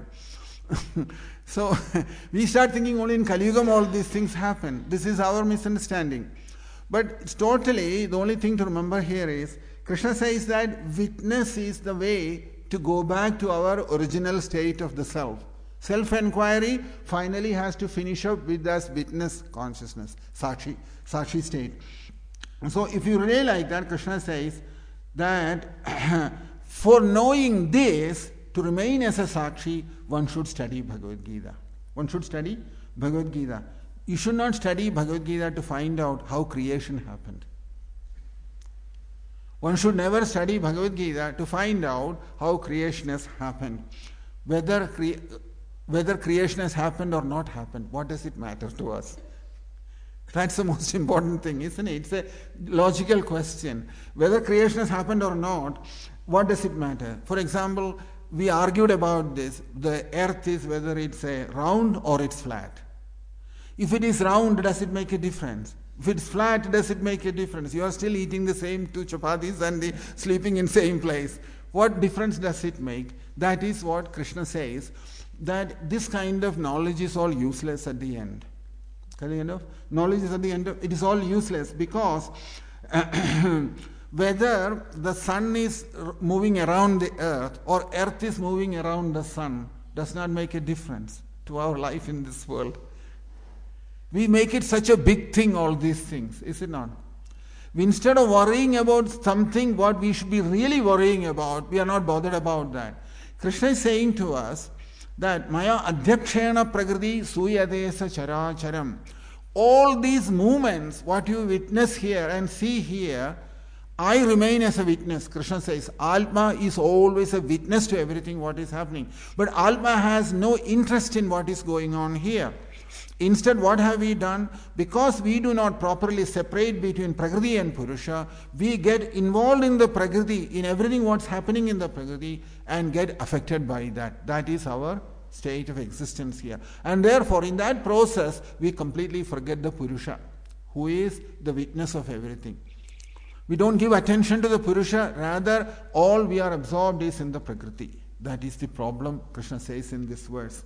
So we start thinking only in Kaliyugam all these things happen. This is our misunderstanding. But it's totally, the only thing to remember here is, Krishna says that witness is the way to go back to our original state of the self. Self-enquiry finally has to finish up with this witness consciousness, Sakshi state. So if you really like that, Krishna says that for knowing this, to remain as a Sakshi, one should study Bhagavad Gita. One should study Bhagavad Gita. You should not study Bhagavad Gita to find out how creation happened. One should never study Bhagavad Gita to find out how creation has happened. Whether creation has happened or not happened, what does it matter to us? That's the most important thing, isn't it? It's a logical question. Whether creation has happened or not, what does it matter? For example, we argued about this. The earth is whether it's a round or it's flat. If it is round, does it make a difference? If it's flat, does it make a difference? You are still eating the same 2 chapatis and sleeping in same place. What difference does it make? That is what Krishna says, that this kind of knowledge is all useless at the end. Knowledge is at the end, it is all useless because whether the sun is moving around the earth or earth is moving around the sun does not make a difference to our life in this world. We make it such a big thing, all these things, is it not? Instead of worrying about something what we should be really worrying about, we are not bothered about that. Krishna is saying to us that Maya Adhyakshena Prakriti Suyadesa Characharam. All these movements, what you witness here and see here, I remain as a witness. Krishna says, Atma is always a witness to everything what is happening. But Atma has no interest in what is going on here. Instead, what have we done? Because we do not properly separate between Prakriti and Purusha, we get involved in the Prakriti, in everything what's happening in the Prakriti, and get affected by that. That is our state of existence here. And therefore, in that process, we completely forget the Purusha, who is the witness of everything. We don't give attention to the Purusha, rather all we are absorbed is in the Prakriti. That is the problem, Krishna says in this verse.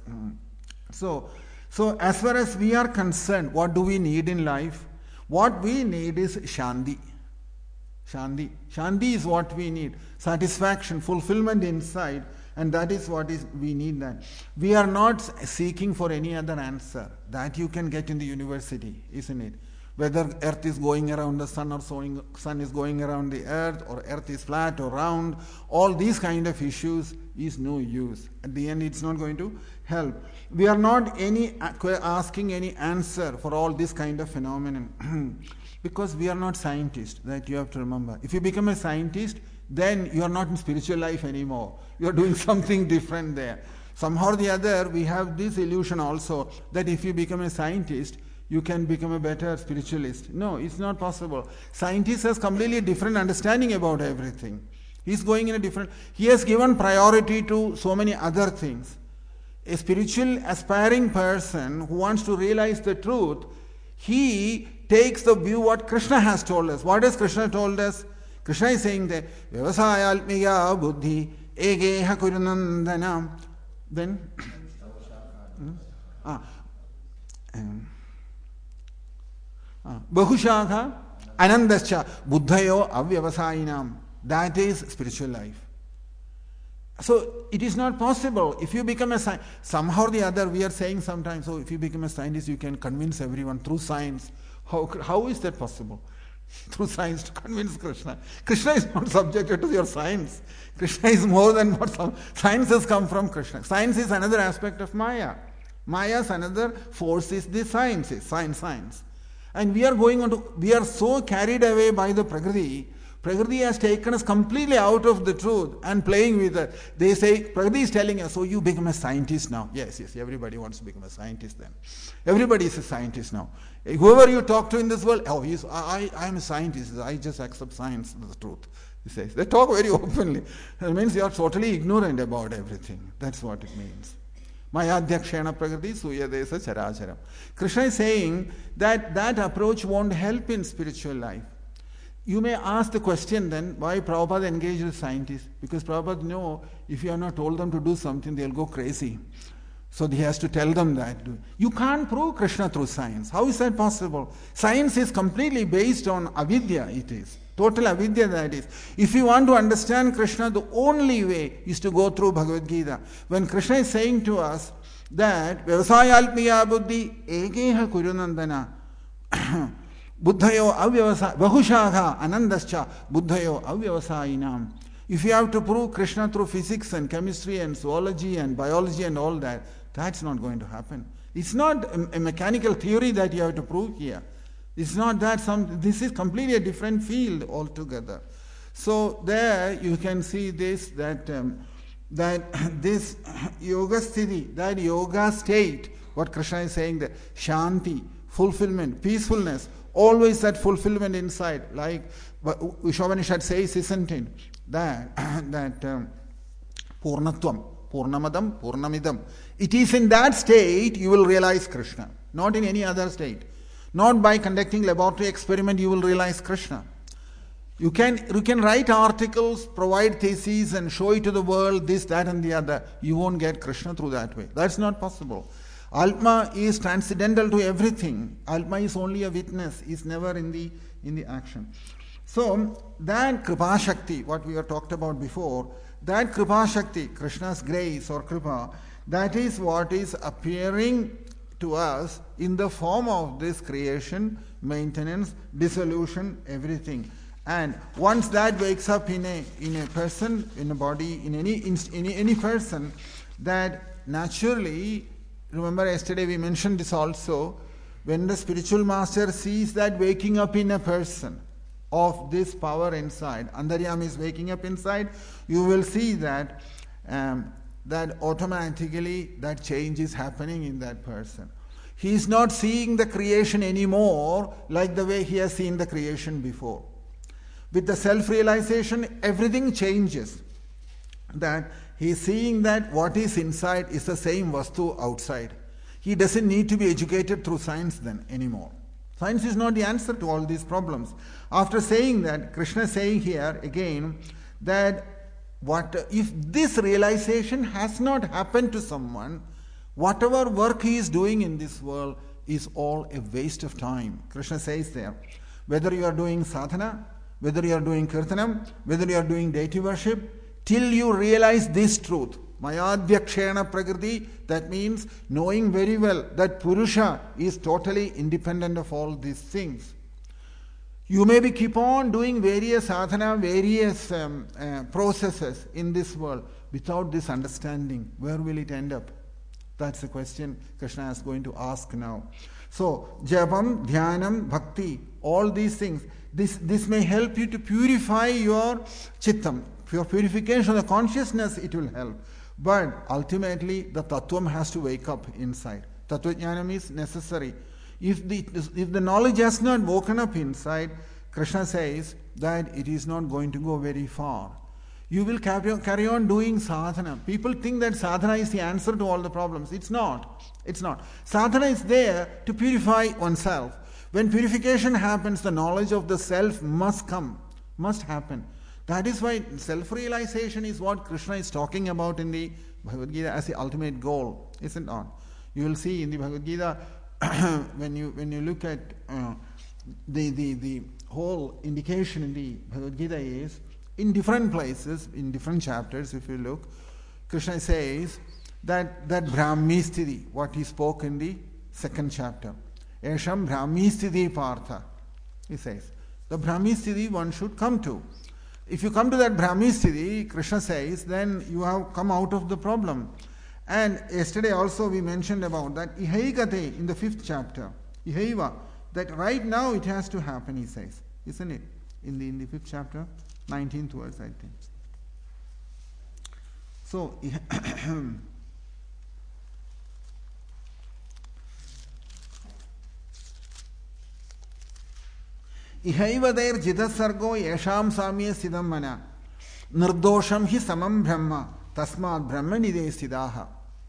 So as far as we are concerned, what do we need in life? What we need is Shanti. Shanti. Shanti is what we need. Satisfaction, fulfillment inside, and that is what we need that. We are not seeking for any other answer. That you can get in the university, isn't it? Whether earth is going around the sun or sun is going around the earth, or earth is flat or round, all these kind of issues is no use. At the end, it's not going to help. We are not asking any answer for all this kind of phenomenon. Because we are not scientists, that you have to remember. If you become a scientist, then you are not in spiritual life anymore. You are doing something different there. Somehow or the other, we have this illusion also that if you become a scientist, you can become a better spiritualist. No, it's not possible. Scientist has completely different understanding about everything. He's going in a different... He has given priority to so many other things. A spiritual aspiring person who wants to realize the truth, he takes the view what Krishna has told us. What has Krishna told us? Krishna is saying that Vyavasayalmiya buddhi egeha kurunandana. Then Bahushakha anandascha buddhayo avyavasayinam. That is spiritual life. So it is not possible. If you become a scientist, somehow or the other we are saying sometimes, so if you become a scientist, you can convince everyone through science. How is that possible? Through science to convince Krishna. Krishna is not subjected to your science. Krishna is more than what science has come from Krishna. Science is another aspect of Maya. Maya's another force is the sciences, science. And we are so carried away by the Prakriti. Prakriti has taken us completely out of the truth and playing with it. They say, Prakriti is telling us, so you become a scientist now. Yes, everybody wants to become a scientist then. Everybody is a scientist now. Whoever you talk to in this world, I am a scientist. I just accept science as the truth. He says. They talk very openly. It means you are totally ignorant about everything. That's what it means. Mayadhyakshena prakriti suyadesa characharam. Krishna is saying that approach won't help in spiritual life. You may ask the question then, why Prabhupada engaged with scientists? Because Prabhupada knows if you have not told them to do something, they'll go crazy. So he has to tell them that. You can't prove Krishna through science. How is that possible? Science is completely based on avidya, it is. Total avidya that is. If you want to understand Krishna, the only way is to go through Bhagavad Gita. When Krishna is saying to us that Vyavasayalmiya buddhi egeha kurunandana buddhayo avyavasa bahushakha anandascha buddhayo avyavasayinam. If you have to prove Krishna through physics and chemistry and zoology and biology and all that, that's not going to happen. It's not a mechanical theory that you have to prove here. It's not that this is completely a different field altogether. So there you can see this, that this yoga sthiti, that yoga state, what Krishna is saying, that shanti, fulfillment, peacefulness, always that fulfillment inside, like Ishopanishad says, isn't it? That Purnatvam, Purnamadam, Purnamidam. It is in that state you will realize Krishna, not in any other state. Not by conducting laboratory experiment you will realize Krishna. You can write articles, provide theses and show it to the world, this, that and the other. You won't get Krishna through that way. That's not possible. Atma is transcendental to everything. Atma is only a witness, is never in the action. So that Kripa Shakti, what we have talked about before, that Kripa Shakti, Krishna's grace or Kripa, that is what is appearing to us in the form of this creation, maintenance, dissolution, everything. And once that wakes up in a person, in a body, in any person, that naturally, remember yesterday we mentioned this also, when the spiritual master sees that waking up in a person of this power inside, Antaryami is waking up inside, you will see that that automatically that change is happening in that person. He is not seeing the creation anymore like the way he has seen the creation before. With the self-realization, everything changes. That he is seeing that what is inside is the same vastu outside. He doesn't need to be educated through science then anymore. Science is not the answer to all these problems. After saying that, Krishna is saying here again that if this realization has not happened to someone, whatever work he is doing in this world is all a waste of time. Krishna says there, whether you are doing sadhana, whether you are doing kirtanam, whether you are doing deity worship, till you realize this truth, Mayadhyakshena prakriti, that means knowing very well that Purusha is totally independent of all these things. You may keep on doing various sadhana, various processes in this world. Without this understanding, where will it end up? That's the question Krishna is going to ask now. So, Japam, Dhyanam, Bhakti, all these things, this may help you to purify your Chittam. For purification of the consciousness, it will help. But ultimately, the Tattvam has to wake up inside. Tattva-jnanam is necessary. If the knowledge has not woken up inside, Krishna says that it is not going to go very far. You will carry on doing sadhana. People think that sadhana is the answer to all the problems. It's not. It's not. Sadhana is there to purify oneself. When purification happens, the knowledge of the self must come, must happen. That is why self-realization is what Krishna is talking about in the Bhagavad Gita as the ultimate goal, isn't it? You will see in the Bhagavad Gita when you look at the whole indication in the Bhagavad Gita is in different places, in different chapters. If you look, Krishna says that Brahmi Sthiti, what he spoke in the second chapter, Esham Brahmi Sthiti Partha, he says the Brahmi Sthiti one should come to. If you come to that Brahmi Sthiti, Krishna says, then you have come out of the problem. And yesterday also we mentioned about that Ihaikate in the 5th chapter, Ihaiva, that right now it has to happen, he says, isn't it? In the 5th chapter, 19th verse, I think. So, Ihaivader jitasargo yesham samye siddham mana nirdosham hi samam brahma tasmad brahmanide siddhaha.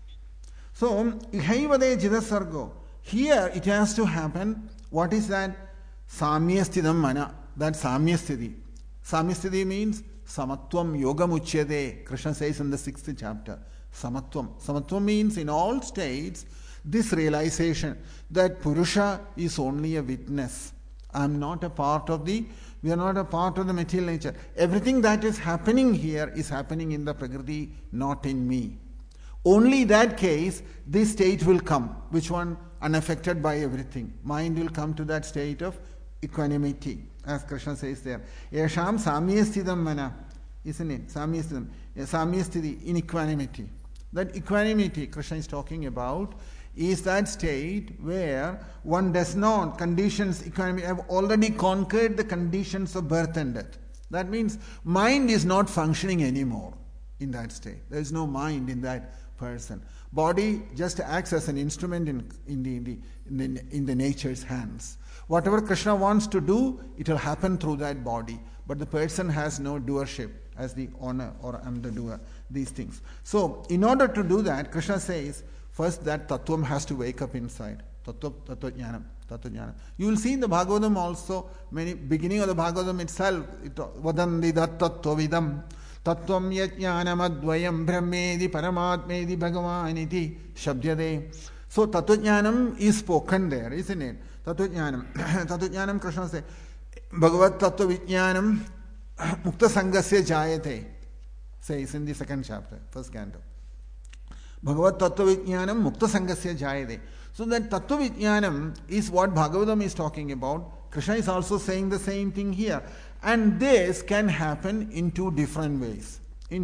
So, Ihaivader jitasargo, here it has to happen. What is that? Samye siddham mana, that samye sthiti. Samye sthiti means samatvam yogam uchyade. Krishna says in the 6th chapter. Samatvam. Samatvam means in all states, this realization that Purusha is only a witness. We are not a part of the material nature. Everything that is happening here is happening in the Prakriti, not in me. Only that case, this state will come. Which one? Unaffected by everything. Mind will come to that state of equanimity, as Krishna says there. Yesham samyasthidam mana, isn't it? Samyasthiti, in equanimity. That equanimity Krishna is talking about is that state where one does not, conditions, economy, have already conquered the conditions of birth and death. That means mind is not functioning anymore in that state. There is no mind in that person. Body just acts as an instrument in the nature's hands. Whatever Krishna wants to do, it will happen through that body. But the person has no doership as the owner, or I'm the doer, these things. So, in order to do that, Krishna says, first, that Tattvam has to wake up inside. Tattva-jnanam. You will see in the Bhagavatam also, beginning of the Bhagavatam itself, vadandi dat tattva-vidam, tattvam yajnanam advayam brahmedi paramatmedi bhagavaniti shabdyade. So, Tattva-jnanam is spoken there, isn't it? Tattva-jnanam, Krishna says, Bhagavat tattva-vijnanam mukta sangasya jayate, says in the 2nd chapter, 1st canto. Bhagavat Tattva Vijnanam Mukta Sangasya Jayade. So that Tattva Vijnanam is what Bhagavatam is talking about. Krishna is also saying the same thing here. And this can happen in two different ways.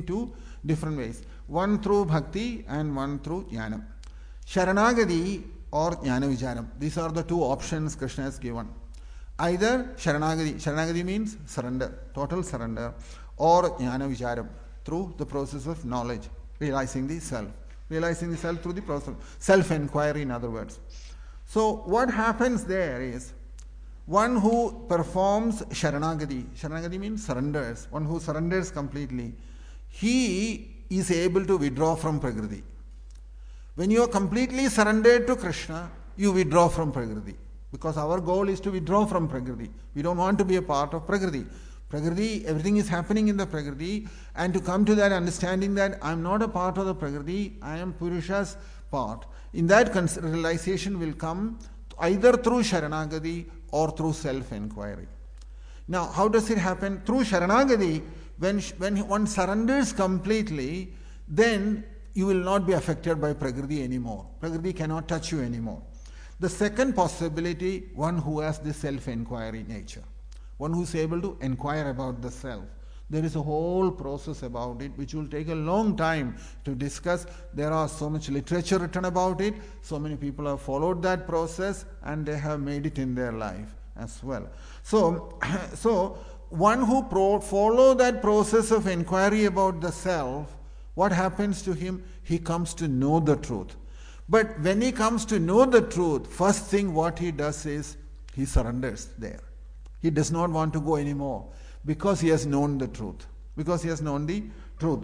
One through Bhakti and one through Jnanam. Sharanagati or Jnana Vicharam. These are the two options Krishna has given. Either Sharanagati. Sharanagati means surrender, total surrender. Or Jnana Vicharam, through the process of knowledge, realizing the self. Realizing the self through the process, self-inquiry, in other words. So, what happens there is, one who performs Sharanagati means surrenders, one who surrenders completely, he is able to withdraw from Prakriti. When you are completely surrendered to Krishna, you withdraw from Prakriti. Because our goal is to withdraw from Prakriti. We don't want to be a part of Prakriti. Prakriti, everything is happening in the Prakriti, and to come to that understanding that I am not a part of the Prakriti, I am Purusha's part. In that realization will come either through Sharanagati or through self-inquiry. Now, how does it happen? Through Sharanagati, when one surrenders completely, then you will not be affected by Prakriti anymore. Prakriti cannot touch you anymore. The second possibility, one who has the self-inquiry nature. One who is able to inquire about the self. There is a whole process about it which will take a long time to discuss. There are so much literature written about it. So many people have followed that process and they have made it in their life as well. So one who follow that process of inquiry about the self, what happens to him? He comes to know the truth. But when he comes to know the truth, first thing what he does is he surrenders there. He does not want to go anymore because he has known the truth. Because he has known the truth.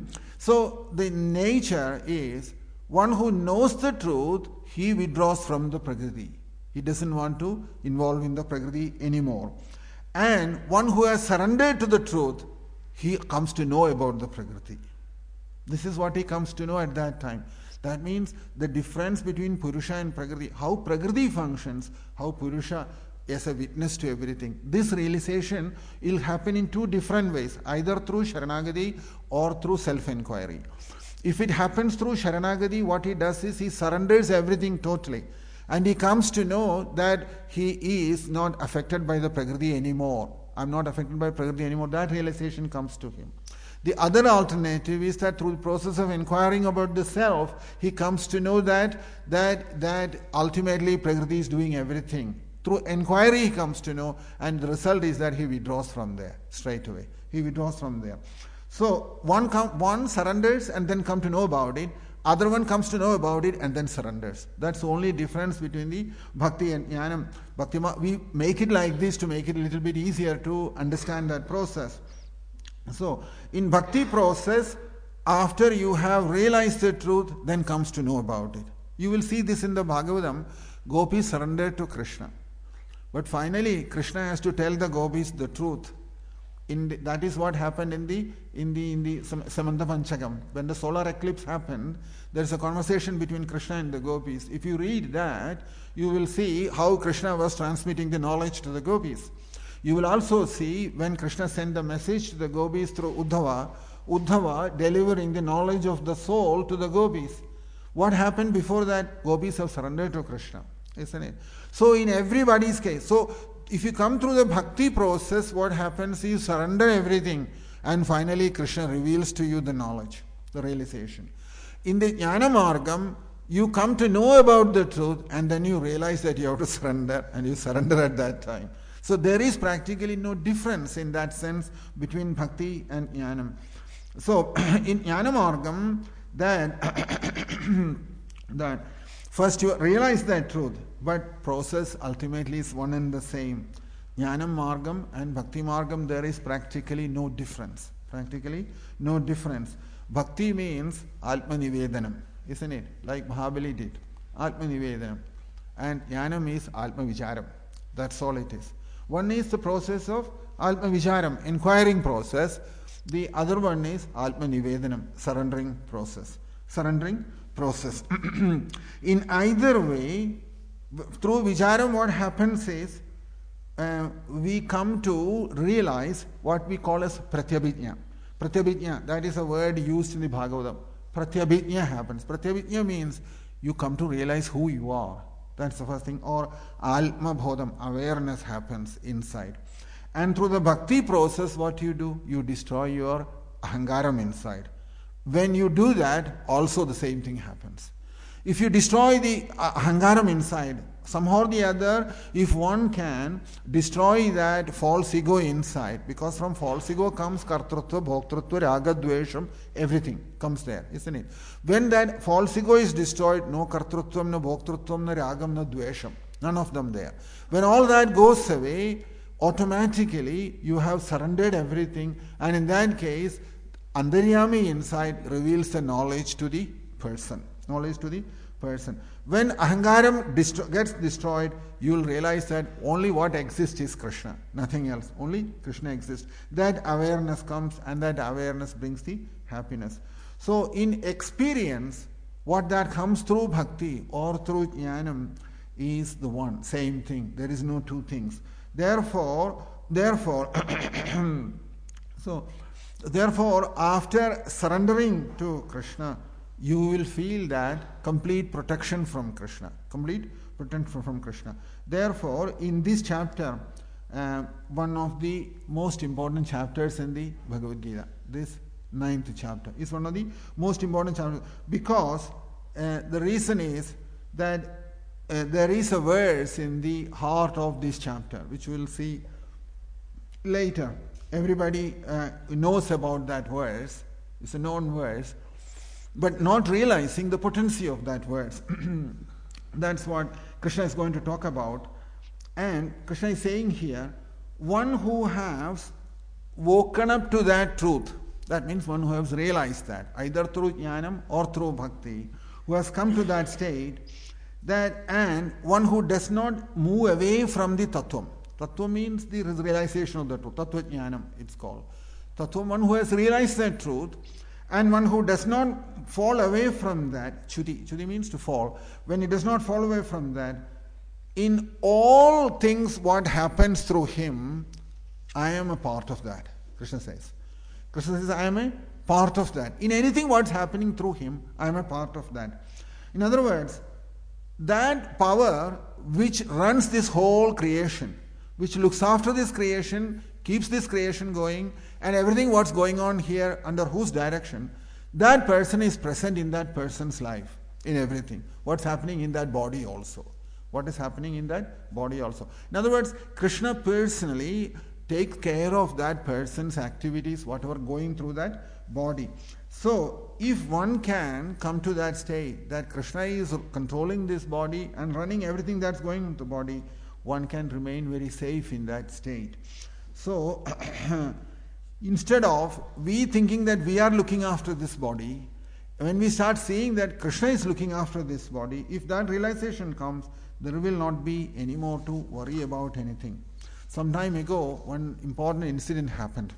So the nature is, one who knows the truth, he withdraws from the Prakriti. He doesn't want to involve in the Prakriti anymore. And one who has surrendered to the truth, he comes to know about the Prakriti. This is what he comes to know at that time. That means the difference between Purusha and Prakriti, how Prakriti functions, how Purusha is a witness to everything. This realization will happen in two different ways, either through Sharanagati or through self-inquiry. If it happens through Sharanagati, what he does is he surrenders everything totally. And he comes to know that he is not affected by the Prakriti anymore. I'm not affected by Prakriti anymore. That realization comes to him. The other alternative is that through the process of inquiring about the self, he comes to know that ultimately Prakriti is doing everything. Through inquiry he comes to know, and the result is that he withdraws from there straight away. He withdraws from there. So one surrenders and then come to know about it. Other one comes to know about it and then surrenders. That's the only difference between the Bhakti and Jnanam. We make it like this to make it a little bit easier to understand that process. So, in Bhakti process, after you have realized the truth, then comes to know about it. You will see this in the Bhagavatam. Gopis surrendered to Krishna. But finally, Krishna has to tell the Gopis the truth. That is what happened in the Samanta Panchakam. When the solar eclipse happened, there is a conversation between Krishna and the Gopis. If you read that, you will see how Krishna was transmitting the knowledge to the Gopis. You will also see when Krishna sent the message to the Gopis through Uddhava delivering the knowledge of the soul to the Gopis. What happened before that? Gopis have surrendered to Krishna, isn't it? So in everybody's case, so if you come through the Bhakti process, what happens is you surrender everything and finally Krishna reveals to you the knowledge, the realization. In the Jnana Margam, you come to know about the truth and then you realize that you have to surrender, and you surrender at that time. So there is practically no difference in that sense between Bhakti and Jnanam. So in Jnana Margam, that first you realize that truth, but process ultimately is one and the same. Jnanam Margam and Bhakti Margam, there is practically no difference. Practically no difference. Bhakti means Atma Nivedanam, isn't it? Like Mahabali did. Atma Nivedanam. And Jnanam is Atma Vicharam. That's all it is. One is the process of Atma Vicharam, inquiring process. The other one is Atma Nivedanam, surrendering process. Surrendering process. In either way, through Vicharam, what happens is we come to realize what we call as Pratyabhijna. Pratyabhijna, that is a word used in the Bhagavatam. Pratyabhijna happens. Pratyabhijna means you come to realize who you are. That's the first thing. Or Alma Bodham, awareness happens inside. And through the Bhakti process, what you do? You destroy your Ahangaram inside. When you do that, also the same thing happens. If you destroy the Ahangaram inside, somehow or the other, if one can destroy that false ego inside, because from false ego comes Kartrutva, Bhoktrutva, Raga, Dvesham, everything comes there, isn't it? When that false ego is destroyed, no Kartrutvam, no Bhoktrutvam, no Ragam, no Dvesham, none of them there. When all that goes away, automatically you have surrendered everything, and in that case, Antaryami inside reveals the knowledge to the person. Knowledge to the person. When Ahangaram gets destroyed, you will realize that only what exists is Krishna, nothing else. Only Krishna exists. That awareness comes, and that awareness brings the happiness. So in experience, what that comes through Bhakti or through Jnanam is the one, same thing. There is no two things. Therefore, after surrendering to Krishna, you will feel that complete protection from Krishna. Complete protection from Krishna. Therefore, in this chapter, one of the most important chapters in the Bhagavad Gita. This 9th chapter is one of the most important chapters, because the reason is that there is a verse in the heart of this chapter, which we will see later. Everybody knows about that verse. It's a known verse, but not realizing the potency of that verse. That's what Krishna is going to talk about. And Krishna is saying here, one who has woken up to that truth, that means one who has realized that, either through jnanam or through bhakti, who has come to that state, that, and one who does not move away from the tattvam. Tattva means the realization of the truth. Tattva jnanam it's called. Tattva, one who has realized that truth, and one who does not fall away from that. Chuti. Chuti means to fall. When he does not fall away from that, in all things what happens through him, I am a part of that, Krishna says. Krishna says, I am a part of that. In anything what's happening through him, I am a part of that. In other words, that power which runs this whole creation, which looks after this creation, keeps this creation going, and everything what's going on here under whose direction, that person is present in that person's life, in everything. What's happening in that body also. What is happening in that body also. In other words, Krishna personally takes care of that person's activities, whatever going through that body. So, if one can come to that state that Krishna is controlling this body and running everything that's going into the body, one can remain very safe in that state. So, instead of we thinking that we are looking after this body, when we start seeing that Krishna is looking after this body, if that realization comes, there will not be any more to worry about anything. Some time ago, one important incident happened.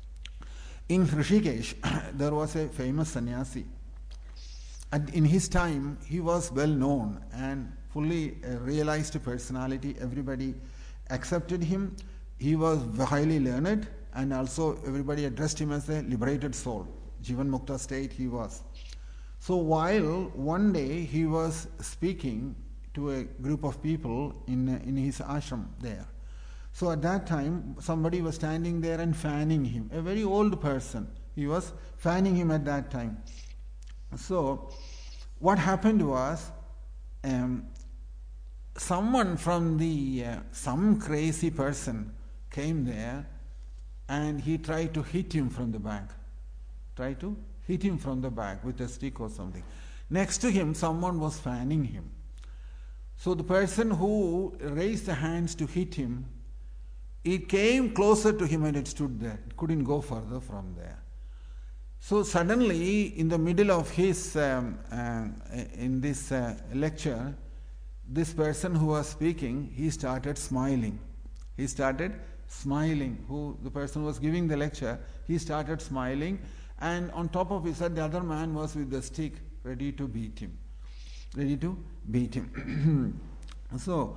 In Rishikesh, there was a famous sannyasi. And in his time, he was well known and fully realized personality. Everybody accepted him. He was highly learned, and also everybody addressed him as a liberated soul. Jivan Mukta state he was. So while one day he was speaking to a group of people in his ashram there. So at that time, somebody was standing there and fanning him. A very old person. He was fanning him at that time. So what happened was, someone from some crazy person came there and he tried to hit him from the back. Tried to hit him from the back with a stick or something. Next to him, someone was fanning him. So the person who raised the hands to hit him, it came closer to him and it stood there. It couldn't go further from there. So suddenly, in the middle of his, in this lecture, this person who was speaking, he started smiling. He started smiling. The person who was giving the lecture, he started smiling, and on top of his head, the other man was with the stick, ready to beat him. Ready to beat him. So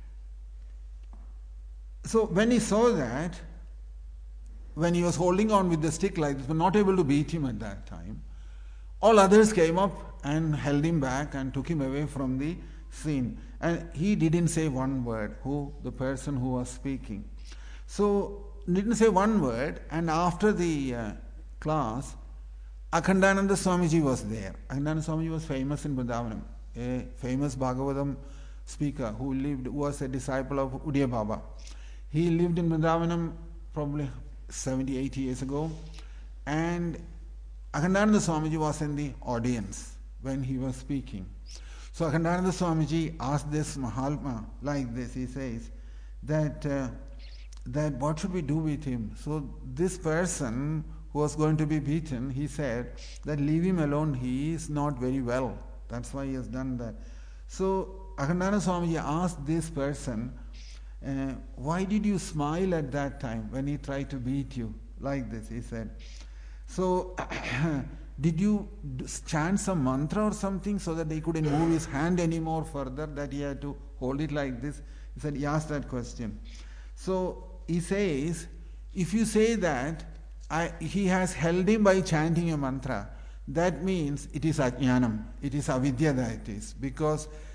when he saw that, when he was holding on with the stick like this, but not able to beat him at that time, all others came up and held him back and took him away from the scene. And he didn't say one word, the person who was speaking. So, didn't say one word, and after the class, Akhandananda Swamiji was there. Akhandananda Swamiji was famous in Vrindavanam, a famous Bhagavatam speaker who was a disciple of Udiya Baba. He lived in Vrindavanam probably 70, 80 years ago, and Akhandananda Swamiji was in the audience when he was speaking. So Akhandananda Swamiji asked this Mahatma like this. He says that what should we do with him? So this person who was going to be beaten, he said that leave him alone, he is not very well. That's why he has done that. So Akhandananda Swamiji asked this person, why did you smile at that time when he tried to beat you? Like this, he said. So, did you chant some mantra or something so that he couldn't move his hand anymore further, that he had to hold it like this? He said, he asked that question. So, he says, if you say that he has held him by chanting a mantra, that means it is ajnanam, it is avidya that it is, because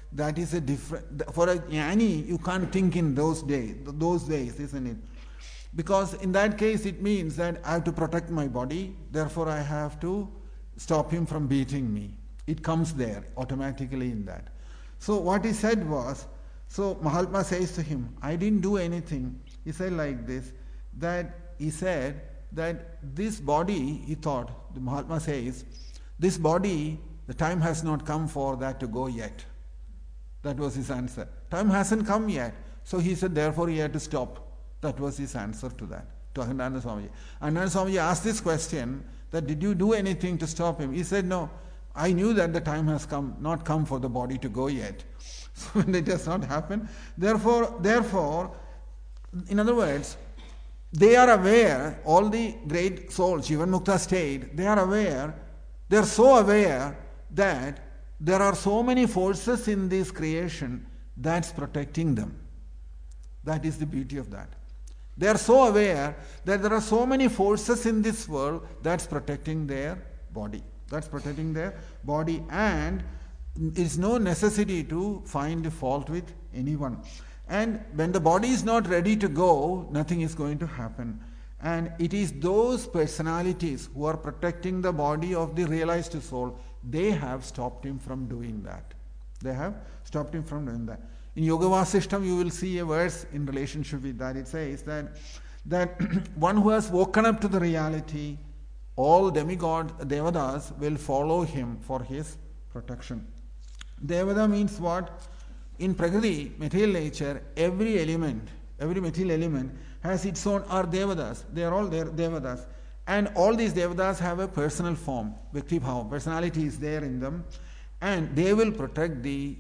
that is a different, for a jnani, you can't think in those ways, isn't it? Because in that case it means that I have to protect my body, therefore I have to stop him from beating me. It comes there automatically in that. So what he said was, so Mahatma says to him, I didn't do anything. He said like this, that he said that this body, he thought, the Mahatma says, this body, the time has not come for that to go yet. That was his answer. Time hasn't come yet. So he said, therefore he had to stop. That was his answer to that, to Akhandananda Swamiji. Akhandananda Swamiji asked this question, that did you do anything to stop him? He said, no, I knew that the time has not come for the body to go yet. So it has not happened. Therefore, in other words, they are aware, all the great souls, Jivan Mukta state, they are so aware that there are so many forces in this creation that's protecting them. That is the beauty of that. They are so aware that there are so many forces in this world that's protecting their body. That's protecting their body, and it's no necessity to find fault with anyone. And when the body is not ready to go, nothing is going to happen. And it is those personalities who are protecting the body of the realized soul, they have stopped him from doing that. They have stopped him from doing that. In Yoga Vasishtam, you will see a verse in relationship with that. It says that one who has woken up to the reality, all demigods, Devadas, will follow him for his protection. Devada means what? In Prakriti, material nature, every material element has its own, are Devadas. They are all Devadas. And all these Devadas have a personal form, Vyakti Bhava. Personality is there in them. And they will protect the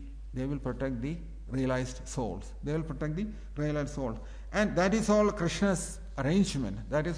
realized souls. They will protect the realized souls. And that is all Krishna's arrangement.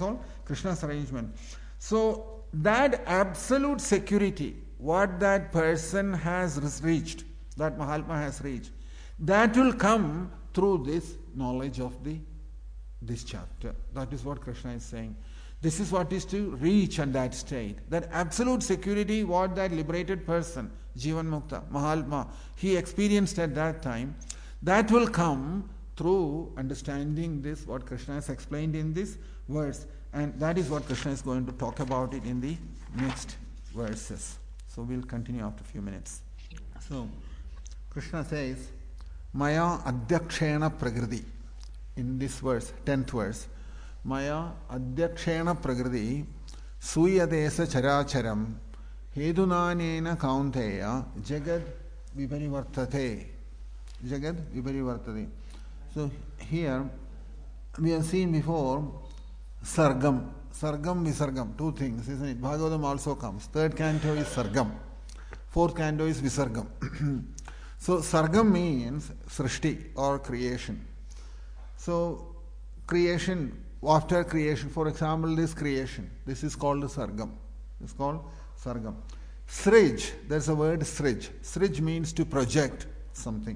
So that absolute security, what that person has reached, that Mahatma has reached, that will come through this knowledge of this chapter. That is what Krishna is saying. This is what is to reach at that state. That absolute security, what that liberated person, Jivan Mukta, Mahatma, he experienced at that time, that will come through understanding this, what Krishna has explained in this verse. And that is what Krishna is going to talk about it in the next verses. So we'll continue after a few minutes. So Krishna says, Maya Adhyakshena Prakriti. In this verse, 10th verse, Maya Adhyakshena Prakriti Suyadesa Characharam Hedunanena Kaunteya Jagad Viparivartate. Jagad Viparivartate. So here we have seen before Sargam, Visargam, two things, isn't it? Bhagavatam also comes. Third canto is Sargam. Fourth canto is Visargam. So Sargam means Srishti or creation. So creation, after creation, for example, this creation, this is called Sargam. It's called Sargam. Srij, there's a word Srij. Srij means to project something.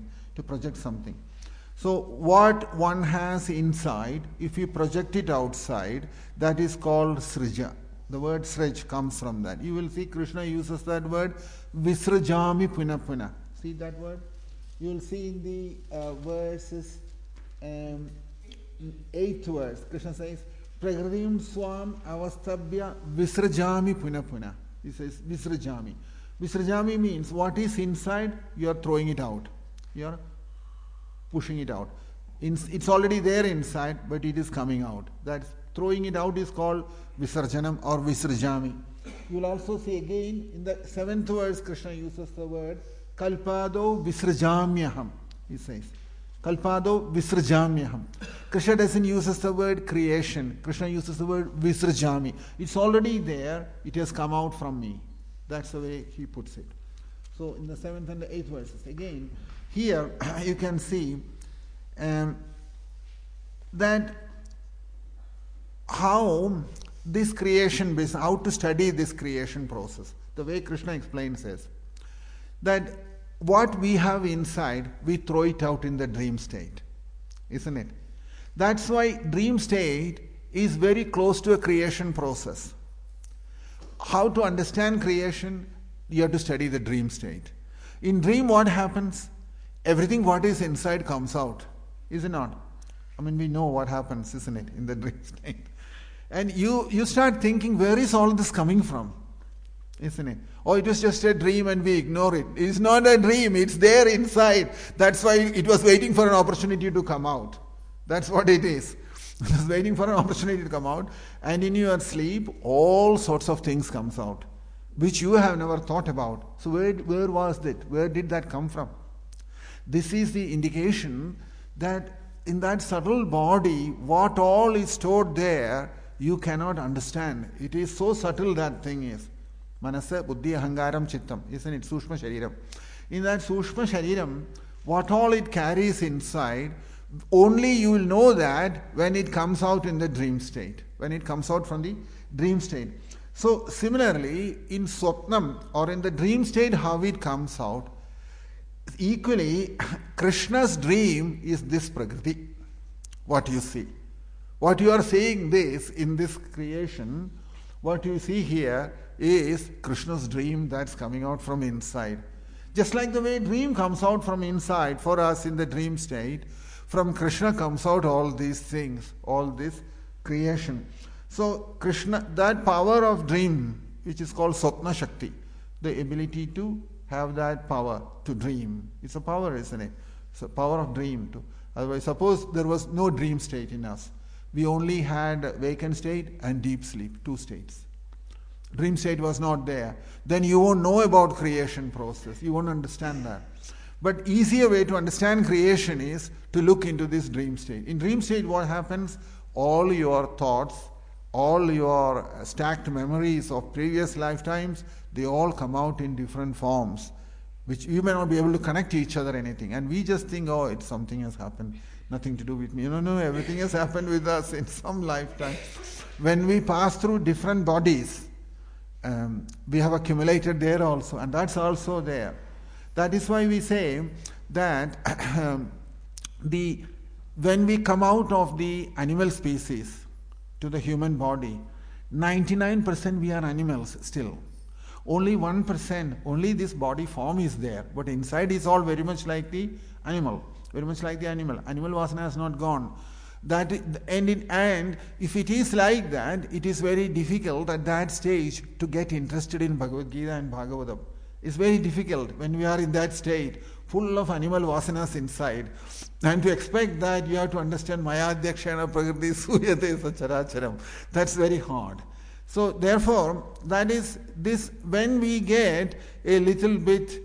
So what one has inside, if you project it outside, that is called Srija. The word Srij comes from that. You will see Krishna uses that word Visrajami Puna Puna. See that word? You will see in the verses, 8th verse, Krishna says, Pragradim Swam Avastabhya Visrajami Puna Puna. He says Visrajami. Visrajami means what is inside, you are throwing it out. You are pushing it out. It's already there inside, but it is coming out. That's throwing it out is called Visarjanam or Visrajami. You will also see again in the 7th verse, Krishna uses the word Kalpado Visrajamyaham. He says Kalpado Visrajamyaham. Krishna doesn't use the word creation. Krishna uses the word Visrajami. It's already there. It has come out from me. That's the way he puts it. So in the 7th and the 8th verses, again, here you can see that how this creation, how to study this creation process. The way Krishna explains is that what we have inside, we throw it out in the dream state, isn't it? That's why dream state is very close to a creation process. How to understand creation? You have to study the dream state. In dream, what happens? everything what is inside comes out, is it not? I mean, we know what happens, isn't it, in the dream state. And you start thinking, where is all this coming from? Isn't it? Oh, it was just a dream and we ignore it. It's not a dream, it's there inside. That's why it was waiting for an opportunity to come out. That's what it is. It was waiting for an opportunity to come out. And in your sleep, all sorts of things comes out, which you have never thought about. So where was that? Where did that come from? This is the indication that in that subtle body, what all is stored there, you cannot understand. It is so subtle, that thing is. Manasa, Buddhi, Ahangaram, Chittam, isn't it? Sushma Shariram. In that Sushma Shariram, what all it carries inside, only you will know that when it comes out in the dream state. When it comes out from the dream state. So similarly, in Swapnam or in the dream state, how it comes out, equally, Krishna's dream is this Prakriti, what you see. What you are seeing this in this creation, what you see here is Krishna's dream that's coming out from inside. Just like the way dream comes out from inside for us in the dream state, from Krishna comes out all these things, all this creation. So Krishna, that power of dream, which is called Swapna Shakti, the ability to have that power to dream. It's a power, isn't it? It's a power of dream too. Otherwise, suppose there was no dream state in us. We only had vacant state and deep sleep, two states. Dream state was not there. Then you won't know about creation process. You won't understand that. But easier way to understand creation is to look into this dream state. In dream state, what happens? All your thoughts, all your stacked memories of previous lifetimes, they all come out in different forms, which you may not be able to connect to each other anything. And we just think, oh, it's something has happened, nothing to do with me. No, everything has happened with us in some lifetime. When we pass through different bodies, we have accumulated there also, and that's also there. That is why we say that when we come out of the animal species to the human body, 99% we are animals still. Only 1%, only this body form is there, but inside is all very much like the animal, very much like the animal. Animal vasana has not gone. And if it is like that, it is very difficult at that stage to get interested in Bhagavad Gita and Bhagavatam. It's very difficult when we are in that state, full of animal vasanas inside. And to expect that you have to understand Mayadhyakshana Prakriti Suyate Sacharacharam. That's very hard. So therefore, that is this, when we get a little bit,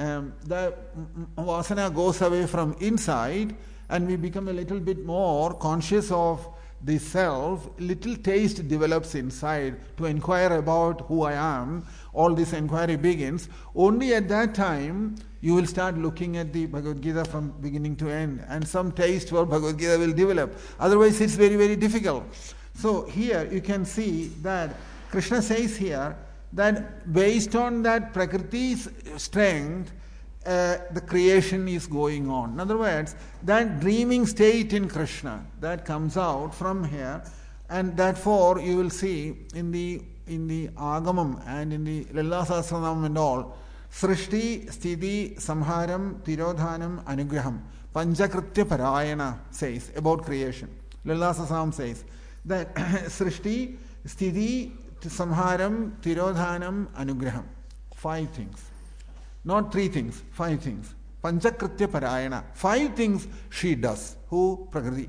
the vasana goes away from inside, and we become a little bit more conscious of the self, little taste develops inside to inquire about who I am. All this inquiry begins. Only at that time you will start looking at the Bhagavad Gita from beginning to end, and some taste for Bhagavad Gita will develop. Otherwise it's very, very difficult. So here you can see that Krishna says here that based on that Prakriti's strength, the creation is going on. In other words, that dreaming state in Krishna that comes out from here, and therefore you will see in the Agamam and in the Lalila Sahasranam and all, Srishti, Sthiti, Samharam, Tirodhanam, Anugraham, Panchakritya Parayana says about creation. Lalila Sahasranam says that Srishti, Sthiti, Samharam, Tirodhanam, Anugraham. 5 things. Not 3 things, 5 things. Panchakritya Parayana. 5 things she does. Who? Prakriti.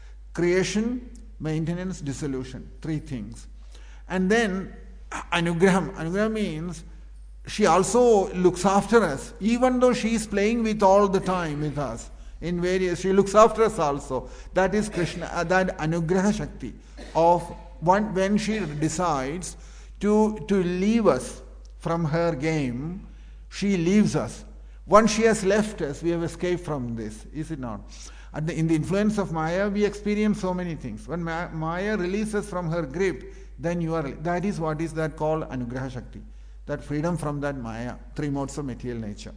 Creation, maintenance, dissolution. 3 things. And then Anugraham. Anugraham means she also looks after us. Even though she is playing with all the time with us. In various, she looks after us also. That is Krishna, that Anugraha Shakti of one, when she decides to leave us from her game, she leaves us. Once she has left us, we have escaped from this, is it not? In the influence of Maya, we experience so many things. When Maya releases from her grip, then that is what is that called Anugraha Shakti. That freedom from that Maya, 3 modes of material nature.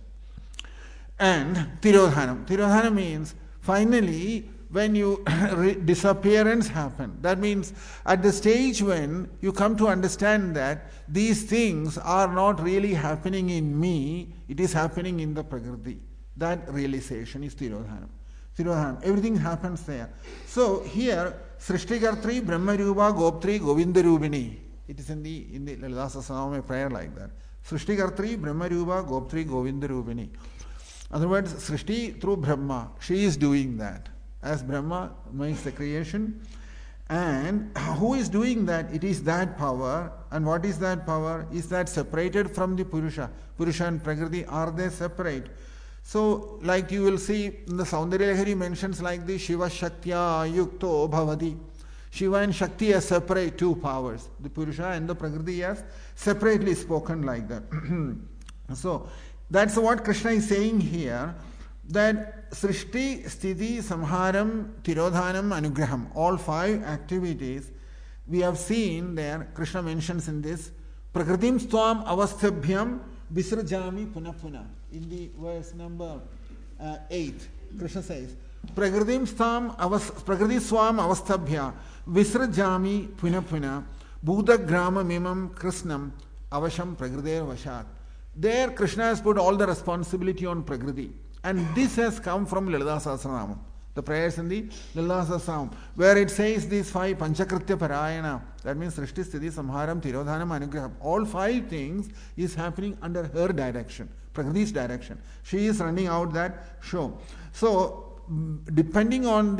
And Tirodhanam. Tirodhanam means finally when disappearance happen. That means at the stage when you come to understand that these things are not really happening in me, it is happening in the Prakriti. That realization is Tirodhanam. Tirodhanam. Everything happens there. So here, Srishtikartri, Brahmarupa, Goptri, Govindarubini. It is in the Lalita Sahasranama prayer like that. Srishtikartri, Brahmarupa, Goptri, Govindarubini. In other words, Srishti through Brahma, she is doing that. As Brahma makes the creation. And who is doing that? It is that power. And what is that power? Is that separated from the Purusha? Purusha and Prakriti, are they separate? So, like you will see in the Saundarya Lahari mentions like the Shiva Shaktya Yukto Bhavati. Shiva and Shakti are separate two powers. The Purusha and the Prakriti are separately spoken like that. So, that's what Krishna is saying here. That Srishti, Sthiti, Samharam, Tirodhanam, Anugraham, all 5 activities we have seen there. Krishna mentions in this Prakritim Swam Avasthabhyam Visrajami Punapuna. In the verse number 8, Krishna says Prakriti Swam Avasthabhya Visrajami Punapuna Buddha Grama Mimam Krishnam Avasham Prakriter Vashat. There Krishna has put all the responsibility on Prakriti. And this has come from Lalita Sahasranamam. The prayers in the Lalita Sahasranamam, where it says these 5 Panchakritya Parayana, that means Srishti, Sthiti, Samharam, Tirodhanam, Anugraham. All 5 things is happening under her direction, Prakriti's direction. She is running out that show. So, depending on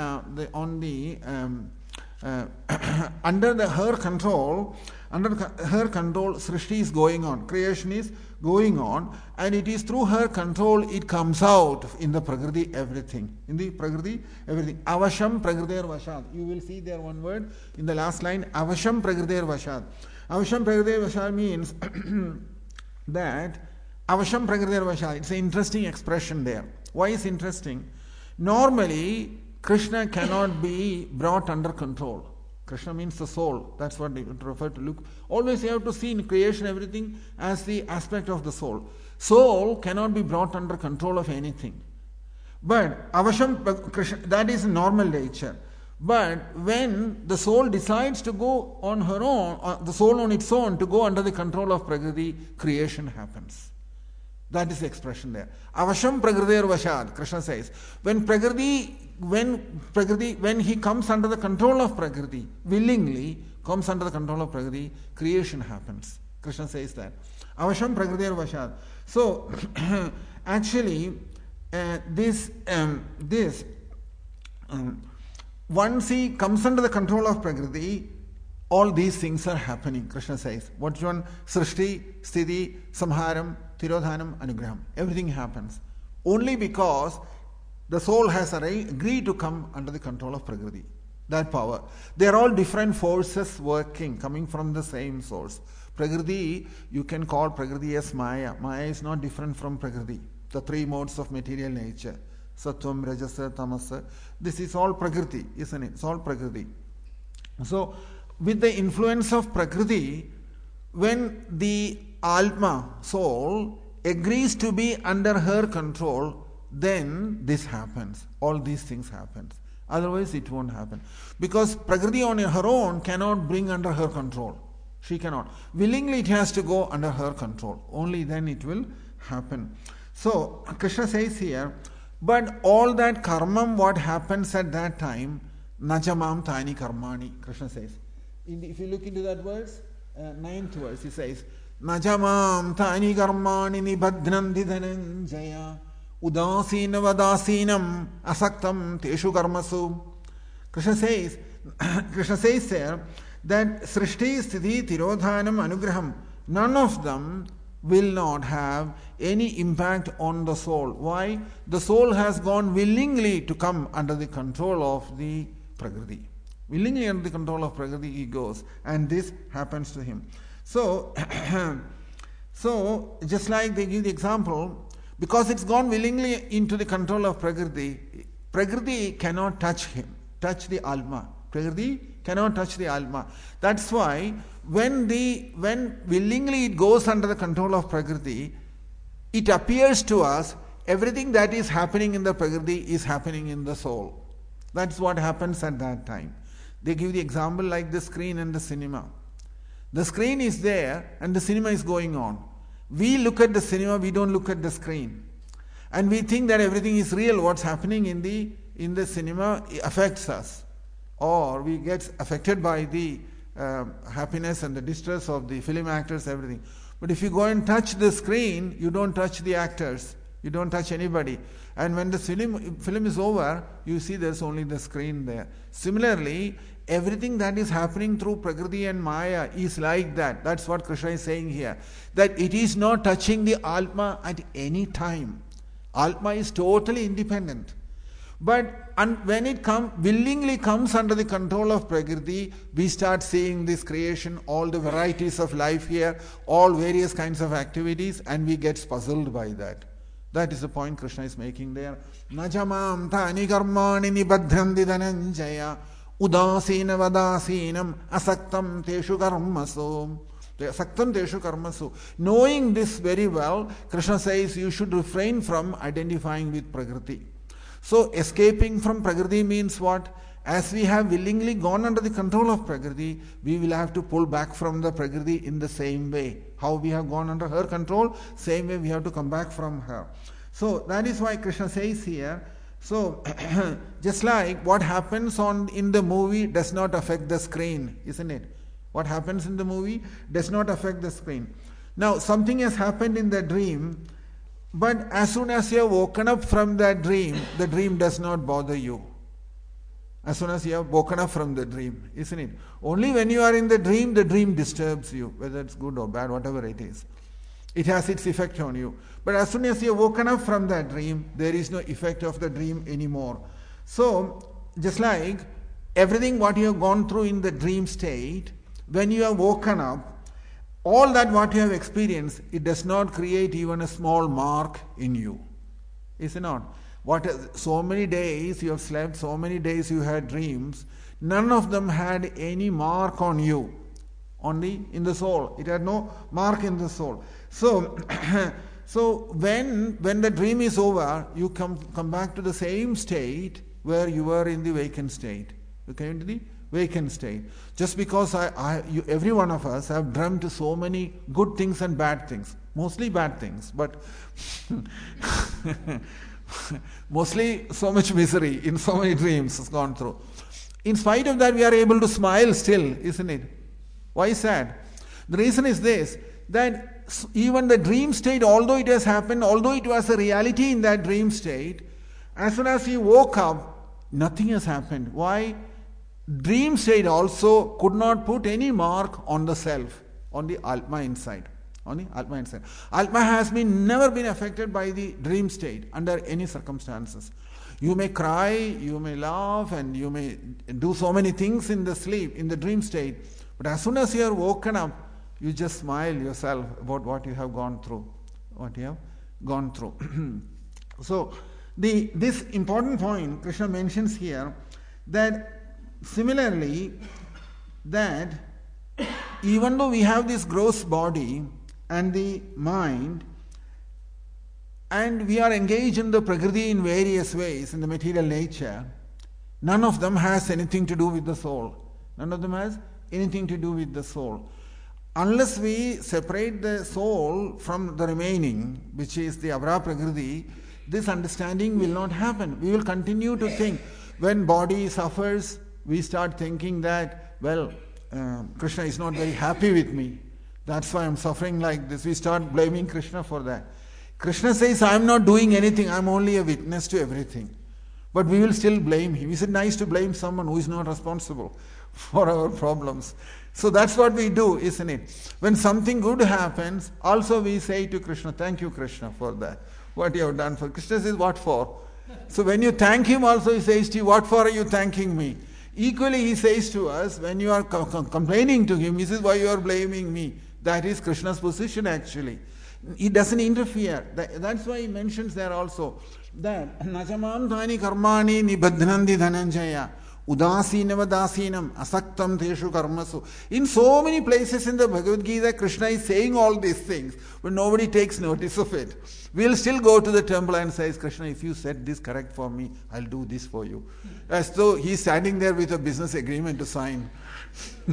under her control, Srishti is going on, creation is going on, and it is through her control it comes out in the Prakriti everything. In the Prakriti everything. Avasham Prakriter Vashat. You will see there one word in the last line, Avasham Prakriter Vashat. Avasham Prakriter Vashat means that Avasham Prakriter Vashat. It's an interesting expression there. Why is interesting? Normally, Krishna cannot be brought under control. Krishna means the soul. That's what they refer to. Look, always you have to see in creation everything as the aspect of the soul. Soul cannot be brought under control of anything. But Avasham Krishna, that is normal nature. But when the soul decides to go on her own, the soul on its own to go under the control of Prakriti, creation happens. That is the expression there. Avasham Prakriter Vashat, Krishna says. When he comes under the control of Prakriti, willingly comes under the control of Prakriti, creation happens. Krishna says that. Avasham Prakriter Vashat. So, actually, once he comes under the control of Prakriti, all these things are happening, Krishna says. What one? Srishti, Sthiti, Samharam, Tirodhanam, Anugraham. Everything happens. Only because the soul has agreed to come under the control of Prakriti. That power. They are all different forces working, coming from the same source. Prakriti, you can call Prakriti as Maya. Maya is not different from Prakriti. The 3 modes of material nature. Sattvam, Rajasa, Tamasa. This is all Prakriti, isn't it? It's all Prakriti. So, with the influence of Prakriti, when the Atma, soul, agrees to be under her control, then this happens. All these things happen. Otherwise, it won't happen. Because Prakriti on her own cannot bring under her control. She cannot. Willingly it has to go under her control. Only then it will happen. So, Krishna says here, but all that karmam, what happens at that time, najamam tani karmani, Krishna says. If you look into that verse, 9th verse, he says, najamam tani karmani nibadhnanti dhananjaya udasina vadasinam asaktam teshu karmasu. Krishna says there that Srishti, Sthiti, Tirodhanam, Anugraham, none of them will not have any impact on the soul. Why? The soul has gone willingly to come under the control of the Prakriti. Willingly under the control of Prakriti he goes, and this happens to him. So, just like they give the example, because it's gone willingly into the control of Prakriti, Prakriti cannot touch him, touch the Atma. Prakriti cannot touch the Atma. That's why when willingly it goes under the control of Prakriti, it appears to us everything that is happening in the Prakriti is happening in the soul. That's what happens at that time. They give the example like the screen and the cinema. The screen is there and the cinema is going on. We look at the cinema, we don't look at the screen. And we think that everything is real. What's happening in the cinema affects us. Or we get affected by the happiness and the distress of the film actors, everything. But if you go and touch the screen, you don't touch the actors. You don't touch anybody. And when the film is over, you see there's only the screen there. Similarly, everything that is happening through Prakriti and Maya is like that. That's what Krishna is saying here. That it is not touching the Atma at any time. Atma is totally independent. But when it willingly comes under the control of Prakriti, we start seeing this creation, all the varieties of life here, all various kinds of activities, and we get puzzled by that. That is the point Krishna is making there. Najamam tani karmani nibadhrandi dhananjaya udasina vadasinam asaktam teshu karmasu. Asaktam teshu karmasu. Knowing this very well, Krishna says you should refrain from identifying with Prakriti. So escaping from Prakriti means what? As we have willingly gone under the control of Prakriti, we will have to pull back from the Prakriti in the same way. How we have gone under her control, same way we have to come back from her. So that is why Krishna says here, so just like what happens in the movie does not affect the screen, isn't it? What happens in the movie does not affect the screen. Now something has happened in the dream, but as soon as you have woken up from that dream, the dream does not bother you. As soon as you have woken up from the dream, isn't it? Only when you are in the dream disturbs you, whether it's good or bad, whatever it is. It has its effect on you. But as soon as you have woken up from that dream, there is no effect of the dream anymore. So, just like everything what you have gone through in the dream state, when you have woken up, all that what you have experienced, it does not create even a small mark in you. Is it not? So many days you have slept, so many days you had dreams, none of them had any mark on you, only in the soul. It had no mark in the soul. So, when the dream is over, you come back to the same state where you were in the vacant state. You came to the vacant state. Just because every one of us have dreamt so many good things and bad things, mostly bad things, but mostly so much misery in so many dreams has gone through. In spite of that, we are able to smile still, isn't it? Why is that? The reason is this, that even the dream state, although it has happened, although it was a reality in that dream state, as soon as you woke up, nothing has happened. Why? Dream state also could not put any mark on the self, on the Atma inside. On the Atma inside. Atma has never been affected by the dream state under any circumstances. You may cry, you may laugh, and you may do so many things in the sleep, in the dream state. But as soon as you are woken up, you just smile yourself about what you have gone through. What you have gone through. So, this important point Krishna mentions here, that similarly, that even though we have this gross body and the mind, and we are engaged in the Prakriti in various ways, in the material nature, none of them has anything to do with the soul. None of them has anything to do with the soul. Unless we separate the soul from the remaining, which is the Avara Prakriti, this understanding will not happen. We will continue to think. When body suffers, we start thinking that, Krishna is not very happy with me. That's why I'm suffering like this. We start blaming Krishna for that. Krishna says, I'm not doing anything. I'm only a witness to everything. But we will still blame him. Is it nice to blame someone who is not responsible for our problems? So that's what we do, isn't it? When something good happens, also we say to Krishna, thank you, Krishna, for that. What you have done for. Krishna says, what for? So when you thank him, also he says to you, what for are you thanking me? Equally, he says to us, when you are complaining to him, he says, why you are blaming me? That is Krishna's position actually. He doesn't interfere. That's why he mentions there also that Najamam Dhani Karmani Nibadhanandi Dhananjaya Udasinavadasinam Asaktam Teshu Karmasu. In so many places in the Bhagavad Gita, Krishna is saying all these things, but nobody takes notice of it. We'll still go to the temple and say, Krishna, if you said this correct for me, I'll do this for you. As though he's standing there with a business agreement to sign.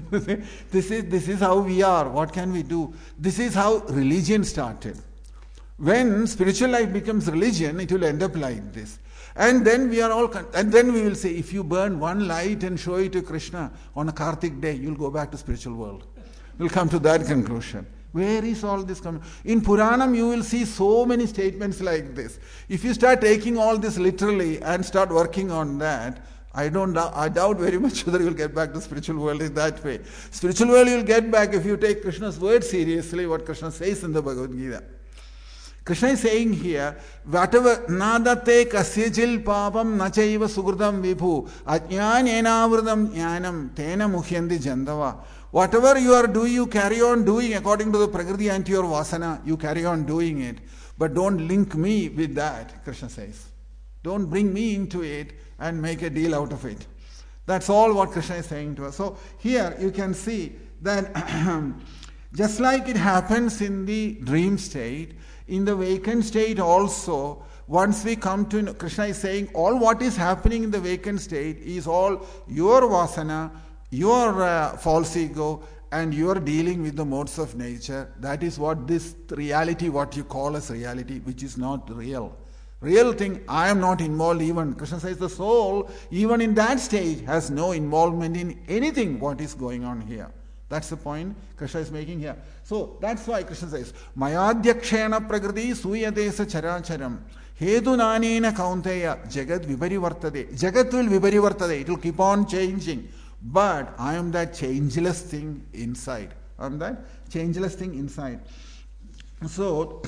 This is how we are. What can we do? This is how religion started. When spiritual life becomes religion, it will end up like this. And then we will say, if you burn one light and show it to Krishna on a Kartik day, you'll go back to spiritual world. We'll come to that conclusion. Where is all this coming? In Puranam, you will see so many statements like this. If you start taking all this literally and start working on that, I doubt very much whether you'll get back to spiritual world in that way. Spiritual world you'll get back if you take Krishna's word seriously, what Krishna says in the Bhagavad Gita. Krishna is saying here, whatever nadate kasyajil papam nachaiva sugurdam vibhu ajnanenavridam jnanam tena muhyandi jandava. Whatever you are doing, you carry on doing according to the prakriti and to your vasana. You carry on doing it. But don't link me with that, Krishna says. Don't bring me into it and make a deal out of it. That's all what Krishna is saying to us. So here you can see that just like it happens in the dream state, in the vacant state also, once we come to, Krishna is saying, all what is happening in the vacant state is all your vasana, your false ego, and you are dealing with the modes of nature. That is what this reality, what you call as reality, which is not real. Real thing, I am not involved even. Krishna says the soul, even in that stage, has no involvement in anything what is going on here. That's the point Krishna is making here. So that's why Krishna says, Mayadhyakshena prakriti suyadesa characharam hedunanena kaunteya jagad viparivartade. Jagat will viparivartade. It will keep on changing. But I am that changeless thing inside. I am that changeless thing inside. So,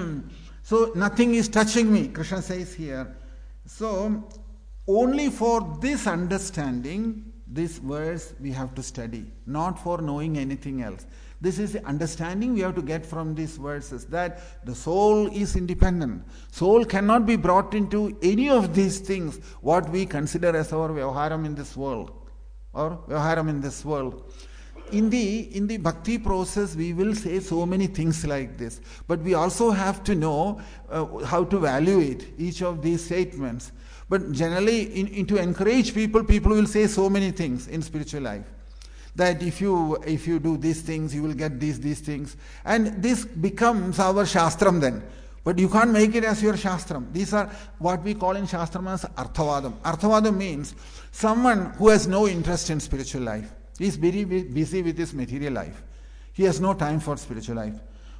so nothing is touching me, Krishna says here. So only for this understanding, this verse we have to study, not for knowing anything else. This is the understanding we have to get from these verses, that the soul is independent. Soul cannot be brought into any of these things, what we consider as our vyavaharam in this world. Or vyavaharam in this world. In the bhakti process, we will say so many things like this. But we also have to know how to evaluate each of these statements. But generally, to encourage people will say so many things in spiritual life. That if you do these things, you will get these things. And this becomes our shastram then. But you can't make it as your shastram. These are what we call in shastram as arthavadam. Arthavadam means someone who has no interest in spiritual life. He is very busy with his material life. He has no time for spiritual life.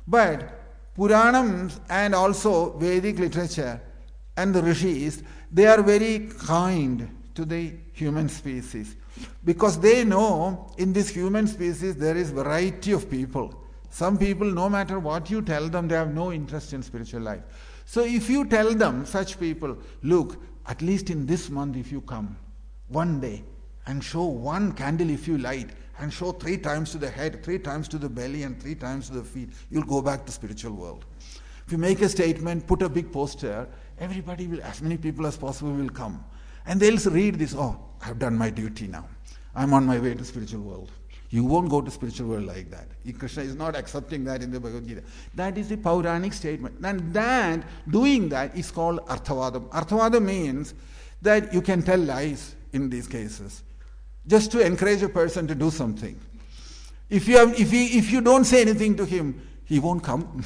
But Puranams and also Vedic literature and the Rishis, they are very kind to the human species. Because they know in this human species there is variety of people. Some people, no matter what you tell them, they have no interest in spiritual life. So if you tell them, such people, look, at least in this month if you come, one day, and show one candle if you light, and show 3 times to the head, 3 times to the belly, and 3 times to the feet, you'll go back to spiritual world. If you make a statement, put a big poster, everybody will, as many people as possible will come. And they'll read this, oh, I've done my duty now. I'm on my way to spiritual world. You won't go to spiritual world like that. Krishna is not accepting that in the Bhagavad Gita. That is a Puranic statement. And that, doing that is called Arthavadam. Arthavadam means that you can tell lies in these cases, just to encourage a person to do something. If you don't say anything to him, he won't come.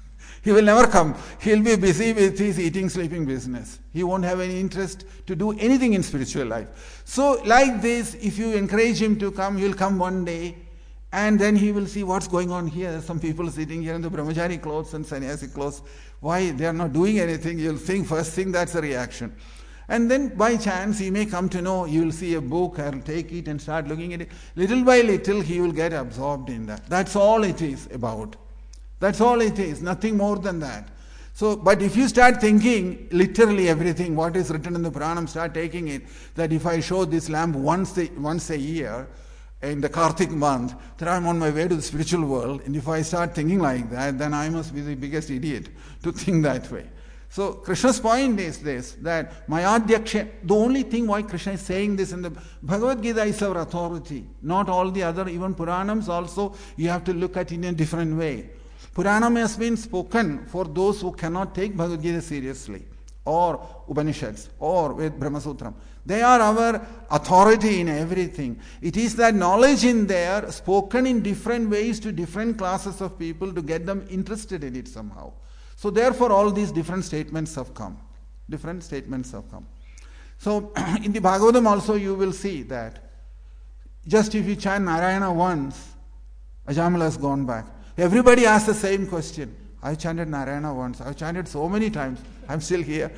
He will never come. He'll be busy with his eating, sleeping business. He won't have any interest to do anything in spiritual life. So like this, if you encourage him to come, he'll come one day, and then he will see what's going on here. Some people sitting here in the brahmachari clothes and sannyasi clothes. Why? They are not doing anything. You'll think, first thing, that's a reaction. And then by chance he may come to know, you will see a book, I'll take it and start looking at it. Little by little he will get absorbed in that. That's all it is about. That's all it is, nothing more than that. So, but if you start thinking literally everything, what is written in the Puranam, start taking it, that if I show this lamp once a year, in the Kartik month, then I'm on my way to the spiritual world, and if I start thinking like that, then I must be the biggest idiot to think that way. So Krishna's point is this, that Mayadhyaksha, the only thing why Krishna is saying this in the Bhagavad Gita is our authority, not all the other, even Puranams also, you have to look at it in a different way. Puranam has been spoken for those who cannot take Bhagavad Gita seriously, or Upanishads, or with Brahma Sutram. They are our authority in everything. It is that knowledge in there, spoken in different ways to different classes of people to get them interested in it somehow. So therefore all these different statements have come. Different statements have come. So in the Bhagavatam also you will see that just if you chant Narayana once, Ajamala has gone back. Everybody asks the same question. I chanted Narayana once. I've chanted so many times. I'm still here.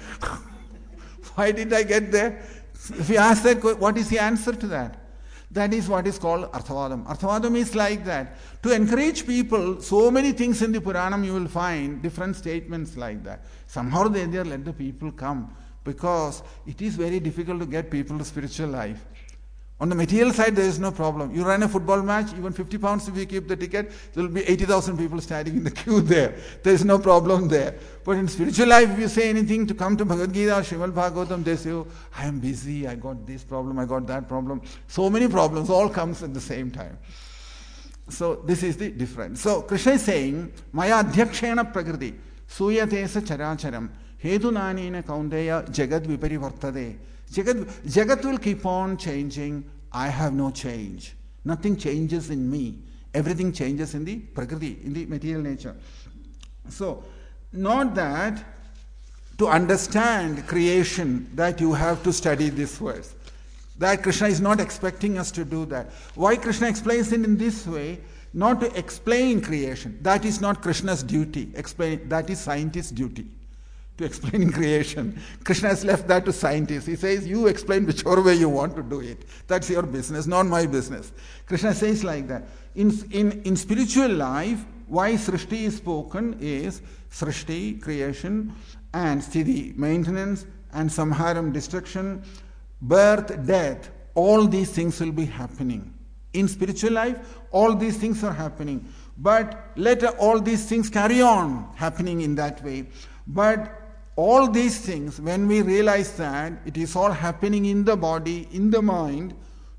Why did I get there? If you ask that, what is the answer to that? That is what is called Arthavadam. Arthavadam is like that. To encourage people, so many things in the Puranam you will find, different statements like that. Somehow they let the people come, because it is very difficult to get people to spiritual life. On the material side, there is no problem. You run a football match, even 50 pounds if you keep the ticket, there will be 80,000 people standing in the queue there. There is no problem there. But in spiritual life, if you say anything to come to Bhagavad Gita or Srimad Bhagavatam, they say, oh, I am busy, I got this problem, I got that problem. So many problems, all comes at the same time. So this is the difference. So Krishna is saying, Maya adhyakshena prakriti, suyatesa characharam, hedu nanina kaundeya jagad viparivartade. Jagat will keep on changing. I have no change. Nothing changes in me. Everything changes in the Prakriti, in the material nature. So, not that to understand creation that you have to study this verse. That Krishna is not expecting us to do that. Why Krishna explains it in this way? Not to explain creation. That is not Krishna's duty. That is scientist's duty. To explain creation. Krishna has left that to scientists. He says, you explain whichever way you want to do it. That's your business, not my business. Krishna says like that. In spiritual life, why Srishti is spoken is Srishti, creation, and Sthiti, maintenance, and Samharam, destruction, birth, death. All these things will be happening. In spiritual life, all these things are happening. But let all these things carry on happening in that way. But all these things, when we realize that it is all happening in the body, in the mind,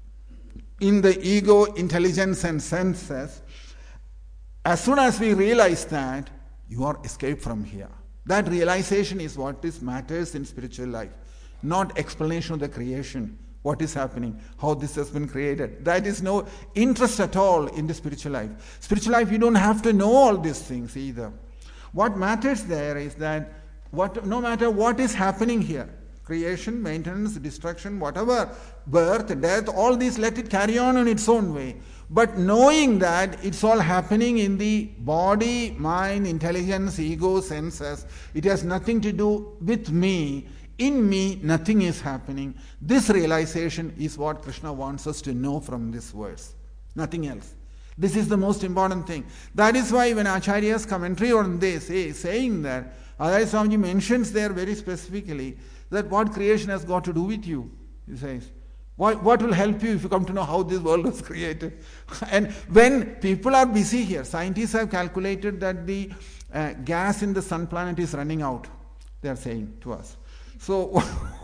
in the ego, intelligence and senses, as soon as we realize that, you are escaped from here. That realization is what matters in spiritual life, not explanation of the creation, what is happening, how this has been created. That is no interest at all in the spiritual life. Spiritual life, you don't have to know all these things either. What matters there is that no matter what is happening here, creation, maintenance, destruction, whatever, birth, death, all these, let it carry on in its own way. But knowing that it's all happening in the body, mind, intelligence, ego, senses, it has nothing to do with me. In me, nothing is happening. This realization is what Krishna wants us to know from this verse. Nothing else. This is the most important thing. That is why when Acharya's commentary on this is saying that, Advaita Swamiji mentions there very specifically that what creation has got to do with you, he says. What will help you if you come to know how this world was created? And when people are busy here, scientists have calculated that the gas in the sun planet is running out, they are saying to us. So,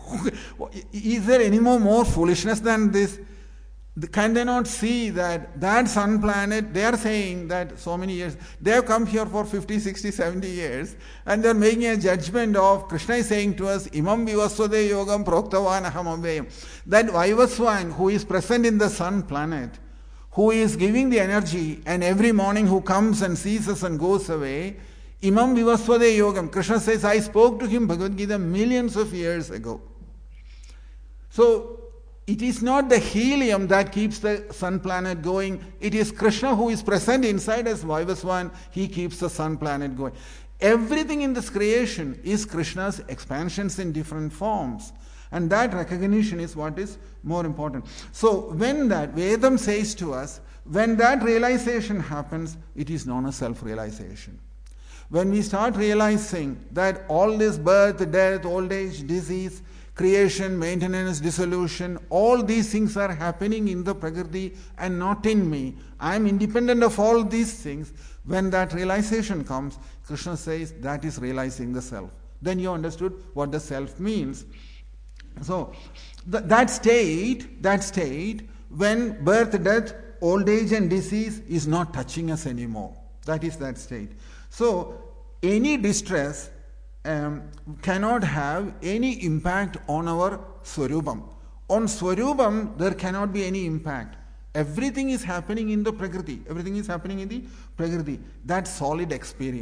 is there any more foolishness than this? Can they not see that sun planet, they are saying that so many years, they have come here for 50, 60, 70 years, and they are making a judgment of, Krishna is saying to us, Imam Vivasvade Yogam Proktavan Aham Avayam. That Vivaswan who is present in the sun planet, who is giving the energy, and every morning who comes and sees us and goes away, Imam Vivasvade Yogam. Krishna says, I spoke to him Bhagavad Gita millions of years ago. So, it is not the helium that keeps the sun planet going. It is Krishna who is present inside as Vivaswan. He keeps the sun planet going. Everything in this creation is Krishna's expansions in different forms. And that recognition is what is more important. So when that Vedam says to us, when that realization happens, it is known as self-realization. When we start realizing that all this birth, death, old age, disease, creation, maintenance, dissolution, all these things are happening in the Prakriti and not in me. I am independent of all these things. When that realization comes, Krishna says that is realizing the self. Then you understood what the self means. So that state, when birth, death, old age and disease is not touching us anymore. That is that state. So any distress cannot have any impact on our Swarupam. On Swarupam, there cannot be any impact. Everything is happening in the Prakriti. Everything is happening in the Prakriti. That solid experience.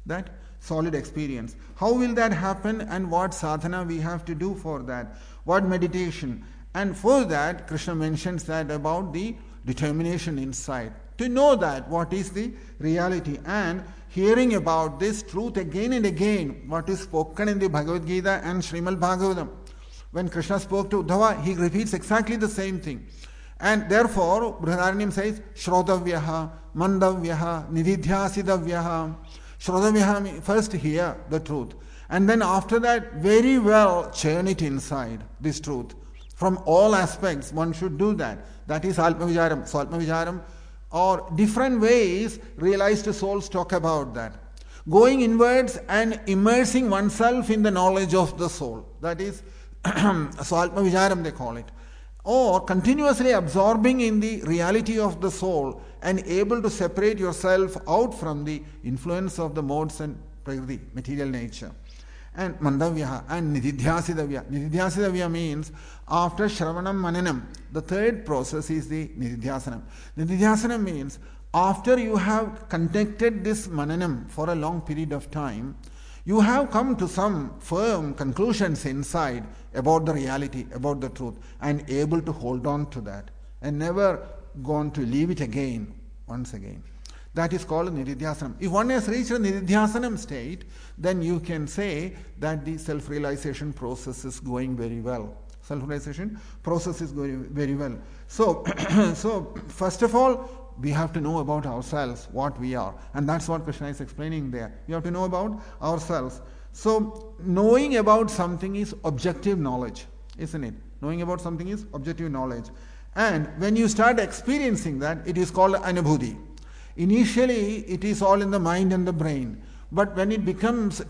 that solid experience. How will that happen, and what sadhana we have to do for that? What meditation? And for that, Krishna mentions that about the determination inside. To know that what is the reality, and hearing about this truth again and again, what is spoken in the Bhagavad Gita and Srimad Bhagavatam. When Krishna spoke to Uddhava, he repeats exactly the same thing. And therefore, Brihadaranyam says, Shrodavyaha, Mandavyaha, Nididhyasidavyaha. Shrodavyaha means first hear the truth. And then after that, very well churn it inside, this truth. From all aspects, one should do that. That is Atmavicharam. So Atmavicharam, or different ways, realized souls talk about that. Going inwards and immersing oneself in the knowledge of the soul. That is, so Atmavicharam they call it. Or continuously absorbing in the reality of the soul and able to separate yourself out from the influence of the modes and prakriti, material nature. And Mandavyaha and Nididhyasidavya. Nididhyasidavya means after Shravanam Mananam, the third process is the Nididhyasanam. Nididhyasanam means after you have conducted this Mananam for a long period of time, you have come to some firm conclusions inside about the reality, about the truth, and able to hold on to that and never gone to leave it again, once again. That is called Nididhyasanam. If one has reached a Nididhyasanam state, then you can say that the self-realization process is going very well. Self-realization process is going very well. So, so first of all, we have to know about ourselves, what we are. And that's what Krishna is explaining there. We have to know about ourselves. So, knowing about something is objective knowledge, isn't it? Knowing about something is objective knowledge. And when you start experiencing that, it is called anubhuti. Initially, it is all in the mind and the brain. But when it becomes,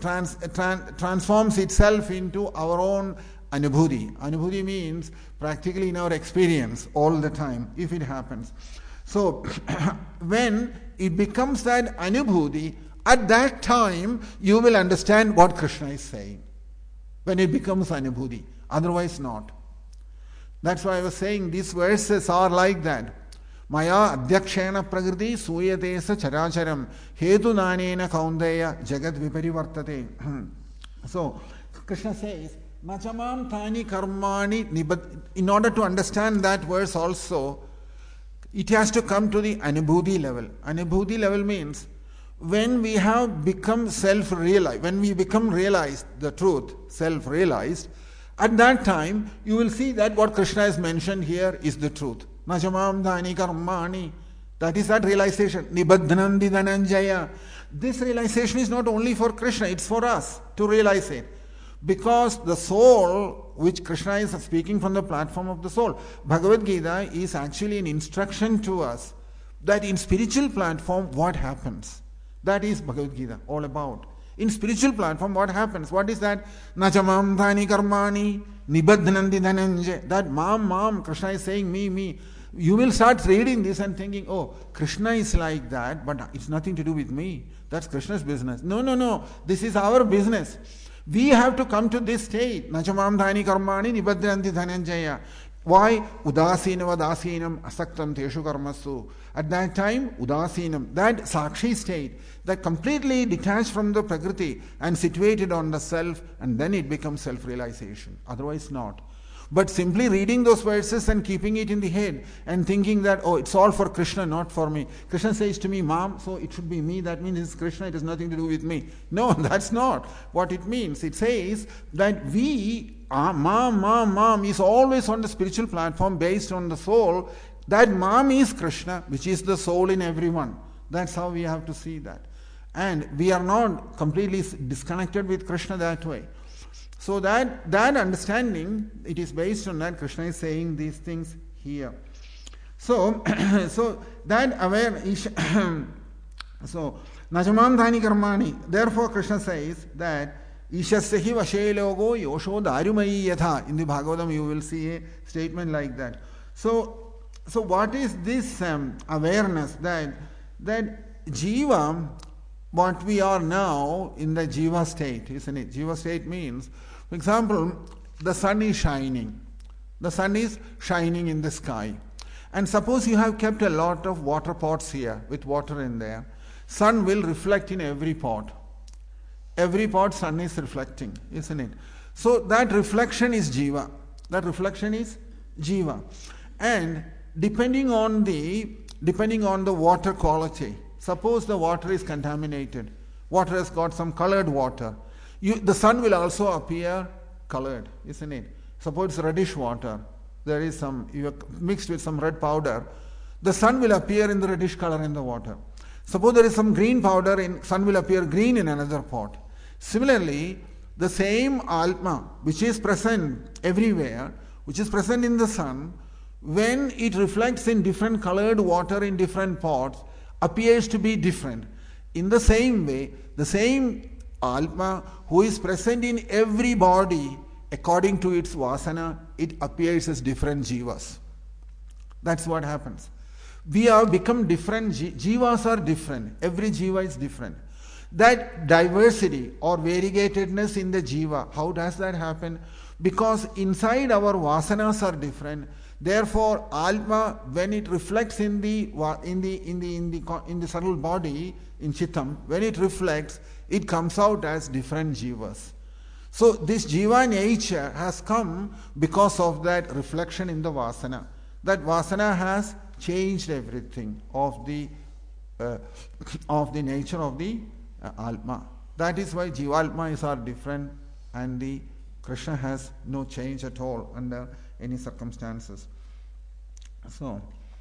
transforms itself into our own anubhuti. Anubhuti means practically in our experience all the time, if it happens. So, when it becomes that anubhuti, at that time you will understand what Krishna is saying. When it becomes anubhuti, otherwise not. That's why I was saying these verses are like that. Maya adhyakshena prakriti suyate sa characharam hetu nanena kaundeya jagat viparivartate. So, Krishna says, Nachamam tani karmani nibad. In order to understand that verse also, it has to come to the anubhuti level. Anubhuti level means when we have become self-realized, when we become realized, the truth, self-realized, at that time you will see that what Krishna has mentioned here is the truth. Nachamam dhani karmani. That is that realization. Nibadhanandi dhananjaya. This realization is not only for Krishna, it's for us to realize it. Because the soul, which Krishna is speaking from the platform of the soul, Bhagavad Gita is actually an instruction to us that in spiritual platform what happens. That is Bhagavad Gita all about. In spiritual platform what happens? What is that? Nachamam dhani karmani nibadhanandi dhananjaya. That mam, Krishna is saying me. You will start reading this and thinking, oh, Krishna is like that, but it's nothing to do with me. That's Krishna's business. No. This is our business. We have to come to this state. Nachamam dhani karmani nibadhanandi dhananjaya. Why? Udasinam adasinam asaktam teshu karmasu. At that time, udasinam, that sakshi state, that completely detached from the prakriti and situated on the self, and then it becomes self-realization. Otherwise not. But simply reading those verses and keeping it in the head and thinking that, oh, it's all for Krishna, not for me. Krishna says to me, Mom, so it should be me. That means it's Krishna, it has nothing to do with me. No, that's not what it means. It says that we, Mom is always on the spiritual platform based on the soul. That Mom is Krishna, which is the soul in everyone. That's how we have to see that. And we are not completely disconnected with Krishna that way. So that understanding, it is based on that Krishna is saying these things here. So that awareness, so Najamam dhani karmani. Therefore Krishna says that Ishasyahi vashe logo yosho darumayi yatha. In the Bhagavatam you will see a statement like that. So what is this awareness that Jiva, what we are now in the Jiva state, isn't it? Jiva state means, for example, the sun is shining. The sun is shining in the sky. And suppose you have kept a lot of water pots here with water in there. Sun will reflect in every pot. every pot sun is reflecting, isn't it? So that reflection is jiva. That reflection is jiva. And depending on the water quality, suppose the water is contaminated, water has got some colored water, the sun will also appear colored, isn't it? Suppose reddish water, there is some, you have mixed with some red powder, the sun will appear in the reddish color in the water. Suppose there is some green powder, sun will appear green in another pot. Similarly, the same Atma, which is present everywhere, which is present in the sun, when it reflects in different colored water in different pots, appears to be different. In the same way, the same Atma who is present in every body, according to its vasana, it appears as different jivas. That's what happens. We have become different, jivas are different, every jiva is different. That diversity or variegatedness in the jiva, how does that happen? Because inside our vasanas are different. Therefore, Atma, when it reflects in the subtle body, in Chittam, when it reflects, it comes out as different jivas. So this jiva nature has come because of that reflection in the vasana. That vasana has changed everything of the nature of the Atma. That is why Jiva-Atmas are different and the Krishna has no change at all under any circumstances. So,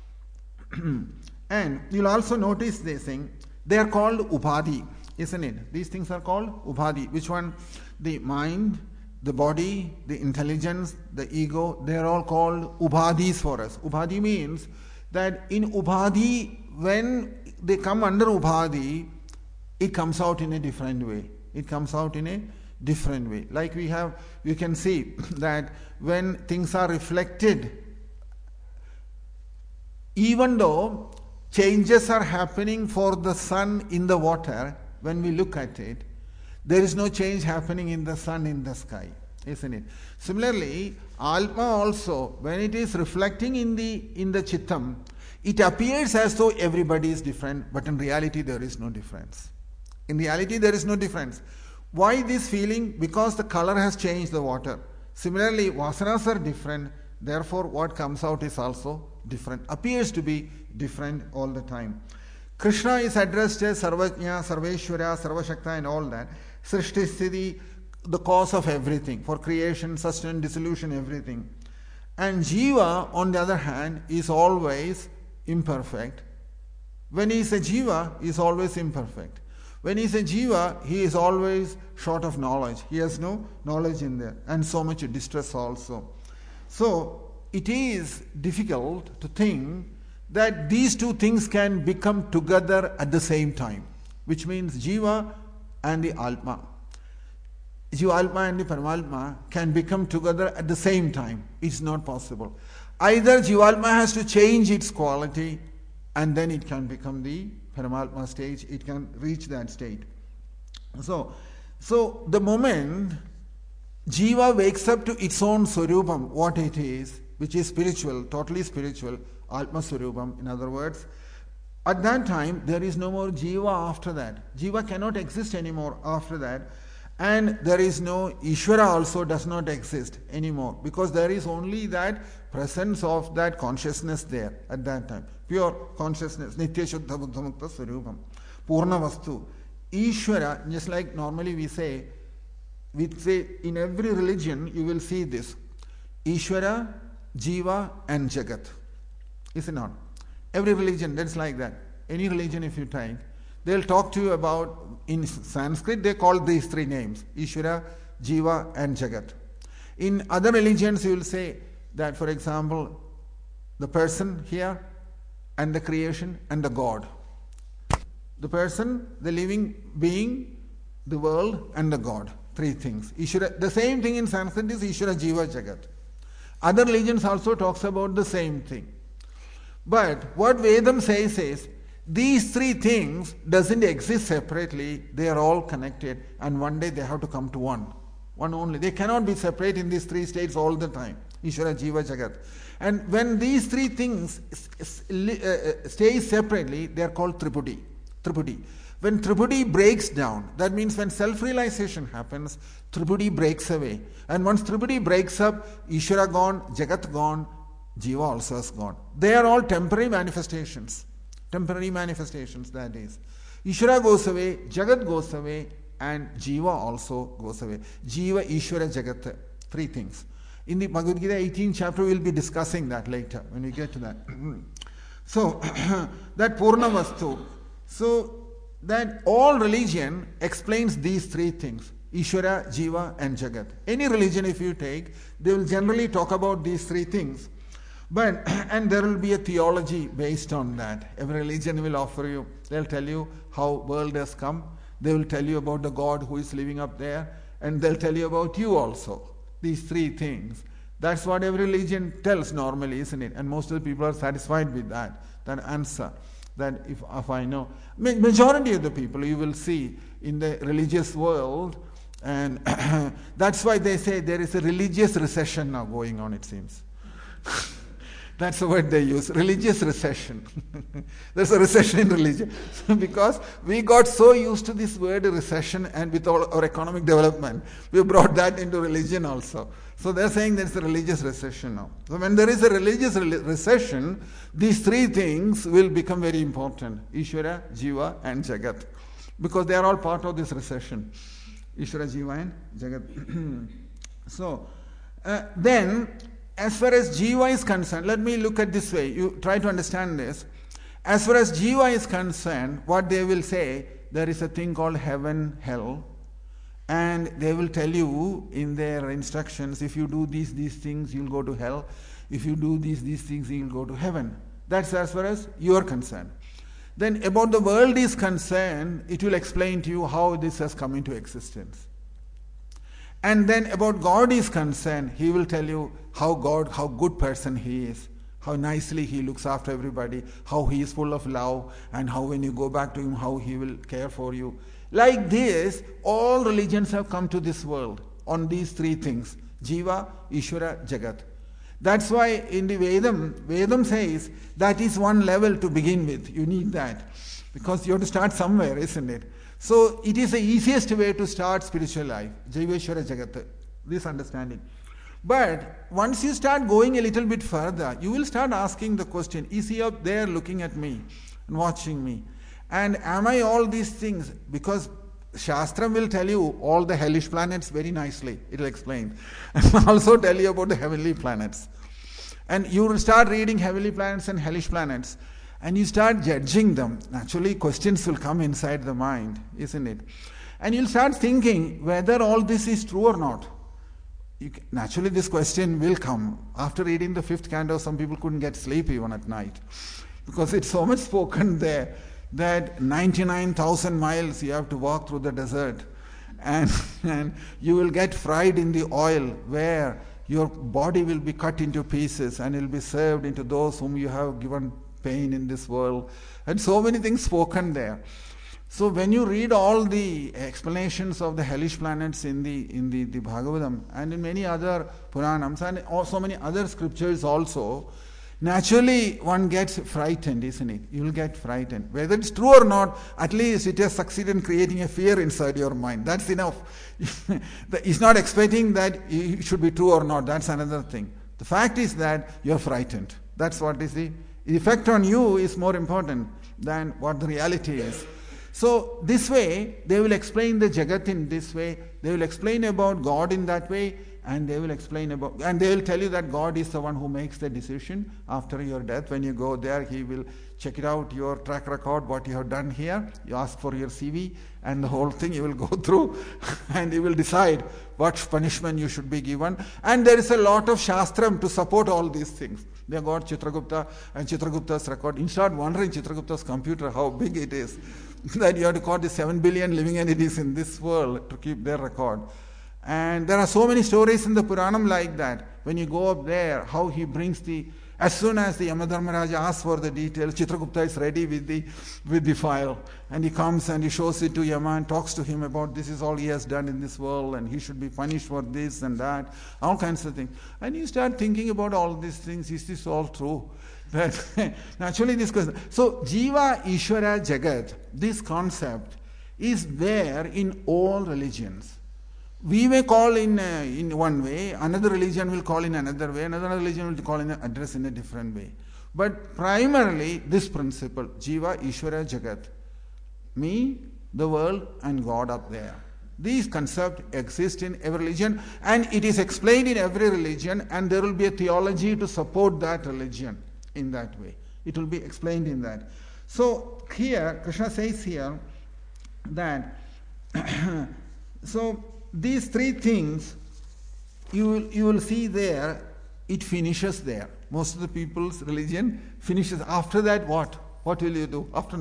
and you'll also notice this thing, they are called Ubhadi, isn't it? These things are called Ubhadi. Which one? The mind, the body, the intelligence, the ego, they are all called Ubhadis for us. Ubhadi means that in Ubhadi, when they come under Ubhadi, it comes out in a different way. It comes out in a different way. Like we can see that when things are reflected, even though changes are happening for the sun in the water, when we look at it, there is no change happening in the sun in the sky, isn't it? Similarly, Atma also, when it is reflecting in the Chittam, it appears as though everybody is different, but in reality there is no difference. In reality there is no difference. Why this feeling? Because the color has changed the water. Similarly, vasanas are different, therefore what comes out is also different, appears to be different all the time. Krishna is addressed as Sarvajna, Sarveshwara, Sarvashakta and all that. Srishti Sthiti, the cause of everything, for creation, sustenance, dissolution, everything. And Jiva, on the other hand, is always imperfect. When he is a Jiva, he is always imperfect. When he is a Jiva, he is always short of knowledge. He has no knowledge in there, and so much distress also. So, it is difficult to think that these two things can become together at the same time, which means Jiva and the Atma. Jiva-Atma and the Paramatma can become together at the same time. It's not possible. Either Jiva-Atma has to change its quality and then it can become the Paramatma stage, it can reach that state. So the moment Jiva wakes up to its own Swarupam, what it is, which is spiritual, totally spiritual, Atma Swarupam, in other words, at that time there is no more Jiva after that. Jiva cannot exist anymore after that. And there is no Ishvara also does not exist anymore, because there is only that presence of that consciousness there at that time. Pure consciousness, Nitya Shuddha Buddha Mukta Swarupam, Purna Vastu. Ishvara, just like normally we say in every religion you will see this. Ishvara, Jiva and Jagat. Is it not? Every religion, that's like that. Any religion if you take, they'll talk to you about, in Sanskrit they call these three names, Ishvara, Jiva and Jagat. In other religions you will say that, for example, the person here and the creation and the God. The person, the living being, the world and the God. Three things. Ishvara, the same thing in Sanskrit is Ishvara, Jiva, Jagat. Other religions also talks about the same thing. But what Vedam says is, these three things doesn't exist separately, they are all connected and one day they have to come to one only. They cannot be separate in these three states all the time. Ishvara, Jiva, Jagat. And when these three things stay separately, they are called Tripudi. Tripudi. When Tripudi breaks down, that means when self-realization happens, Tripudi breaks away. And once Tripudi breaks up, Ishvara gone, Jagat gone, Jiva also is gone. They are all temporary manifestations. Temporary manifestations, that is. Ishvara goes away, Jagat goes away, and Jiva also goes away. Jiva, Ishvara, Jagat, three things. In the Bhagavad Gita 18th chapter, we will be discussing that later when we get to that. So, that Purna Vastu. So, that all religion explains these three things: Ishvara, Jiva, and Jagat. Any religion, if you take, they will generally talk about these three things. But, and there will be a theology based on that. Every religion will offer you, they'll tell you how world has come. They will tell you about the God who is living up there, and they'll tell you about you also. These three things. That's what every religion tells normally, isn't it? And most of the people are satisfied with that answer. That if I know, majority of the people you will see in the religious world, and that's why they say there is a religious recession now going on, it seems. That's the word they use, religious recession. There's a recession in religion. Because we got so used to this word recession, and with all our economic development, we brought that into religion also. So they're saying there's a religious recession now. So when there is a religious recession, these three things will become very important: Ishvara, Jiva, and Jagat. Because they are all part of this recession. Ishvara, Jiva, and Jagat. So, then, as far as Jiva is concerned, let me look at this way. You try to understand this. As far as Jiva is concerned, what they will say, there is a thing called heaven, hell. And they will tell you in their instructions, if you do these things, you'll go to hell. If you do these things, you'll go to heaven. That's as far as you are concerned. Then about the world is concerned, it will explain to you how this has come into existence. And then about God is concerned, he will tell you how good person he is, how nicely he looks after everybody, how he is full of love, and how when you go back to him, how he will care for you. Like this, all religions have come to this world on these three things: Jiva, Ishvara, Jagat. That's why in the Vedam says that is one level to begin with. You need that. Because you have to start somewhere, isn't it? So it is the easiest way to start spiritual life. Jiveshwara Jagat. This understanding. But once you start going a little bit further, you will start asking the question, is he up there looking at me and watching me? And am I all these things? Because Shastra will tell you all the hellish planets very nicely. It will explain. And also tell you about the heavenly planets. And you will start reading heavenly planets and hellish planets. And you start judging them. Naturally, questions will come inside the mind, isn't it? And you'll start thinking whether all this is true or not. Naturally, this question will come. After reading the 5th canto, some people couldn't get sleep even at night. Because it's so much spoken there that 99,000 miles you have to walk through the desert. And you will get fried in the oil where your body will be cut into pieces and it will be served into those whom you have given pain in this world. And so many things spoken there. So when you read all the explanations of the hellish planets in the Bhagavatam and in many other Puranams and so many other scriptures also, naturally one gets frightened, isn't it? You will get frightened. Whether it's true or not, at least it has succeeded in creating a fear inside your mind. That's enough. It's not expecting that it should be true or not. That's another thing. The fact is that you're frightened. That's what is the effect on you is more important than what the reality is. So this way, they will explain the Jagat in this way, they will explain about God in that way, and they will tell you that God is the one who makes the decision after your death. When you go there, he will check it out, your track record, what you have done here, you ask for your CV, and the whole thing you will go through, and he will decide what punishment you should be given. And there is a lot of Shastram to support all these things. They have got Chitragupta and Chitragupta's record. You start wondering Chitragupta's computer, how big it is. That you have to count the 7 billion living entities in this world to keep their record. And there are so many stories in the Puranam like that. When you go up there, how he brings as soon as the Yamadharmaraja asks for the details, Chitragupta is ready with the file. And he comes and he shows it to Yama and talks to him about this is all he has done in this world and he should be punished for this and that, all kinds of things. And you start thinking about all these things, is this all true? That naturally this question. So Jiva, Ishvara, Jagat, this concept is there in all religions. We may call in one way, another religion will call in another way, another religion will call in address in a different way. But primarily this principle, Jiva, Ishvara, Jagat, me, the world and God up there. These concepts exist in every religion and it is explained in every religion, and there will be a theology to support that religion in that way. It will be explained in that. So here, Krishna says here that so these three things you will see there, it finishes there. Most of the people's religion finishes. After that, what? What will you do after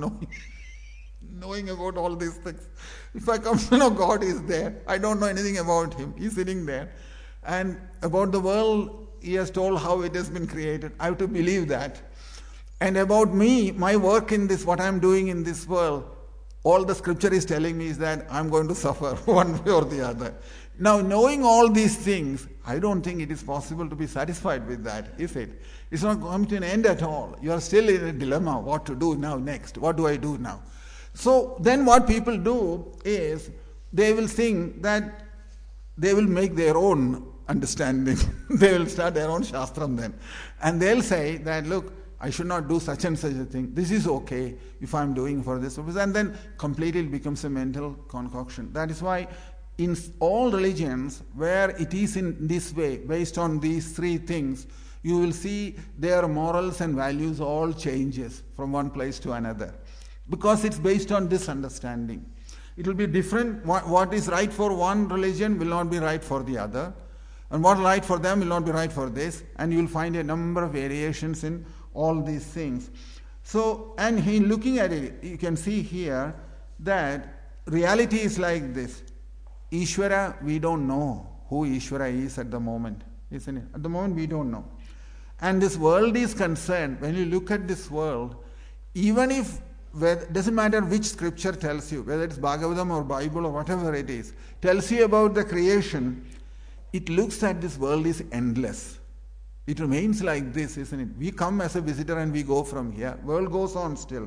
knowing about all these things? If I come to know God is there, I don't know anything about Him. He's sitting there. And about the world, He has told how it has been created. I have to believe that. And about me, my work in this, what I am doing in this world, all the scripture is telling me is that I'm going to suffer one way or the other. Now, knowing all these things, I don't think it is possible to be satisfied with that, is it? It's not coming to an end at all. You are still in a dilemma. What to do now next? What do I do now? So then what people do is they will think that they will make their own understanding. They will start their own shastram then. And they'll say that, look, I should not do such and such a thing. This is okay if I'm doing for this purpose. And then completely it becomes a mental concoction. That is why in all religions where it is in this way, based on these three things, you will see their morals and values all changes from one place to another. Because it's based on this understanding. It will be different. What is right for one religion will not be right for the other. And what is right for them will not be right for this. And you will find a number of variations in all these things. So, and in looking at it, you can see here that reality is like this. Ishvara, we don't know who Ishvara is at the moment, isn't it? At the moment, we don't know. And this world is concerned, when you look at this world, even if, it doesn't matter which scripture tells you, whether it's Bhagavatam or Bible or whatever it is, tells you about the creation, it looks at this world is endless. It remains like this, isn't it? We come as a visitor and we go from here. World goes on still.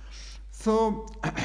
So,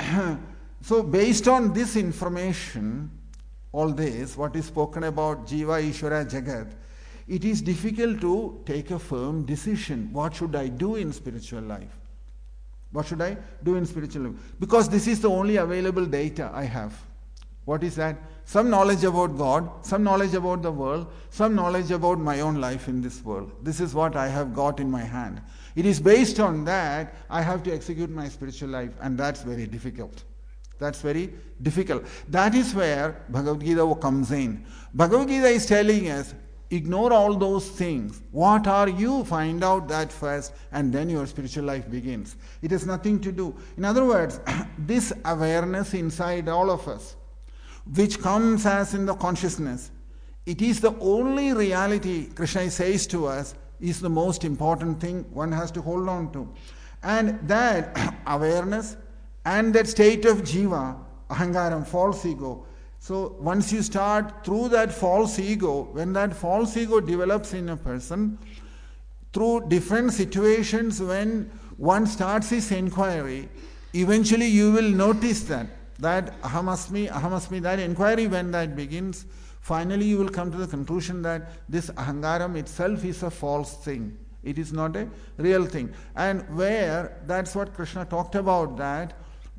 so based on this information, all this, what is spoken about Jiva, Ishvara, Jagat, it is difficult to take a firm decision. What should I do in spiritual life? What should I do in spiritual life? Because this is the only available data I have. What is that? Some knowledge about God, some knowledge about the world, some knowledge about my own life in this world. This is what I have got in my hand. It is based on that I have to execute my spiritual life, and that's very difficult. That's very difficult. That is where Bhagavad Gita comes in. Bhagavad Gita is telling us, ignore all those things. What are you? Find out that first, and then your spiritual life begins. It has nothing to do. In other words, this awareness inside all of us, which comes as in the consciousness, it is the only reality, Krishna says to us, is the most important thing one has to hold on to. And that awareness and that state of jiva, ahangaram, false ego. So once you start through that false ego, when that false ego develops in a person, through different situations, when one starts his inquiry, eventually you will notice that ahamasmi, that inquiry, when that begins, finally you will come to the conclusion that this ahangaram itself is a false thing. It is not a real thing. And where, that's what Krishna talked about, that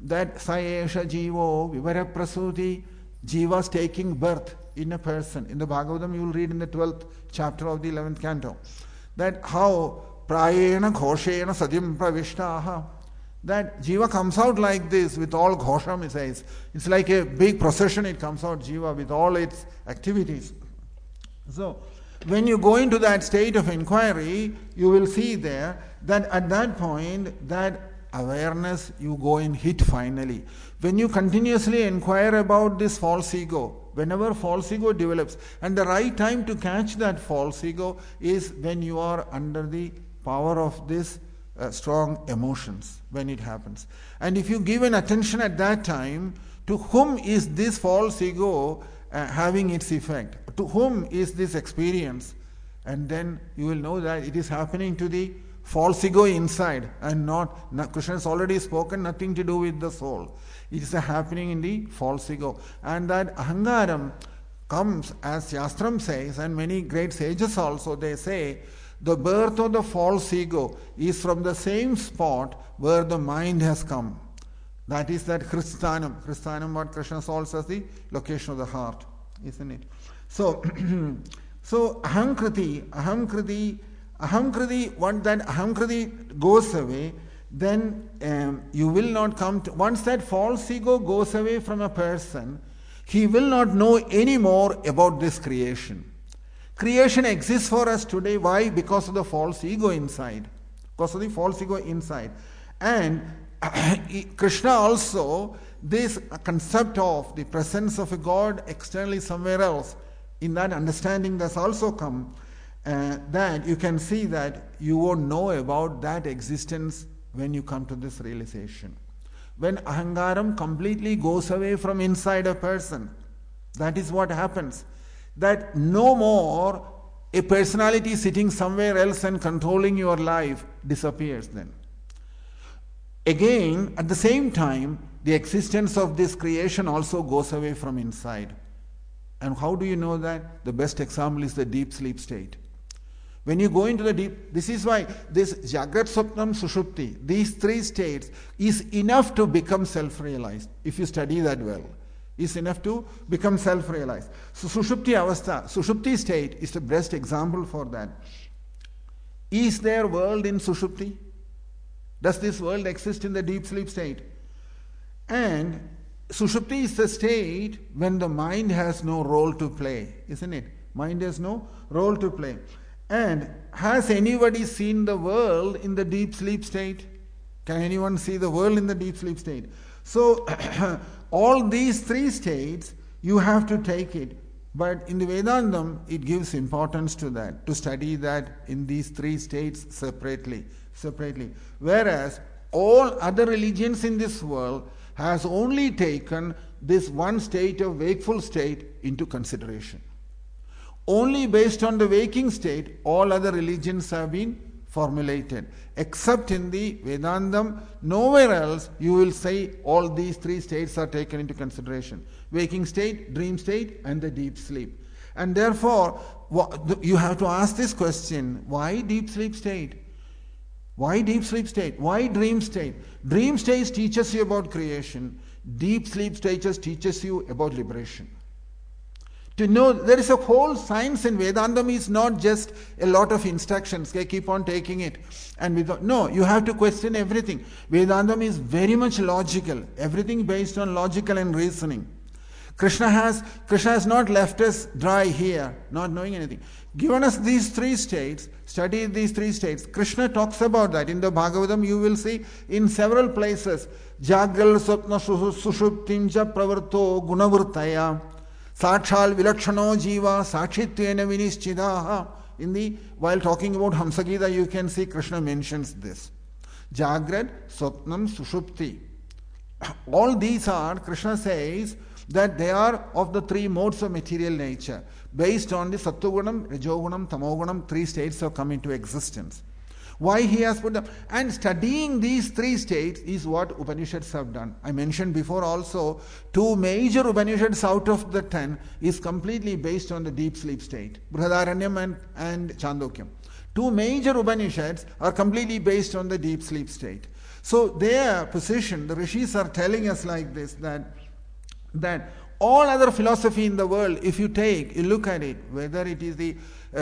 saesha jivo vivara prasuti, jiva's taking birth in a person. In the Bhagavatam you will read in the 12th chapter of the 11th canto, that how prayena ghoshena sadyam pravishtaha, that jiva comes out like this with all ghosham, he says. It's like a big procession, it comes out, jiva, with all its activities. So, when you go into that state of inquiry, you will see there that at that point, that awareness you go and hit finally. When you continuously inquire about this false ego, whenever false ego develops, and the right time to catch that false ego is when you are under the power of this strong emotions, when it happens. And if you give an attention at that time, to whom is this false ego having its effect? To whom is this experience? And then you will know that it is happening to the false ego inside and not Krishna has already spoken, nothing to do with the soul. It is happening in the false ego. And that ahangaram comes, as Shastram says, and many great sages also, they say, the birth of the false ego is from the same spot where the mind has come. That is that Hristanam. Hristanam, what Krishna calls as the location of the heart, isn't it? So, so ahamkriti, once that ahamkriti goes away, then you will not come to, once that false ego goes away from a person, he will not know any more about this creation. Creation exists for us today. Why? Because of the false ego inside. Because of the false ego inside. And Krishna also, this concept of the presence of a God externally somewhere else, in that understanding that's also come, that you can see that you won't know about that existence when you come to this realization. When ahangaram completely goes away from inside a person, that is what happens. That no more a personality sitting somewhere else and controlling your life disappears then. Again, at the same time, the existence of this creation also goes away from inside. And how do you know that? The best example is the deep sleep state. When you go into the deep, this is why this Jagrat, Swapnam, Sushupti, these three states is enough to become self-realized, if you study that well. Is enough to become self-realized. So Sushupti Avastha, Sushupti state is the best example for that. Is there world in Sushupti? Does this world exist in the deep sleep state? And Sushupti is the state when the mind has no role to play, isn't it? Mind has no role to play. And has anybody seen the world in the deep sleep state? Can anyone see the world in the deep sleep state? So, all these three states, you have to take it. But in the Vedantam, it gives importance to that, to study that in these three states separately. Whereas, all other religions in this world has only taken this one state of wakeful state into consideration. Only based on the waking state, all other religions have been formulated. Except in the Vedantam, nowhere else you will say all these three states are taken into consideration. Waking state, dream state, and the deep sleep. And therefore, you have to ask this question, why deep sleep state? Why deep sleep state? Why dream state? Dream state teaches you about creation. Deep sleep stages teaches you about liberation. To know, there is a whole science in Vedantam. Is not just a lot of instructions. They keep on taking it. No, you have to question everything. Vedantam is very much logical. Everything based on logical and reasoning. Krishna has not left us dry here, not knowing anything. Given us these three states, study these three states. Krishna talks about that. In the Bhagavatam, you will see in several places, Jagral Swapna Sushuptinja Pravarto Gunavurtaya. Sakshal Vilakshano Jiva Sakshitvena Vinischidaha. While talking about Hamsagita, you can see Krishna mentions this. Jagrad, Swapnam, Sushupti. All these are, Krishna says, that they are of the three modes of material nature. Based on the Sattvagunam, Rajogunam, Tamogunam, three states have come into existence. Why he has put them? And studying these three states is what Upanishads have done. I mentioned before also, 2 major Upanishads out of the 10 is completely based on the deep sleep state. Brihadaranyam and Chandokyam. 2 major Upanishads are completely based on the deep sleep state. So their position, the Rishis are telling us like this, that all other philosophy in the world, if you look at it, whether it is the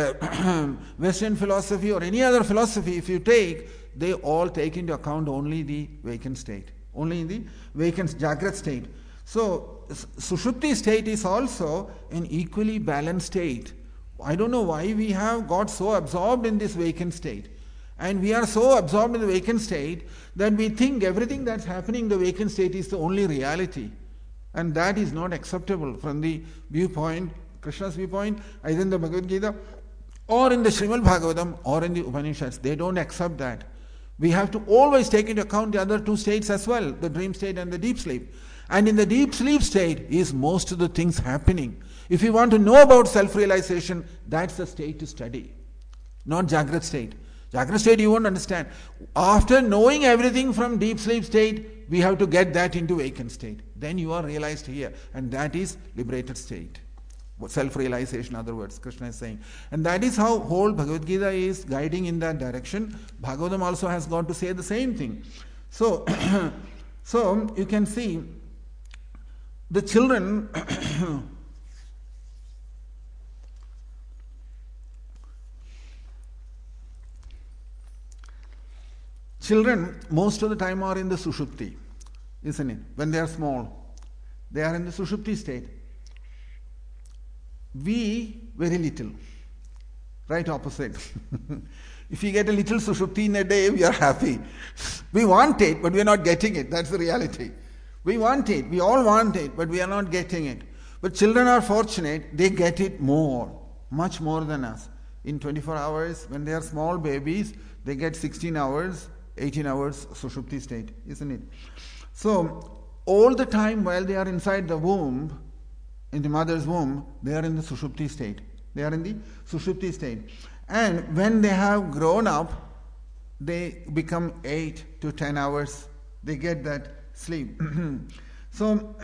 Western philosophy or any other philosophy, if you take, they all take into account only the vacant state, only in the vacant Jagrat state. So Sushupti state is also an equally balanced state. I don't know why we have got so absorbed in this vacant state. And we are so absorbed in the vacant state that we think everything that's happening in the vacant state is the only reality. And that is not acceptable from the viewpoint, Krishna's viewpoint, either in the Bhagavad Gita or in the Srimad Bhagavatam or in the Upanishads. They don't accept that. We have to always take into account the other 2 states as well, the dream state and the deep sleep. And in the deep sleep state is most of the things happening. If you want to know about self-realization, that's the state to study, not Jagrat state. Jagrata state you won't understand. After knowing everything from deep sleep state, we have to get that into awakened state. Then you are realized here, and that is liberated state. Self-realization, in other words, Krishna is saying. And that is how whole Bhagavad Gita is guiding in that direction. Bhagavatam also has got to say the same thing. So, so you can see the children children most of the time are in the Sushupti, isn't it? When they are small, they are in the Sushupti state. We, very little. Right opposite. If we get a little Sushupti in a day, we are happy. We want it, but we are not getting it. That's the reality. We want it. We all want it, but we are not getting it. But children are fortunate. They get it more, much more than us. In 24 hours, when they are small babies, they get 16 hours, 18 hours Sushupti state, isn't it? So, all the time while they are inside the womb, in the mother's womb, they are in the Sushupti state. They are in the Sushupti state. And when they have grown up, they become 8 to 10 hours. They get that sleep. So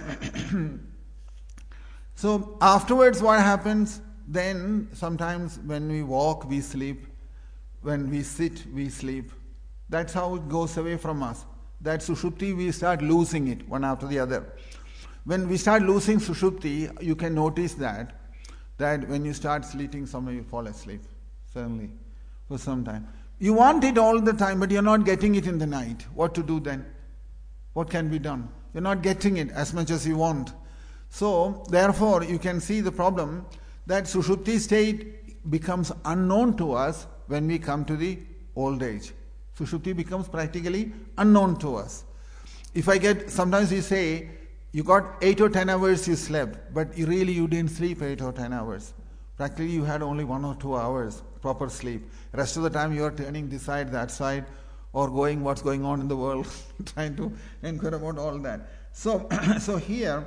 afterwards what happens? Then sometimes when we walk, we sleep. When we sit, we sleep. That's how it goes away from us. That Sushupti, we start losing it one after the other. When we start losing Sushupti, you can notice that when you start sleeping, somewhere you fall asleep suddenly for some time. You want it all the time, but you're not getting it in the night. What to do then? What can be done? You're not getting it as much as you want. So, therefore, you can see the problem that Sushupti state becomes unknown to us when we come to the old age. Sushupti becomes practically unknown to us. Sometimes we say, you got 8 or 10 hours you slept, but you didn't sleep 8 or 10 hours. Practically you had only 1 or 2 hours proper sleep. Rest of the time you are turning this side, that side, or going what's going on in the world, trying to inquire about all that. So here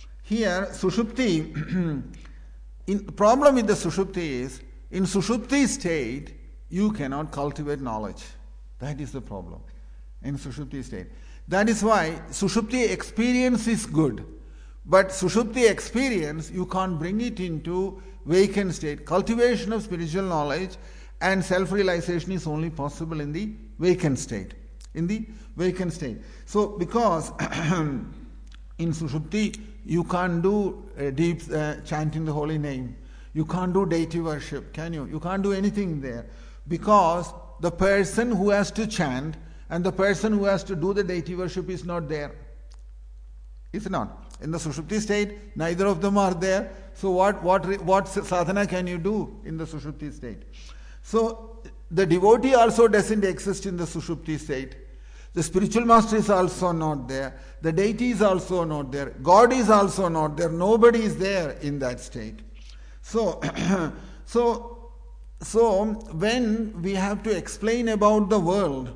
Sushupti, problem with the Sushupti is, in Sushupti state, you cannot cultivate knowledge. That is the problem in Sushupti state. That is why Sushupti experience is good. But Sushupti experience, you can't bring it into vacant state. Cultivation of spiritual knowledge and self-realization is only possible in the vacant state. In the vacant state. So, because in Sushupti, you can't do deep chanting the holy name. You can't do deity worship, can you? You can't do anything there. Because the person who has to chant and the person who has to do the deity worship is not there. It's not. In the Sushupti state, neither of them are there. So what sadhana can you do in the Sushupti state? So the devotee also doesn't exist in the Sushupti state. The spiritual master is also not there. The deity is also not there. God is also not there. Nobody is there in that state. So when we have to explain about the world,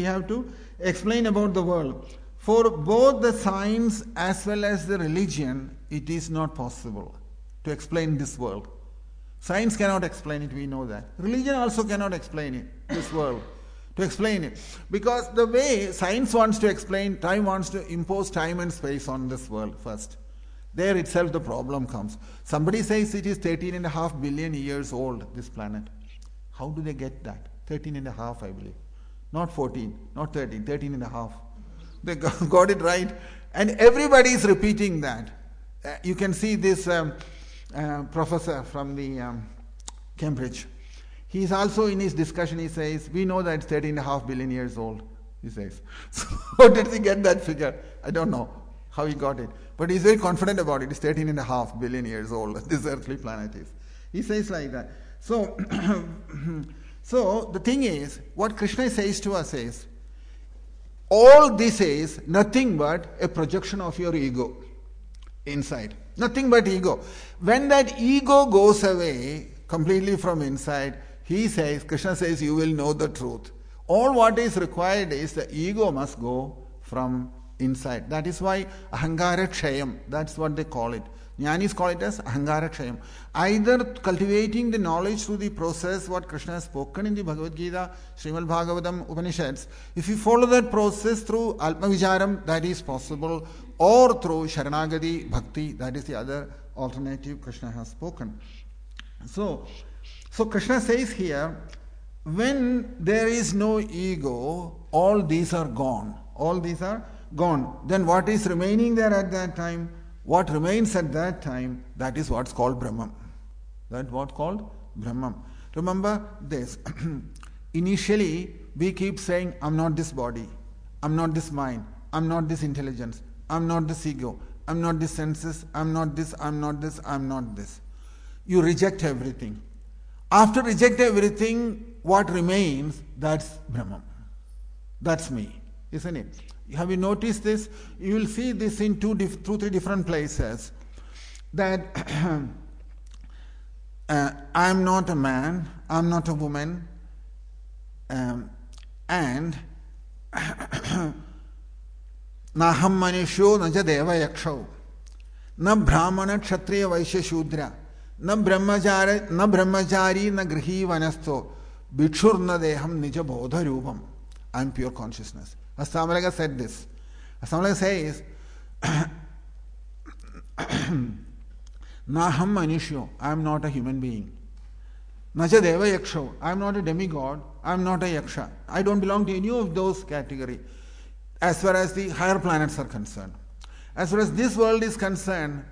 for both the science as well as the religion, it is not possible to explain this world. Science cannot explain it, we know that. Religion also cannot explain it, this world, to explain it. Because the way science wants to explain, time wants to impose time and space on this world first. There itself the problem comes. Somebody says it is 13.5 billion years old, this planet. How do they get that? 13.5, I believe. Not 14, not 13, 13.5. They got it right. And everybody is repeating that. You can see this professor from the Cambridge. He is also in his discussion, he says, we know that it's 13.5 billion years old, he says. So how did he get that figure? I don't know how he got it. But he's very confident about it. It's 13.5 billion years old, this earthly planet is. He says like that. So, so the thing is, what Krishna says to us is, all this is nothing but a projection of your ego inside. Nothing but ego. When that ego goes away completely from inside, Krishna says, you will know the truth. All what is required is the ego must go from inside. That is why ahankara kshayam, that's what they call it. Jnanis call it as ahankara kshayam. Either cultivating the knowledge through the process, what Krishna has spoken in the Bhagavad Gita, Srimad Bhagavatam, Upanishads. If you follow that process through Atma Vicharam, that is possible, or through Sharanagati, Bhakti, that is the other alternative Krishna has spoken. So Krishna says here, when there is no ego, all these are gone. All these are gone. Then what is remaining there at that time? What remains at that time, that is what's called Brahman. That's what's called Brahman. Remember this. Initially, we keep saying, I'm not this body. I'm not this mind. I'm not this intelligence. I'm not this ego. I'm not this senses. I'm not this. I'm not this. I'm not this. You reject everything. After reject everything, what remains, that's Brahman. That's me, isn't it? Have you noticed this? You will see this in two, three different places. That I'm not a man, I'm not a woman, and naham manusho naja deva yaksho, na brahmana kshatriya vaishya shudra, na brahmachari na grihi vanasto, bhikshurna deham nija bodha rupam. I am pure consciousness. Asamalaga said this. Asamalaga says, Naham manishyo, I am not a human being. Naja deva yaksho, I am not a demigod, I am not a yaksha. I don't belong to any of those categories as far as the higher planets are concerned. As far as this world is concerned,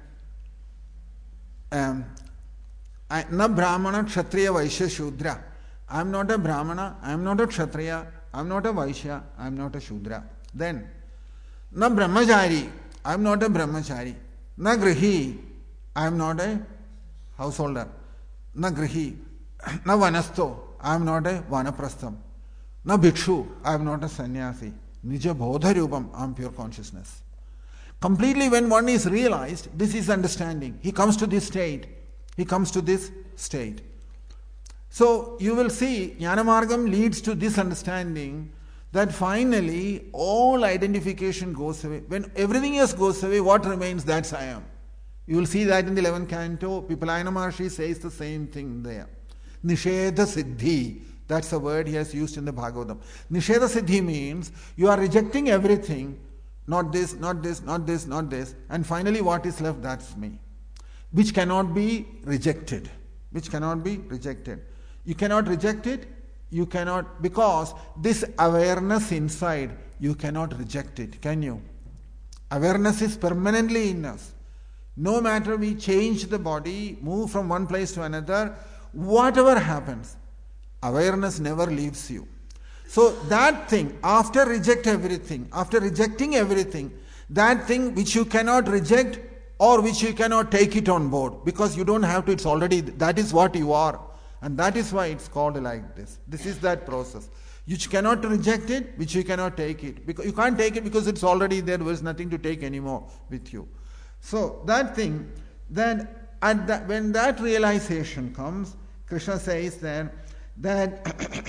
na brahmana kshatriya vaishya shudra. I am not a brahmana, I am not a kshatriya, I am not a Vaishya, I am not a Shudra. Then, na brahmachari, I am not a brahmachari. Na grihi, I am not a householder. Na grihi, na vanasto, I am not a vanaprastham. Na bhikshu, I am not a sannyasi. Nija bodha rupam, I am pure consciousness. Completely when one is realized, this is understanding. He comes to this state. He comes to this state. So you will see Jnanamargam leads to this understanding that finally all identification goes away. When everything else goes away, what remains? That's I am. You will see that in the 11th canto. Pipalayana Maharshi says the same thing there. Nishedha Siddhi. That's a word he has used in the Bhagavatam. Nishedha Siddhi means you are rejecting everything. Not this, not this, not this, not this. And finally what is left? That's me. Which cannot be rejected. Which cannot be rejected. You cannot reject it, you cannot, because this awareness inside, you cannot reject it, can you? Awareness is permanently in us. No matter we change the body, move from one place to another, whatever happens, awareness never leaves you. So that thing, after rejecting everything, that thing which you cannot reject or which you cannot take it on board, because you don't have to, it's already, that is what you are. And that is why it's called like this. This is that process. You cannot reject it, which you cannot take it. Because you can't take it because it's already there. There is nothing to take anymore with you. So that thing, then when that realization comes, Krishna says then that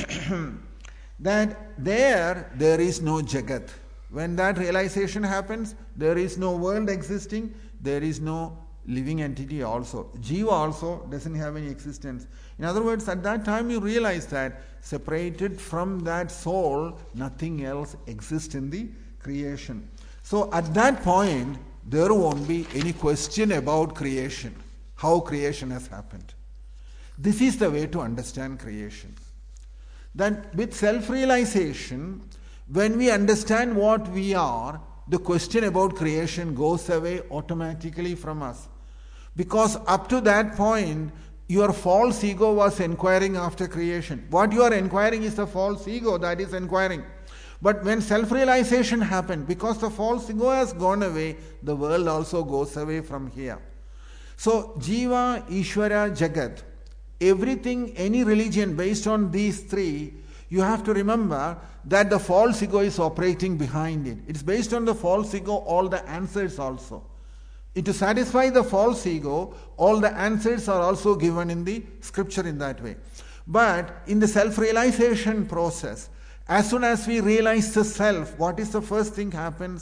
there is no Jagat. When that realization happens, there is no world existing, there is no living entity also. Jiva also doesn't have any existence. In other words, at that time you realize that separated from that soul, nothing else exists in the creation. So at that point, there won't be any question about creation, how creation has happened. This is the way to understand creation. That with self-realization, when we understand what we are, the question about creation goes away automatically from us. Because up to that point, your false ego was inquiring after creation. What you are inquiring is the false ego that is inquiring. But when self-realization happened, because the false ego has gone away, the world also goes away from here. So, Jiva, Ishvara, Jagat, everything, any religion based on these three, you have to remember that the false ego is operating behind it. It's based on the false ego, all the answers also. To satisfy the false ego, all the answers are also given in the scripture in that way. But in the self-realization process, as soon as we realize the self, what is the first thing happens?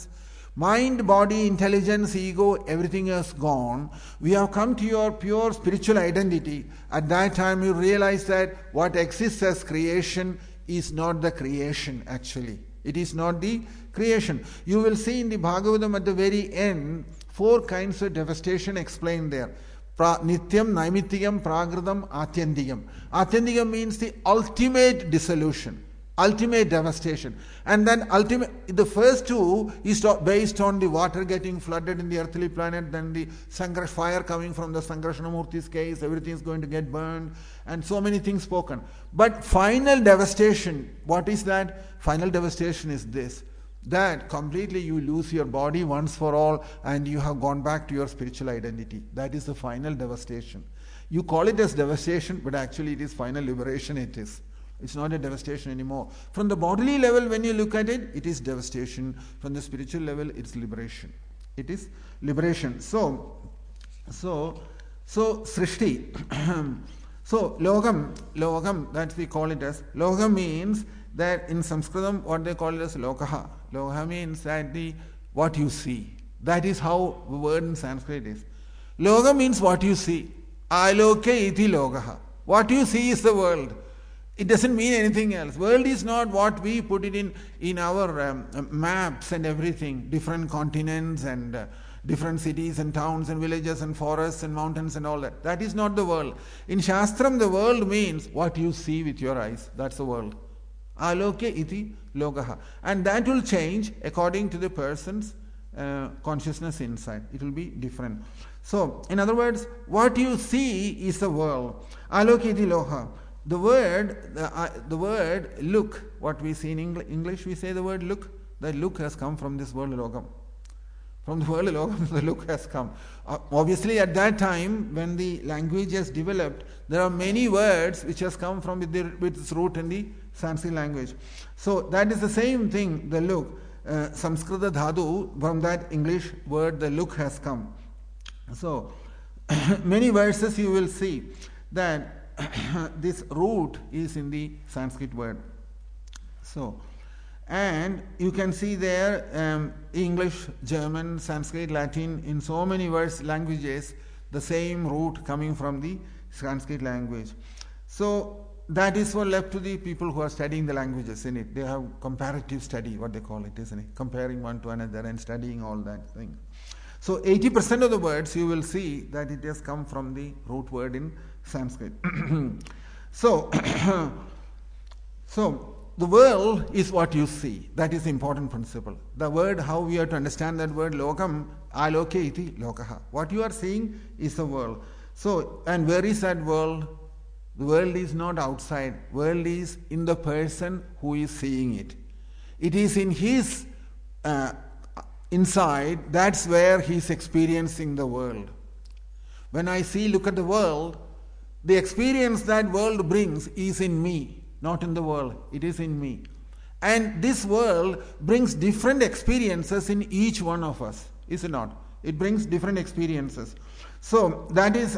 Mind, body, intelligence, ego, everything has gone. We have come to your pure spiritual identity. At that time you realize that what exists as creation is not the creation actually. It is not the creation. You will see in the Bhagavatam at the very end, 4 kinds of devastation explained there. Nityam, Naimityam, Pragridam, Atyantikam. Atyantikam means the ultimate dissolution, ultimate devastation. And then the first 2 is based on the water getting flooded in the earthly planet, then the fire coming from the Sankarshanamurti's case, everything is going to get burned, and so many things spoken. But final devastation, what is that? Final devastation is this, that completely you lose your body once for all and you have gone back to your spiritual identity. That is the final devastation. You call it as devastation, but actually it is final liberation it is. It's not a devastation anymore. From the bodily level, when you look at it, it is devastation. From the spiritual level, it's liberation. It is liberation. So Srishti. So Logam, that we call it as. Logam means that in Sanskritam, what they call it as Lokaha. Lokaha means that what you see. That is how the word in Sanskrit is. Loga means what you see. Aloke iti logaha. What you see is the world. It doesn't mean anything else. World is not what we put it in our maps and everything. Different continents and different cities and towns and villages and forests and mountains and all that. That is not the world. In Shastram, the world means what you see with your eyes. That's the world. Aloke iti logaha. And that will change according to the person's consciousness inside. It will be different. So, in other words, what you see is the world. Aloke iti logaha. The word look, what we see in English, we say the word look. The look has come from this word logam. From the word logam, the look has come. Obviously, at that time, when the language has developed, there are many words which has come from with its root in the Sanskrit language. So that is the same thing, the look. Samskrita dhatu, from that English word, the look has come. So, many verses you will see that this root is in the Sanskrit word. So, and you can see there English, German, Sanskrit, Latin, in so many languages, the same root coming from the Sanskrit language. So, that is what left to the people who are studying the languages in it. They have comparative study, what they call it, isn't it? Comparing one to another and studying all that thing. So 80% of the words you will see that it has come from the root word in Sanskrit. So the world is what you see. That is the important principle. The word, how we have to understand that word, lokam, aloke iti lokaha. What you are seeing is the world. So, and where is that world? The world is not outside. World is in the person who is seeing it. It is in his inside. That's where he is experiencing the world. When I look at the world, the experience that world brings is in me, not in the world. It is in me. And this world brings different experiences in each one of us, is it not? It brings different experiences. So that is,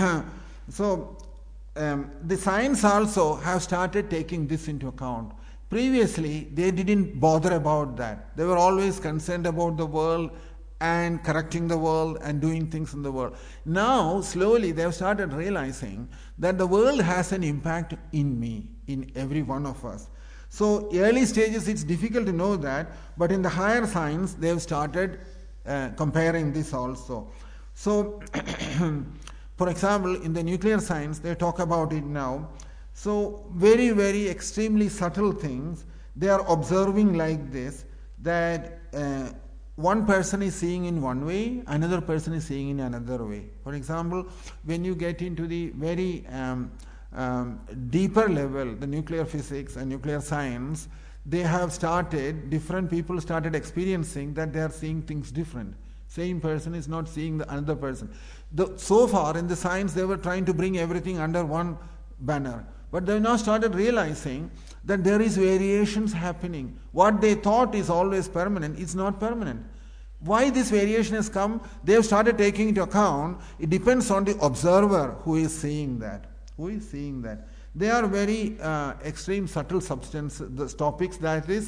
the science also have started taking this into account. Previously, they didn't bother about that. They were always concerned about the world and correcting the world and doing things in the world. Now, slowly, they have started realizing that the world has an impact in me, in every one of us. So, early stages, it's difficult to know that, but in the higher science, they have started comparing this also. So, for example, in the nuclear science, they talk about it now. So, very, very extremely subtle things, they are observing like this, that one person is seeing in one way, another person is seeing in another way. For example, when you get into the very deeper level, the nuclear physics and nuclear science, they have different people started experiencing that they are seeing things different. Same person is not seeing the another person. So far in the science, they were trying to bring everything under one banner. But they now started realizing that there is variations happening. What they thought is always permanent is not permanent. Why this variation has come, they have started taking into account. It depends on the observer who is seeing that. Who is seeing that? They are very extreme, subtle substance, the topics that is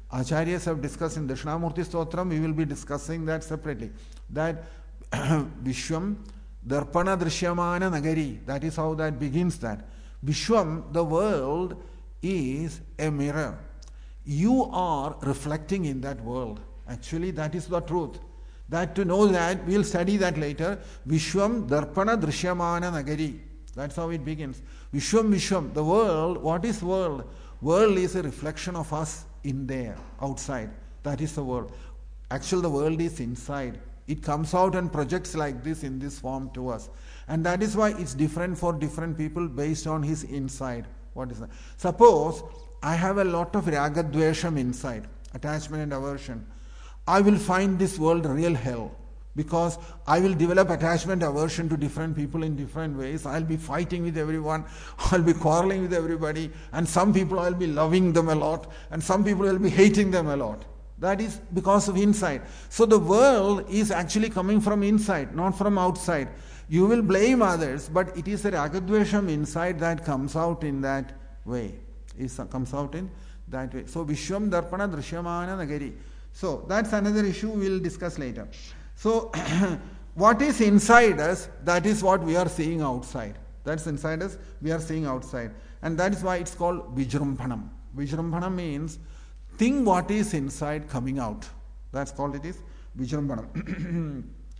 Acharyas have discussed in Dakshinamurti Stotram, we will be discussing that separately. That Vishwam Darpana Drishyamana Nagari, that is how that begins that. Vishwam, the world, is a mirror. You are reflecting in that world. Actually, that is the truth. That to know that, we'll study that later. Vishwam Darpana Drishyamana Nagari. That's how it begins. Vishwam, the world. What is world? World is a reflection of us in there, outside. That is the world. Actually, the world is inside. It comes out and projects like this in this form to us. And that is why it's different for different people based on his inside. What is that? Suppose I have a lot of ragadvesham inside, attachment and aversion. I will find this world real hell because I will develop attachment, aversion to different people in different ways. I'll be fighting with everyone. I'll be quarreling with everybody. And some people I'll be loving them a lot. And some people I'll be hating them a lot. That is because of inside. So the world is actually coming from inside, not from outside. You will blame others, but it is a ragadvesham inside that comes out in that way. It comes out in that way. So Vishwam Darpana Drishyamana Nagari. So that's another issue we'll discuss later. So what is inside us, that is what we are seeing outside. That's inside us, we are seeing outside. And that is why it's called Vijrumbhanam. Vijrumbhanam means think what is inside coming out. That's called it is Vijrumbhanam.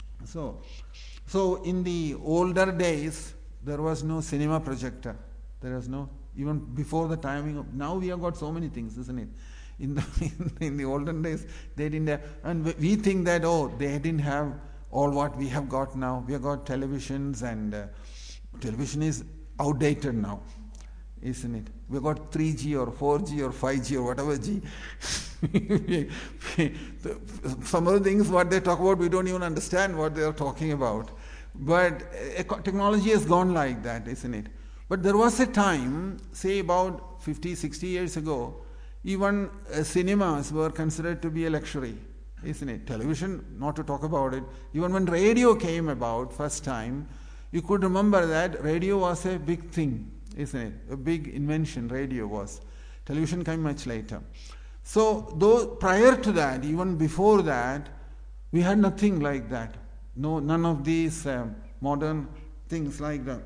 So in the older days, there was no cinema projector. There was no, even before the timing of, now we have got so many things, isn't it? In the olden days, they didn't have, and we think that, they didn't have all what we have got now. We have got televisions, and television is outdated now, isn't it? We've got 3G or 4G or 5G or whatever G. Some of the things what they talk about, we don't even understand what they are talking about. But technology has gone like that, isn't it? But there was a time, say about 50, 60 years ago, even cinemas were considered to be a luxury, isn't it? Television, not to talk about it. Even when radio came about first time, you could remember that radio was a big thing, isn't it? A big invention, radio was. Television came much later. So, though prior to that, even before that, we had nothing like that. No, none of these modern things like that.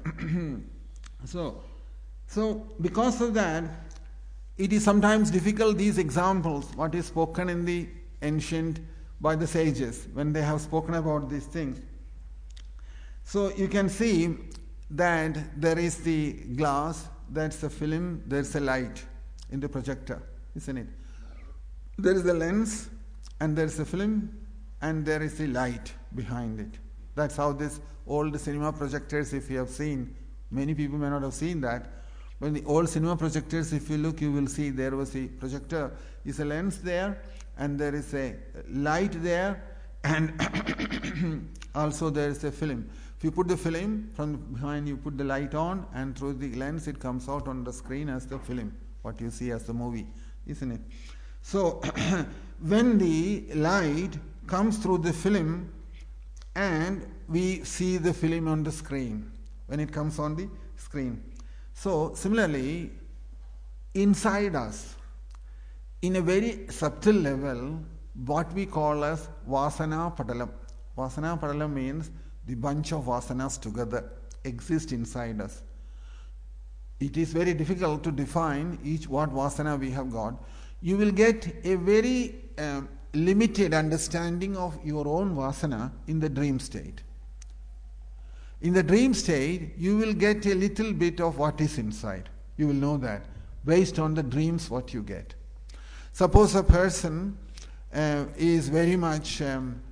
So because of that, it is sometimes difficult, these examples, what is spoken in the ancient by the sages, when they have spoken about these things. So you can see that there is the glass, that's the film, there's a light in the projector, isn't it? There is the lens, and there's a film, and there is the light behind it. That's how this old cinema projectors, if you have seen, many people may not have seen that. When the old cinema projectors, if you look, you will see there was a projector, is a lens there, and there is a light there, and also there is a film. If you put the film from behind, you put the light on, and through the lens it comes out on the screen as the film, what you see as the movie, isn't it? So when the light comes through the film and we see the film on the screen, when it comes on the screen. So similarly, inside us, in a very subtle level, what we call as Vasana Padalam. Vasana Padalam means the bunch of vasanas together exist inside us. It is very difficult to define each what vasana we have got. You will get a very limited understanding of your own vasana in the dream state. In the dream state, you will get a little bit of what is inside. You will know that based on the dreams what you get. Suppose a person is very much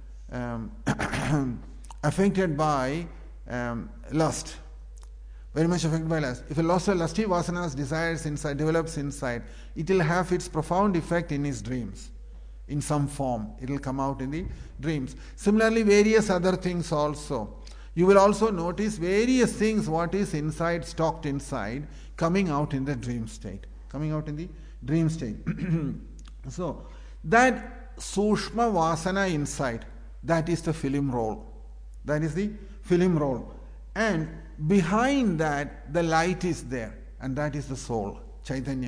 affected by lust. Very much affected by lust. If a lusty vasanas desires inside, develops inside, it will have its profound effect in his dreams. In some form, it will come out in the dreams. Similarly, various other things also. You will also notice various things what is inside, stocked inside, coming out in the dream state. Coming out in the dream state. So, that Sushma Vasana inside, that is the film roll. That is the film roll. And behind that, the light is there. And that is the soul, Chaitanyam.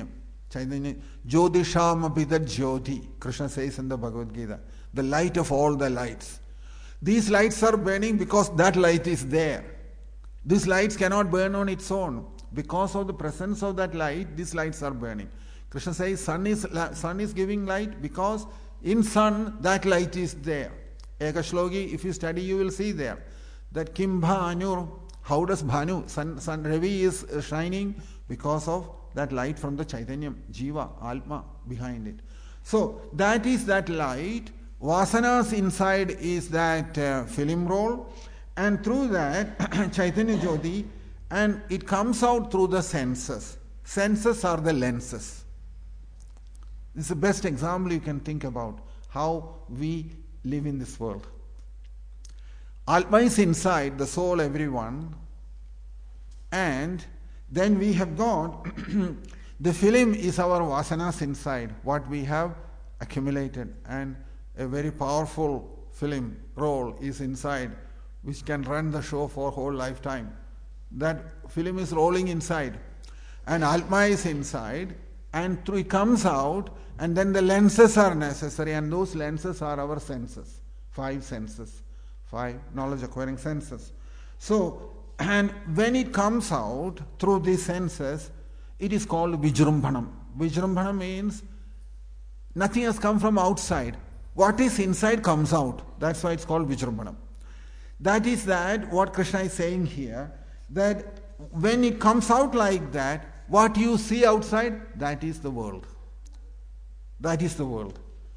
Chaitanya, Jyotisham apitat jyoti, Krishna says in the Bhagavad Gita, the light of all the lights. These lights are burning because that light is there. These lights cannot burn on its own. Because of the presence of that light, these lights are burning. Krishna says sun is giving light because in sun that light is there. Eka Shloki, if you study, you will see there that Kim Bhanur, how does Bhanu, sun Ravi is shining because of that light from the Chaitanyam, Jiva, Atma behind it. So that is that light. Vasanas inside is that film roll, and through that Chaitanya Jyoti, and it comes out through the senses. Senses are the lenses. This is the best example you can think about how we live in this world. Atma is inside, the soul, everyone, and then we have got the film is our vasanas inside, what we have accumulated, and a very powerful film roll is inside, which can run the show for whole lifetime. That film is rolling inside, and Atma is inside, and through it comes out, and then the lenses are necessary, and those lenses are our senses, 5 senses, 5 knowledge acquiring senses. So, and when it comes out through these senses, it is called Vijrumbhanam. Vijrumbhanam means nothing has come from outside. What is inside comes out. That's why it's called Vijrumbhanam. That is that what Krishna is saying here, that when it comes out like that, what you see outside, that is the world. That is the world.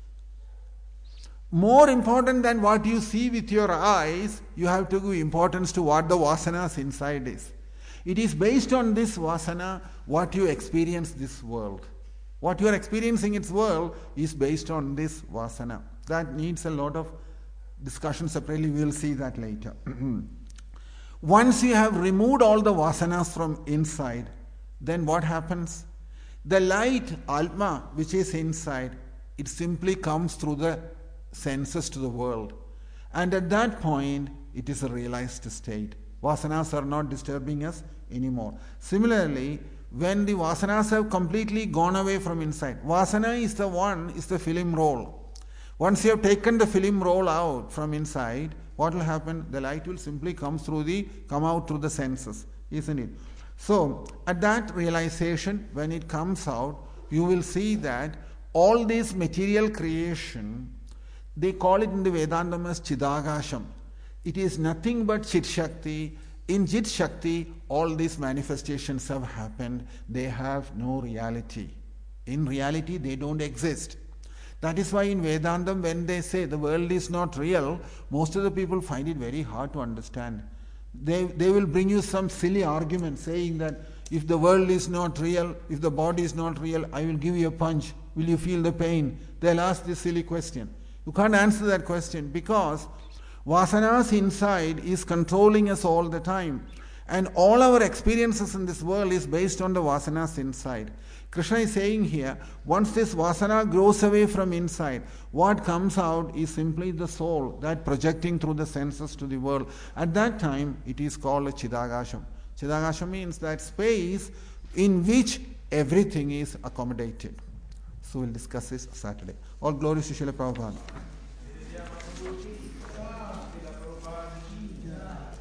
More important than what you see with your eyes, you have to give importance to what the vasanas inside is. It is based on this vasana what you experience this world. What you are experiencing its world is based on this vasana. That needs a lot of discussion separately. We will see that later. Once you have removed all the vasanas from inside, then what happens? The light, Atma, which is inside, it simply comes through the senses to the world. And at that point, it is a realized state. Vasanas are not disturbing us anymore. Similarly, when the vasanas have completely gone away from inside, vasana is the film roll. Once you have taken the film roll out from inside, what will happen? The light will simply come out through the senses, isn't it? So, at that realization, when it comes out, you will see that all this material creation, they call it in the Vedantam as Chidagasham. It is nothing but Chit Shakti. In Chit Shakti, all these manifestations have happened. They have no reality. In reality, they don't exist. That is why in Vedantam, when they say the world is not real, most of the people find it very hard to understand. They will bring you some silly argument saying that if the world is not real, if the body is not real, I will give you a punch. Will you feel the pain? They'll ask this silly question. You can't answer that question because vasanas inside is controlling us all the time. And all our experiences in this world is based on the vasanas inside. Krishna is saying here, once this vasana grows away from inside, what comes out is simply the soul, that projecting through the senses to the world. At that time, it is called a Chidagasham. Chidagasham means that space in which everything is accommodated. So we'll discuss this Saturday. All glories to Srila Prabhupada.